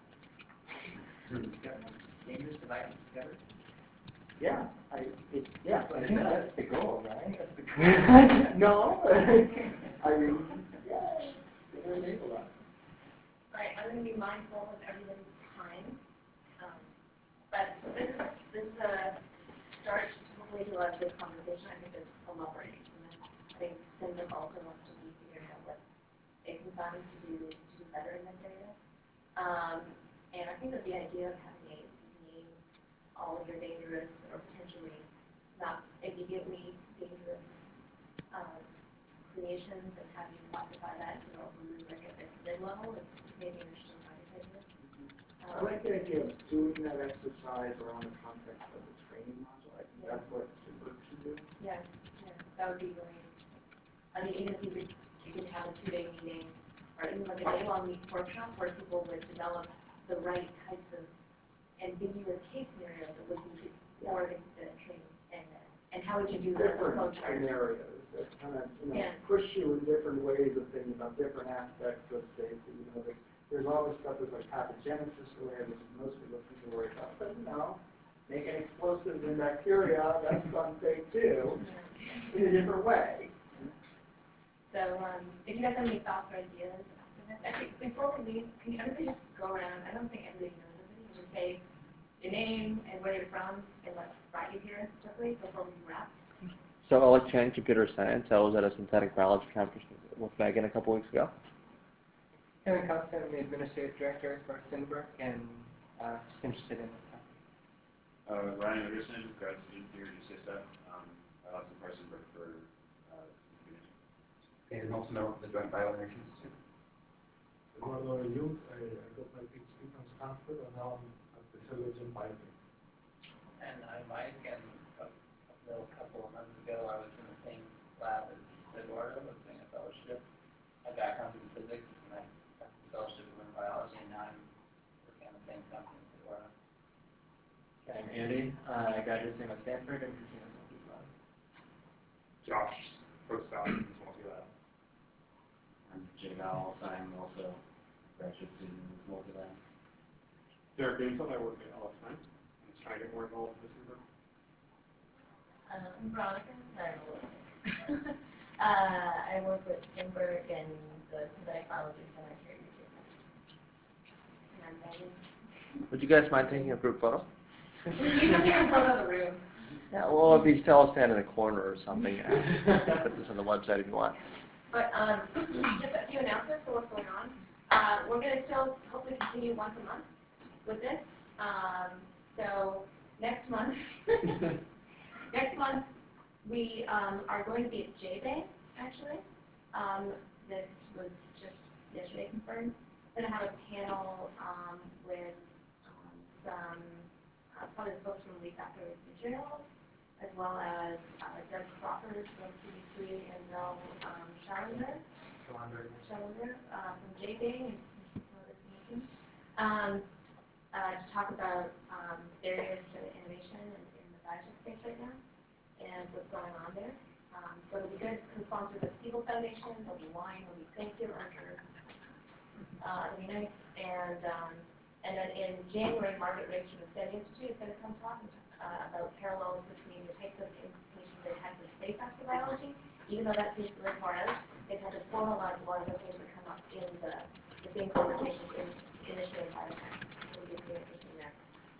Dangerous devices discovered? Yeah, I think that's the goal, right? That's the goal. No, I mean, yeah, they're enable that. Right, I'm going to be mindful of everybody's time. But so this is a start, hopefully, to a good conversation. I think there's a lot more interest in this. I think SINDIC also wants to be figuring out what they can find to do better in this area. And I think that the idea of having a name all of your dangerous or potentially not immediately dangerous creations and have you classify that to also move like at mid-level is maybe an interesting target idea. I like the idea of doing that exercise around the context of the training module. I think that's what SINDIC should do. Yeah, that would be great. I mean, even if you could have a 2-day meeting or even like a day-long workshop where people would develop the right types of ambiguous case scenarios that would be for the training and how would you do that? Different scenarios that kind of push you in different ways of thinking about different aspects of safety. There's all this stuff that's like pathogenesis related, which is mostly what people worry about. But making explosives in bacteria, that's unsafe too, in a different way. So if you guys have any thoughts or ideas after this, actually before we leave, can everybody just go around? I don't think everybody knows everybody. Just say your name and where you're from, and let's write you here quickly before we wrap. So Alec Chan, computer science. I was at a synthetic biology conference with Megan a couple weeks ago. Kevin Costa, I'm the administrative director for SINBRG, and just interested in this topic. Ryan Anderson, grad student here at UCSF. I also part SINBRG for And also know the Joint Bioenergy Institute. Eduardo Ayub, I got my PhD from Stanford, and now I'm at the Cellogen Biotech. And I'm Mike, and a couple of months ago I was in the same lab as Eduardo, I was doing a fellowship. My background's in physics, and I got the fellowship in biology, and now I'm working on the same company as Eduardo. I'm Andy. I graduated student at Stanford and continuous multi-lab. Josh, focused on multi-lab. I'm Jay Vowles. I'm also a graduate student in multi-lab. Derek Greenfield, I work at LS9. I'm just trying to get more involved with SINBRG. I'm Veronica. I work with SINBRG and the Synthetic Biology Center here at UCSF. And I'm Megan. Would you guys mind taking a group photo? You don't even go to the room. Yeah, well, if you tell us stand in a corner or something, put this on the website if you want. But just a few announcements for what's going on. We're going to still hopefully continue once a month with this. So next month, we are going to be at JBay, actually. This was just yesterday confirmed. We're gonna have a panel with some probably the folks from Leaf After Materials, as well as Doug Crawford from CB3 and Mel Challenger from JBang and some other Canadians, to talk about barriers to innovation in the biotech space right now and what's going on there. So it'll be good, co-sponsored with Siebel Foundation. There'll be wine, there'll be thank you, it'll be nice. And then in January, Margaret Riggs from the STEM Institute is going to come talk about parallels between the types of implications they've had for space astrobiology. Even though that seems really far out, they've had to formalize a lot of the things that come up in the same conversations initially in biotech. So it'll be pretty interesting there.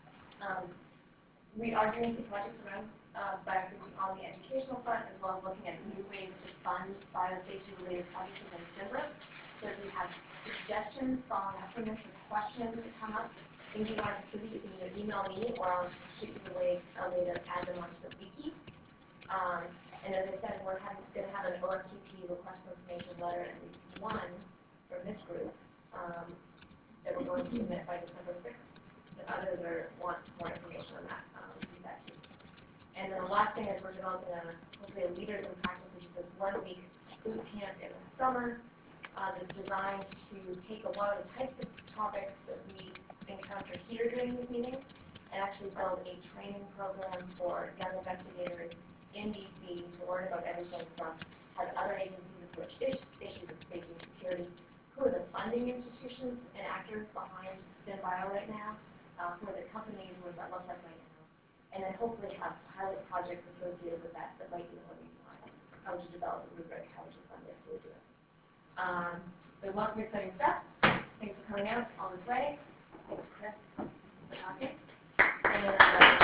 We are doing some projects around biosafety on the educational front, as well as looking at new ways to fund biosafety-related projects within SIMRIP. So if you have suggestions following up from this, or questions that come up, things you want to contribute, you can either email me or I'll shoot you a way to add them onto the wiki. And as I said, we're going to have an OFQP request for information letter, at least one from this group that we're going to submit by December 6th. If others want more information on that, do that too. And then the last thing is we're developing hopefully a leaders and practices. It's this 1 week boot camp in the summer that's designed to take a lot of the types of topics that we encounter here during these meetings and actually build a training program for young investigators in DC to learn about everything from how other agencies approach issues of safety and security, who are the funding institutions and actors behind SynBio right now, who are the companies, what does that look like right now, and then hopefully have pilot projects associated with that that might be the reason why, how to develop a rubric, how to fund it, how to do it. There's lots of exciting stuff. Thanks for coming out all this way. Thanks, Chris, for talking. And,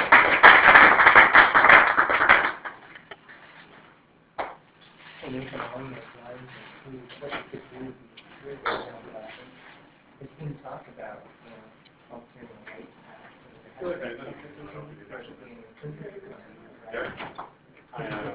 and then along those lines, what you could do with is can talk about altering the light path. I feel like I know. Especially in the intrinsic economy, right?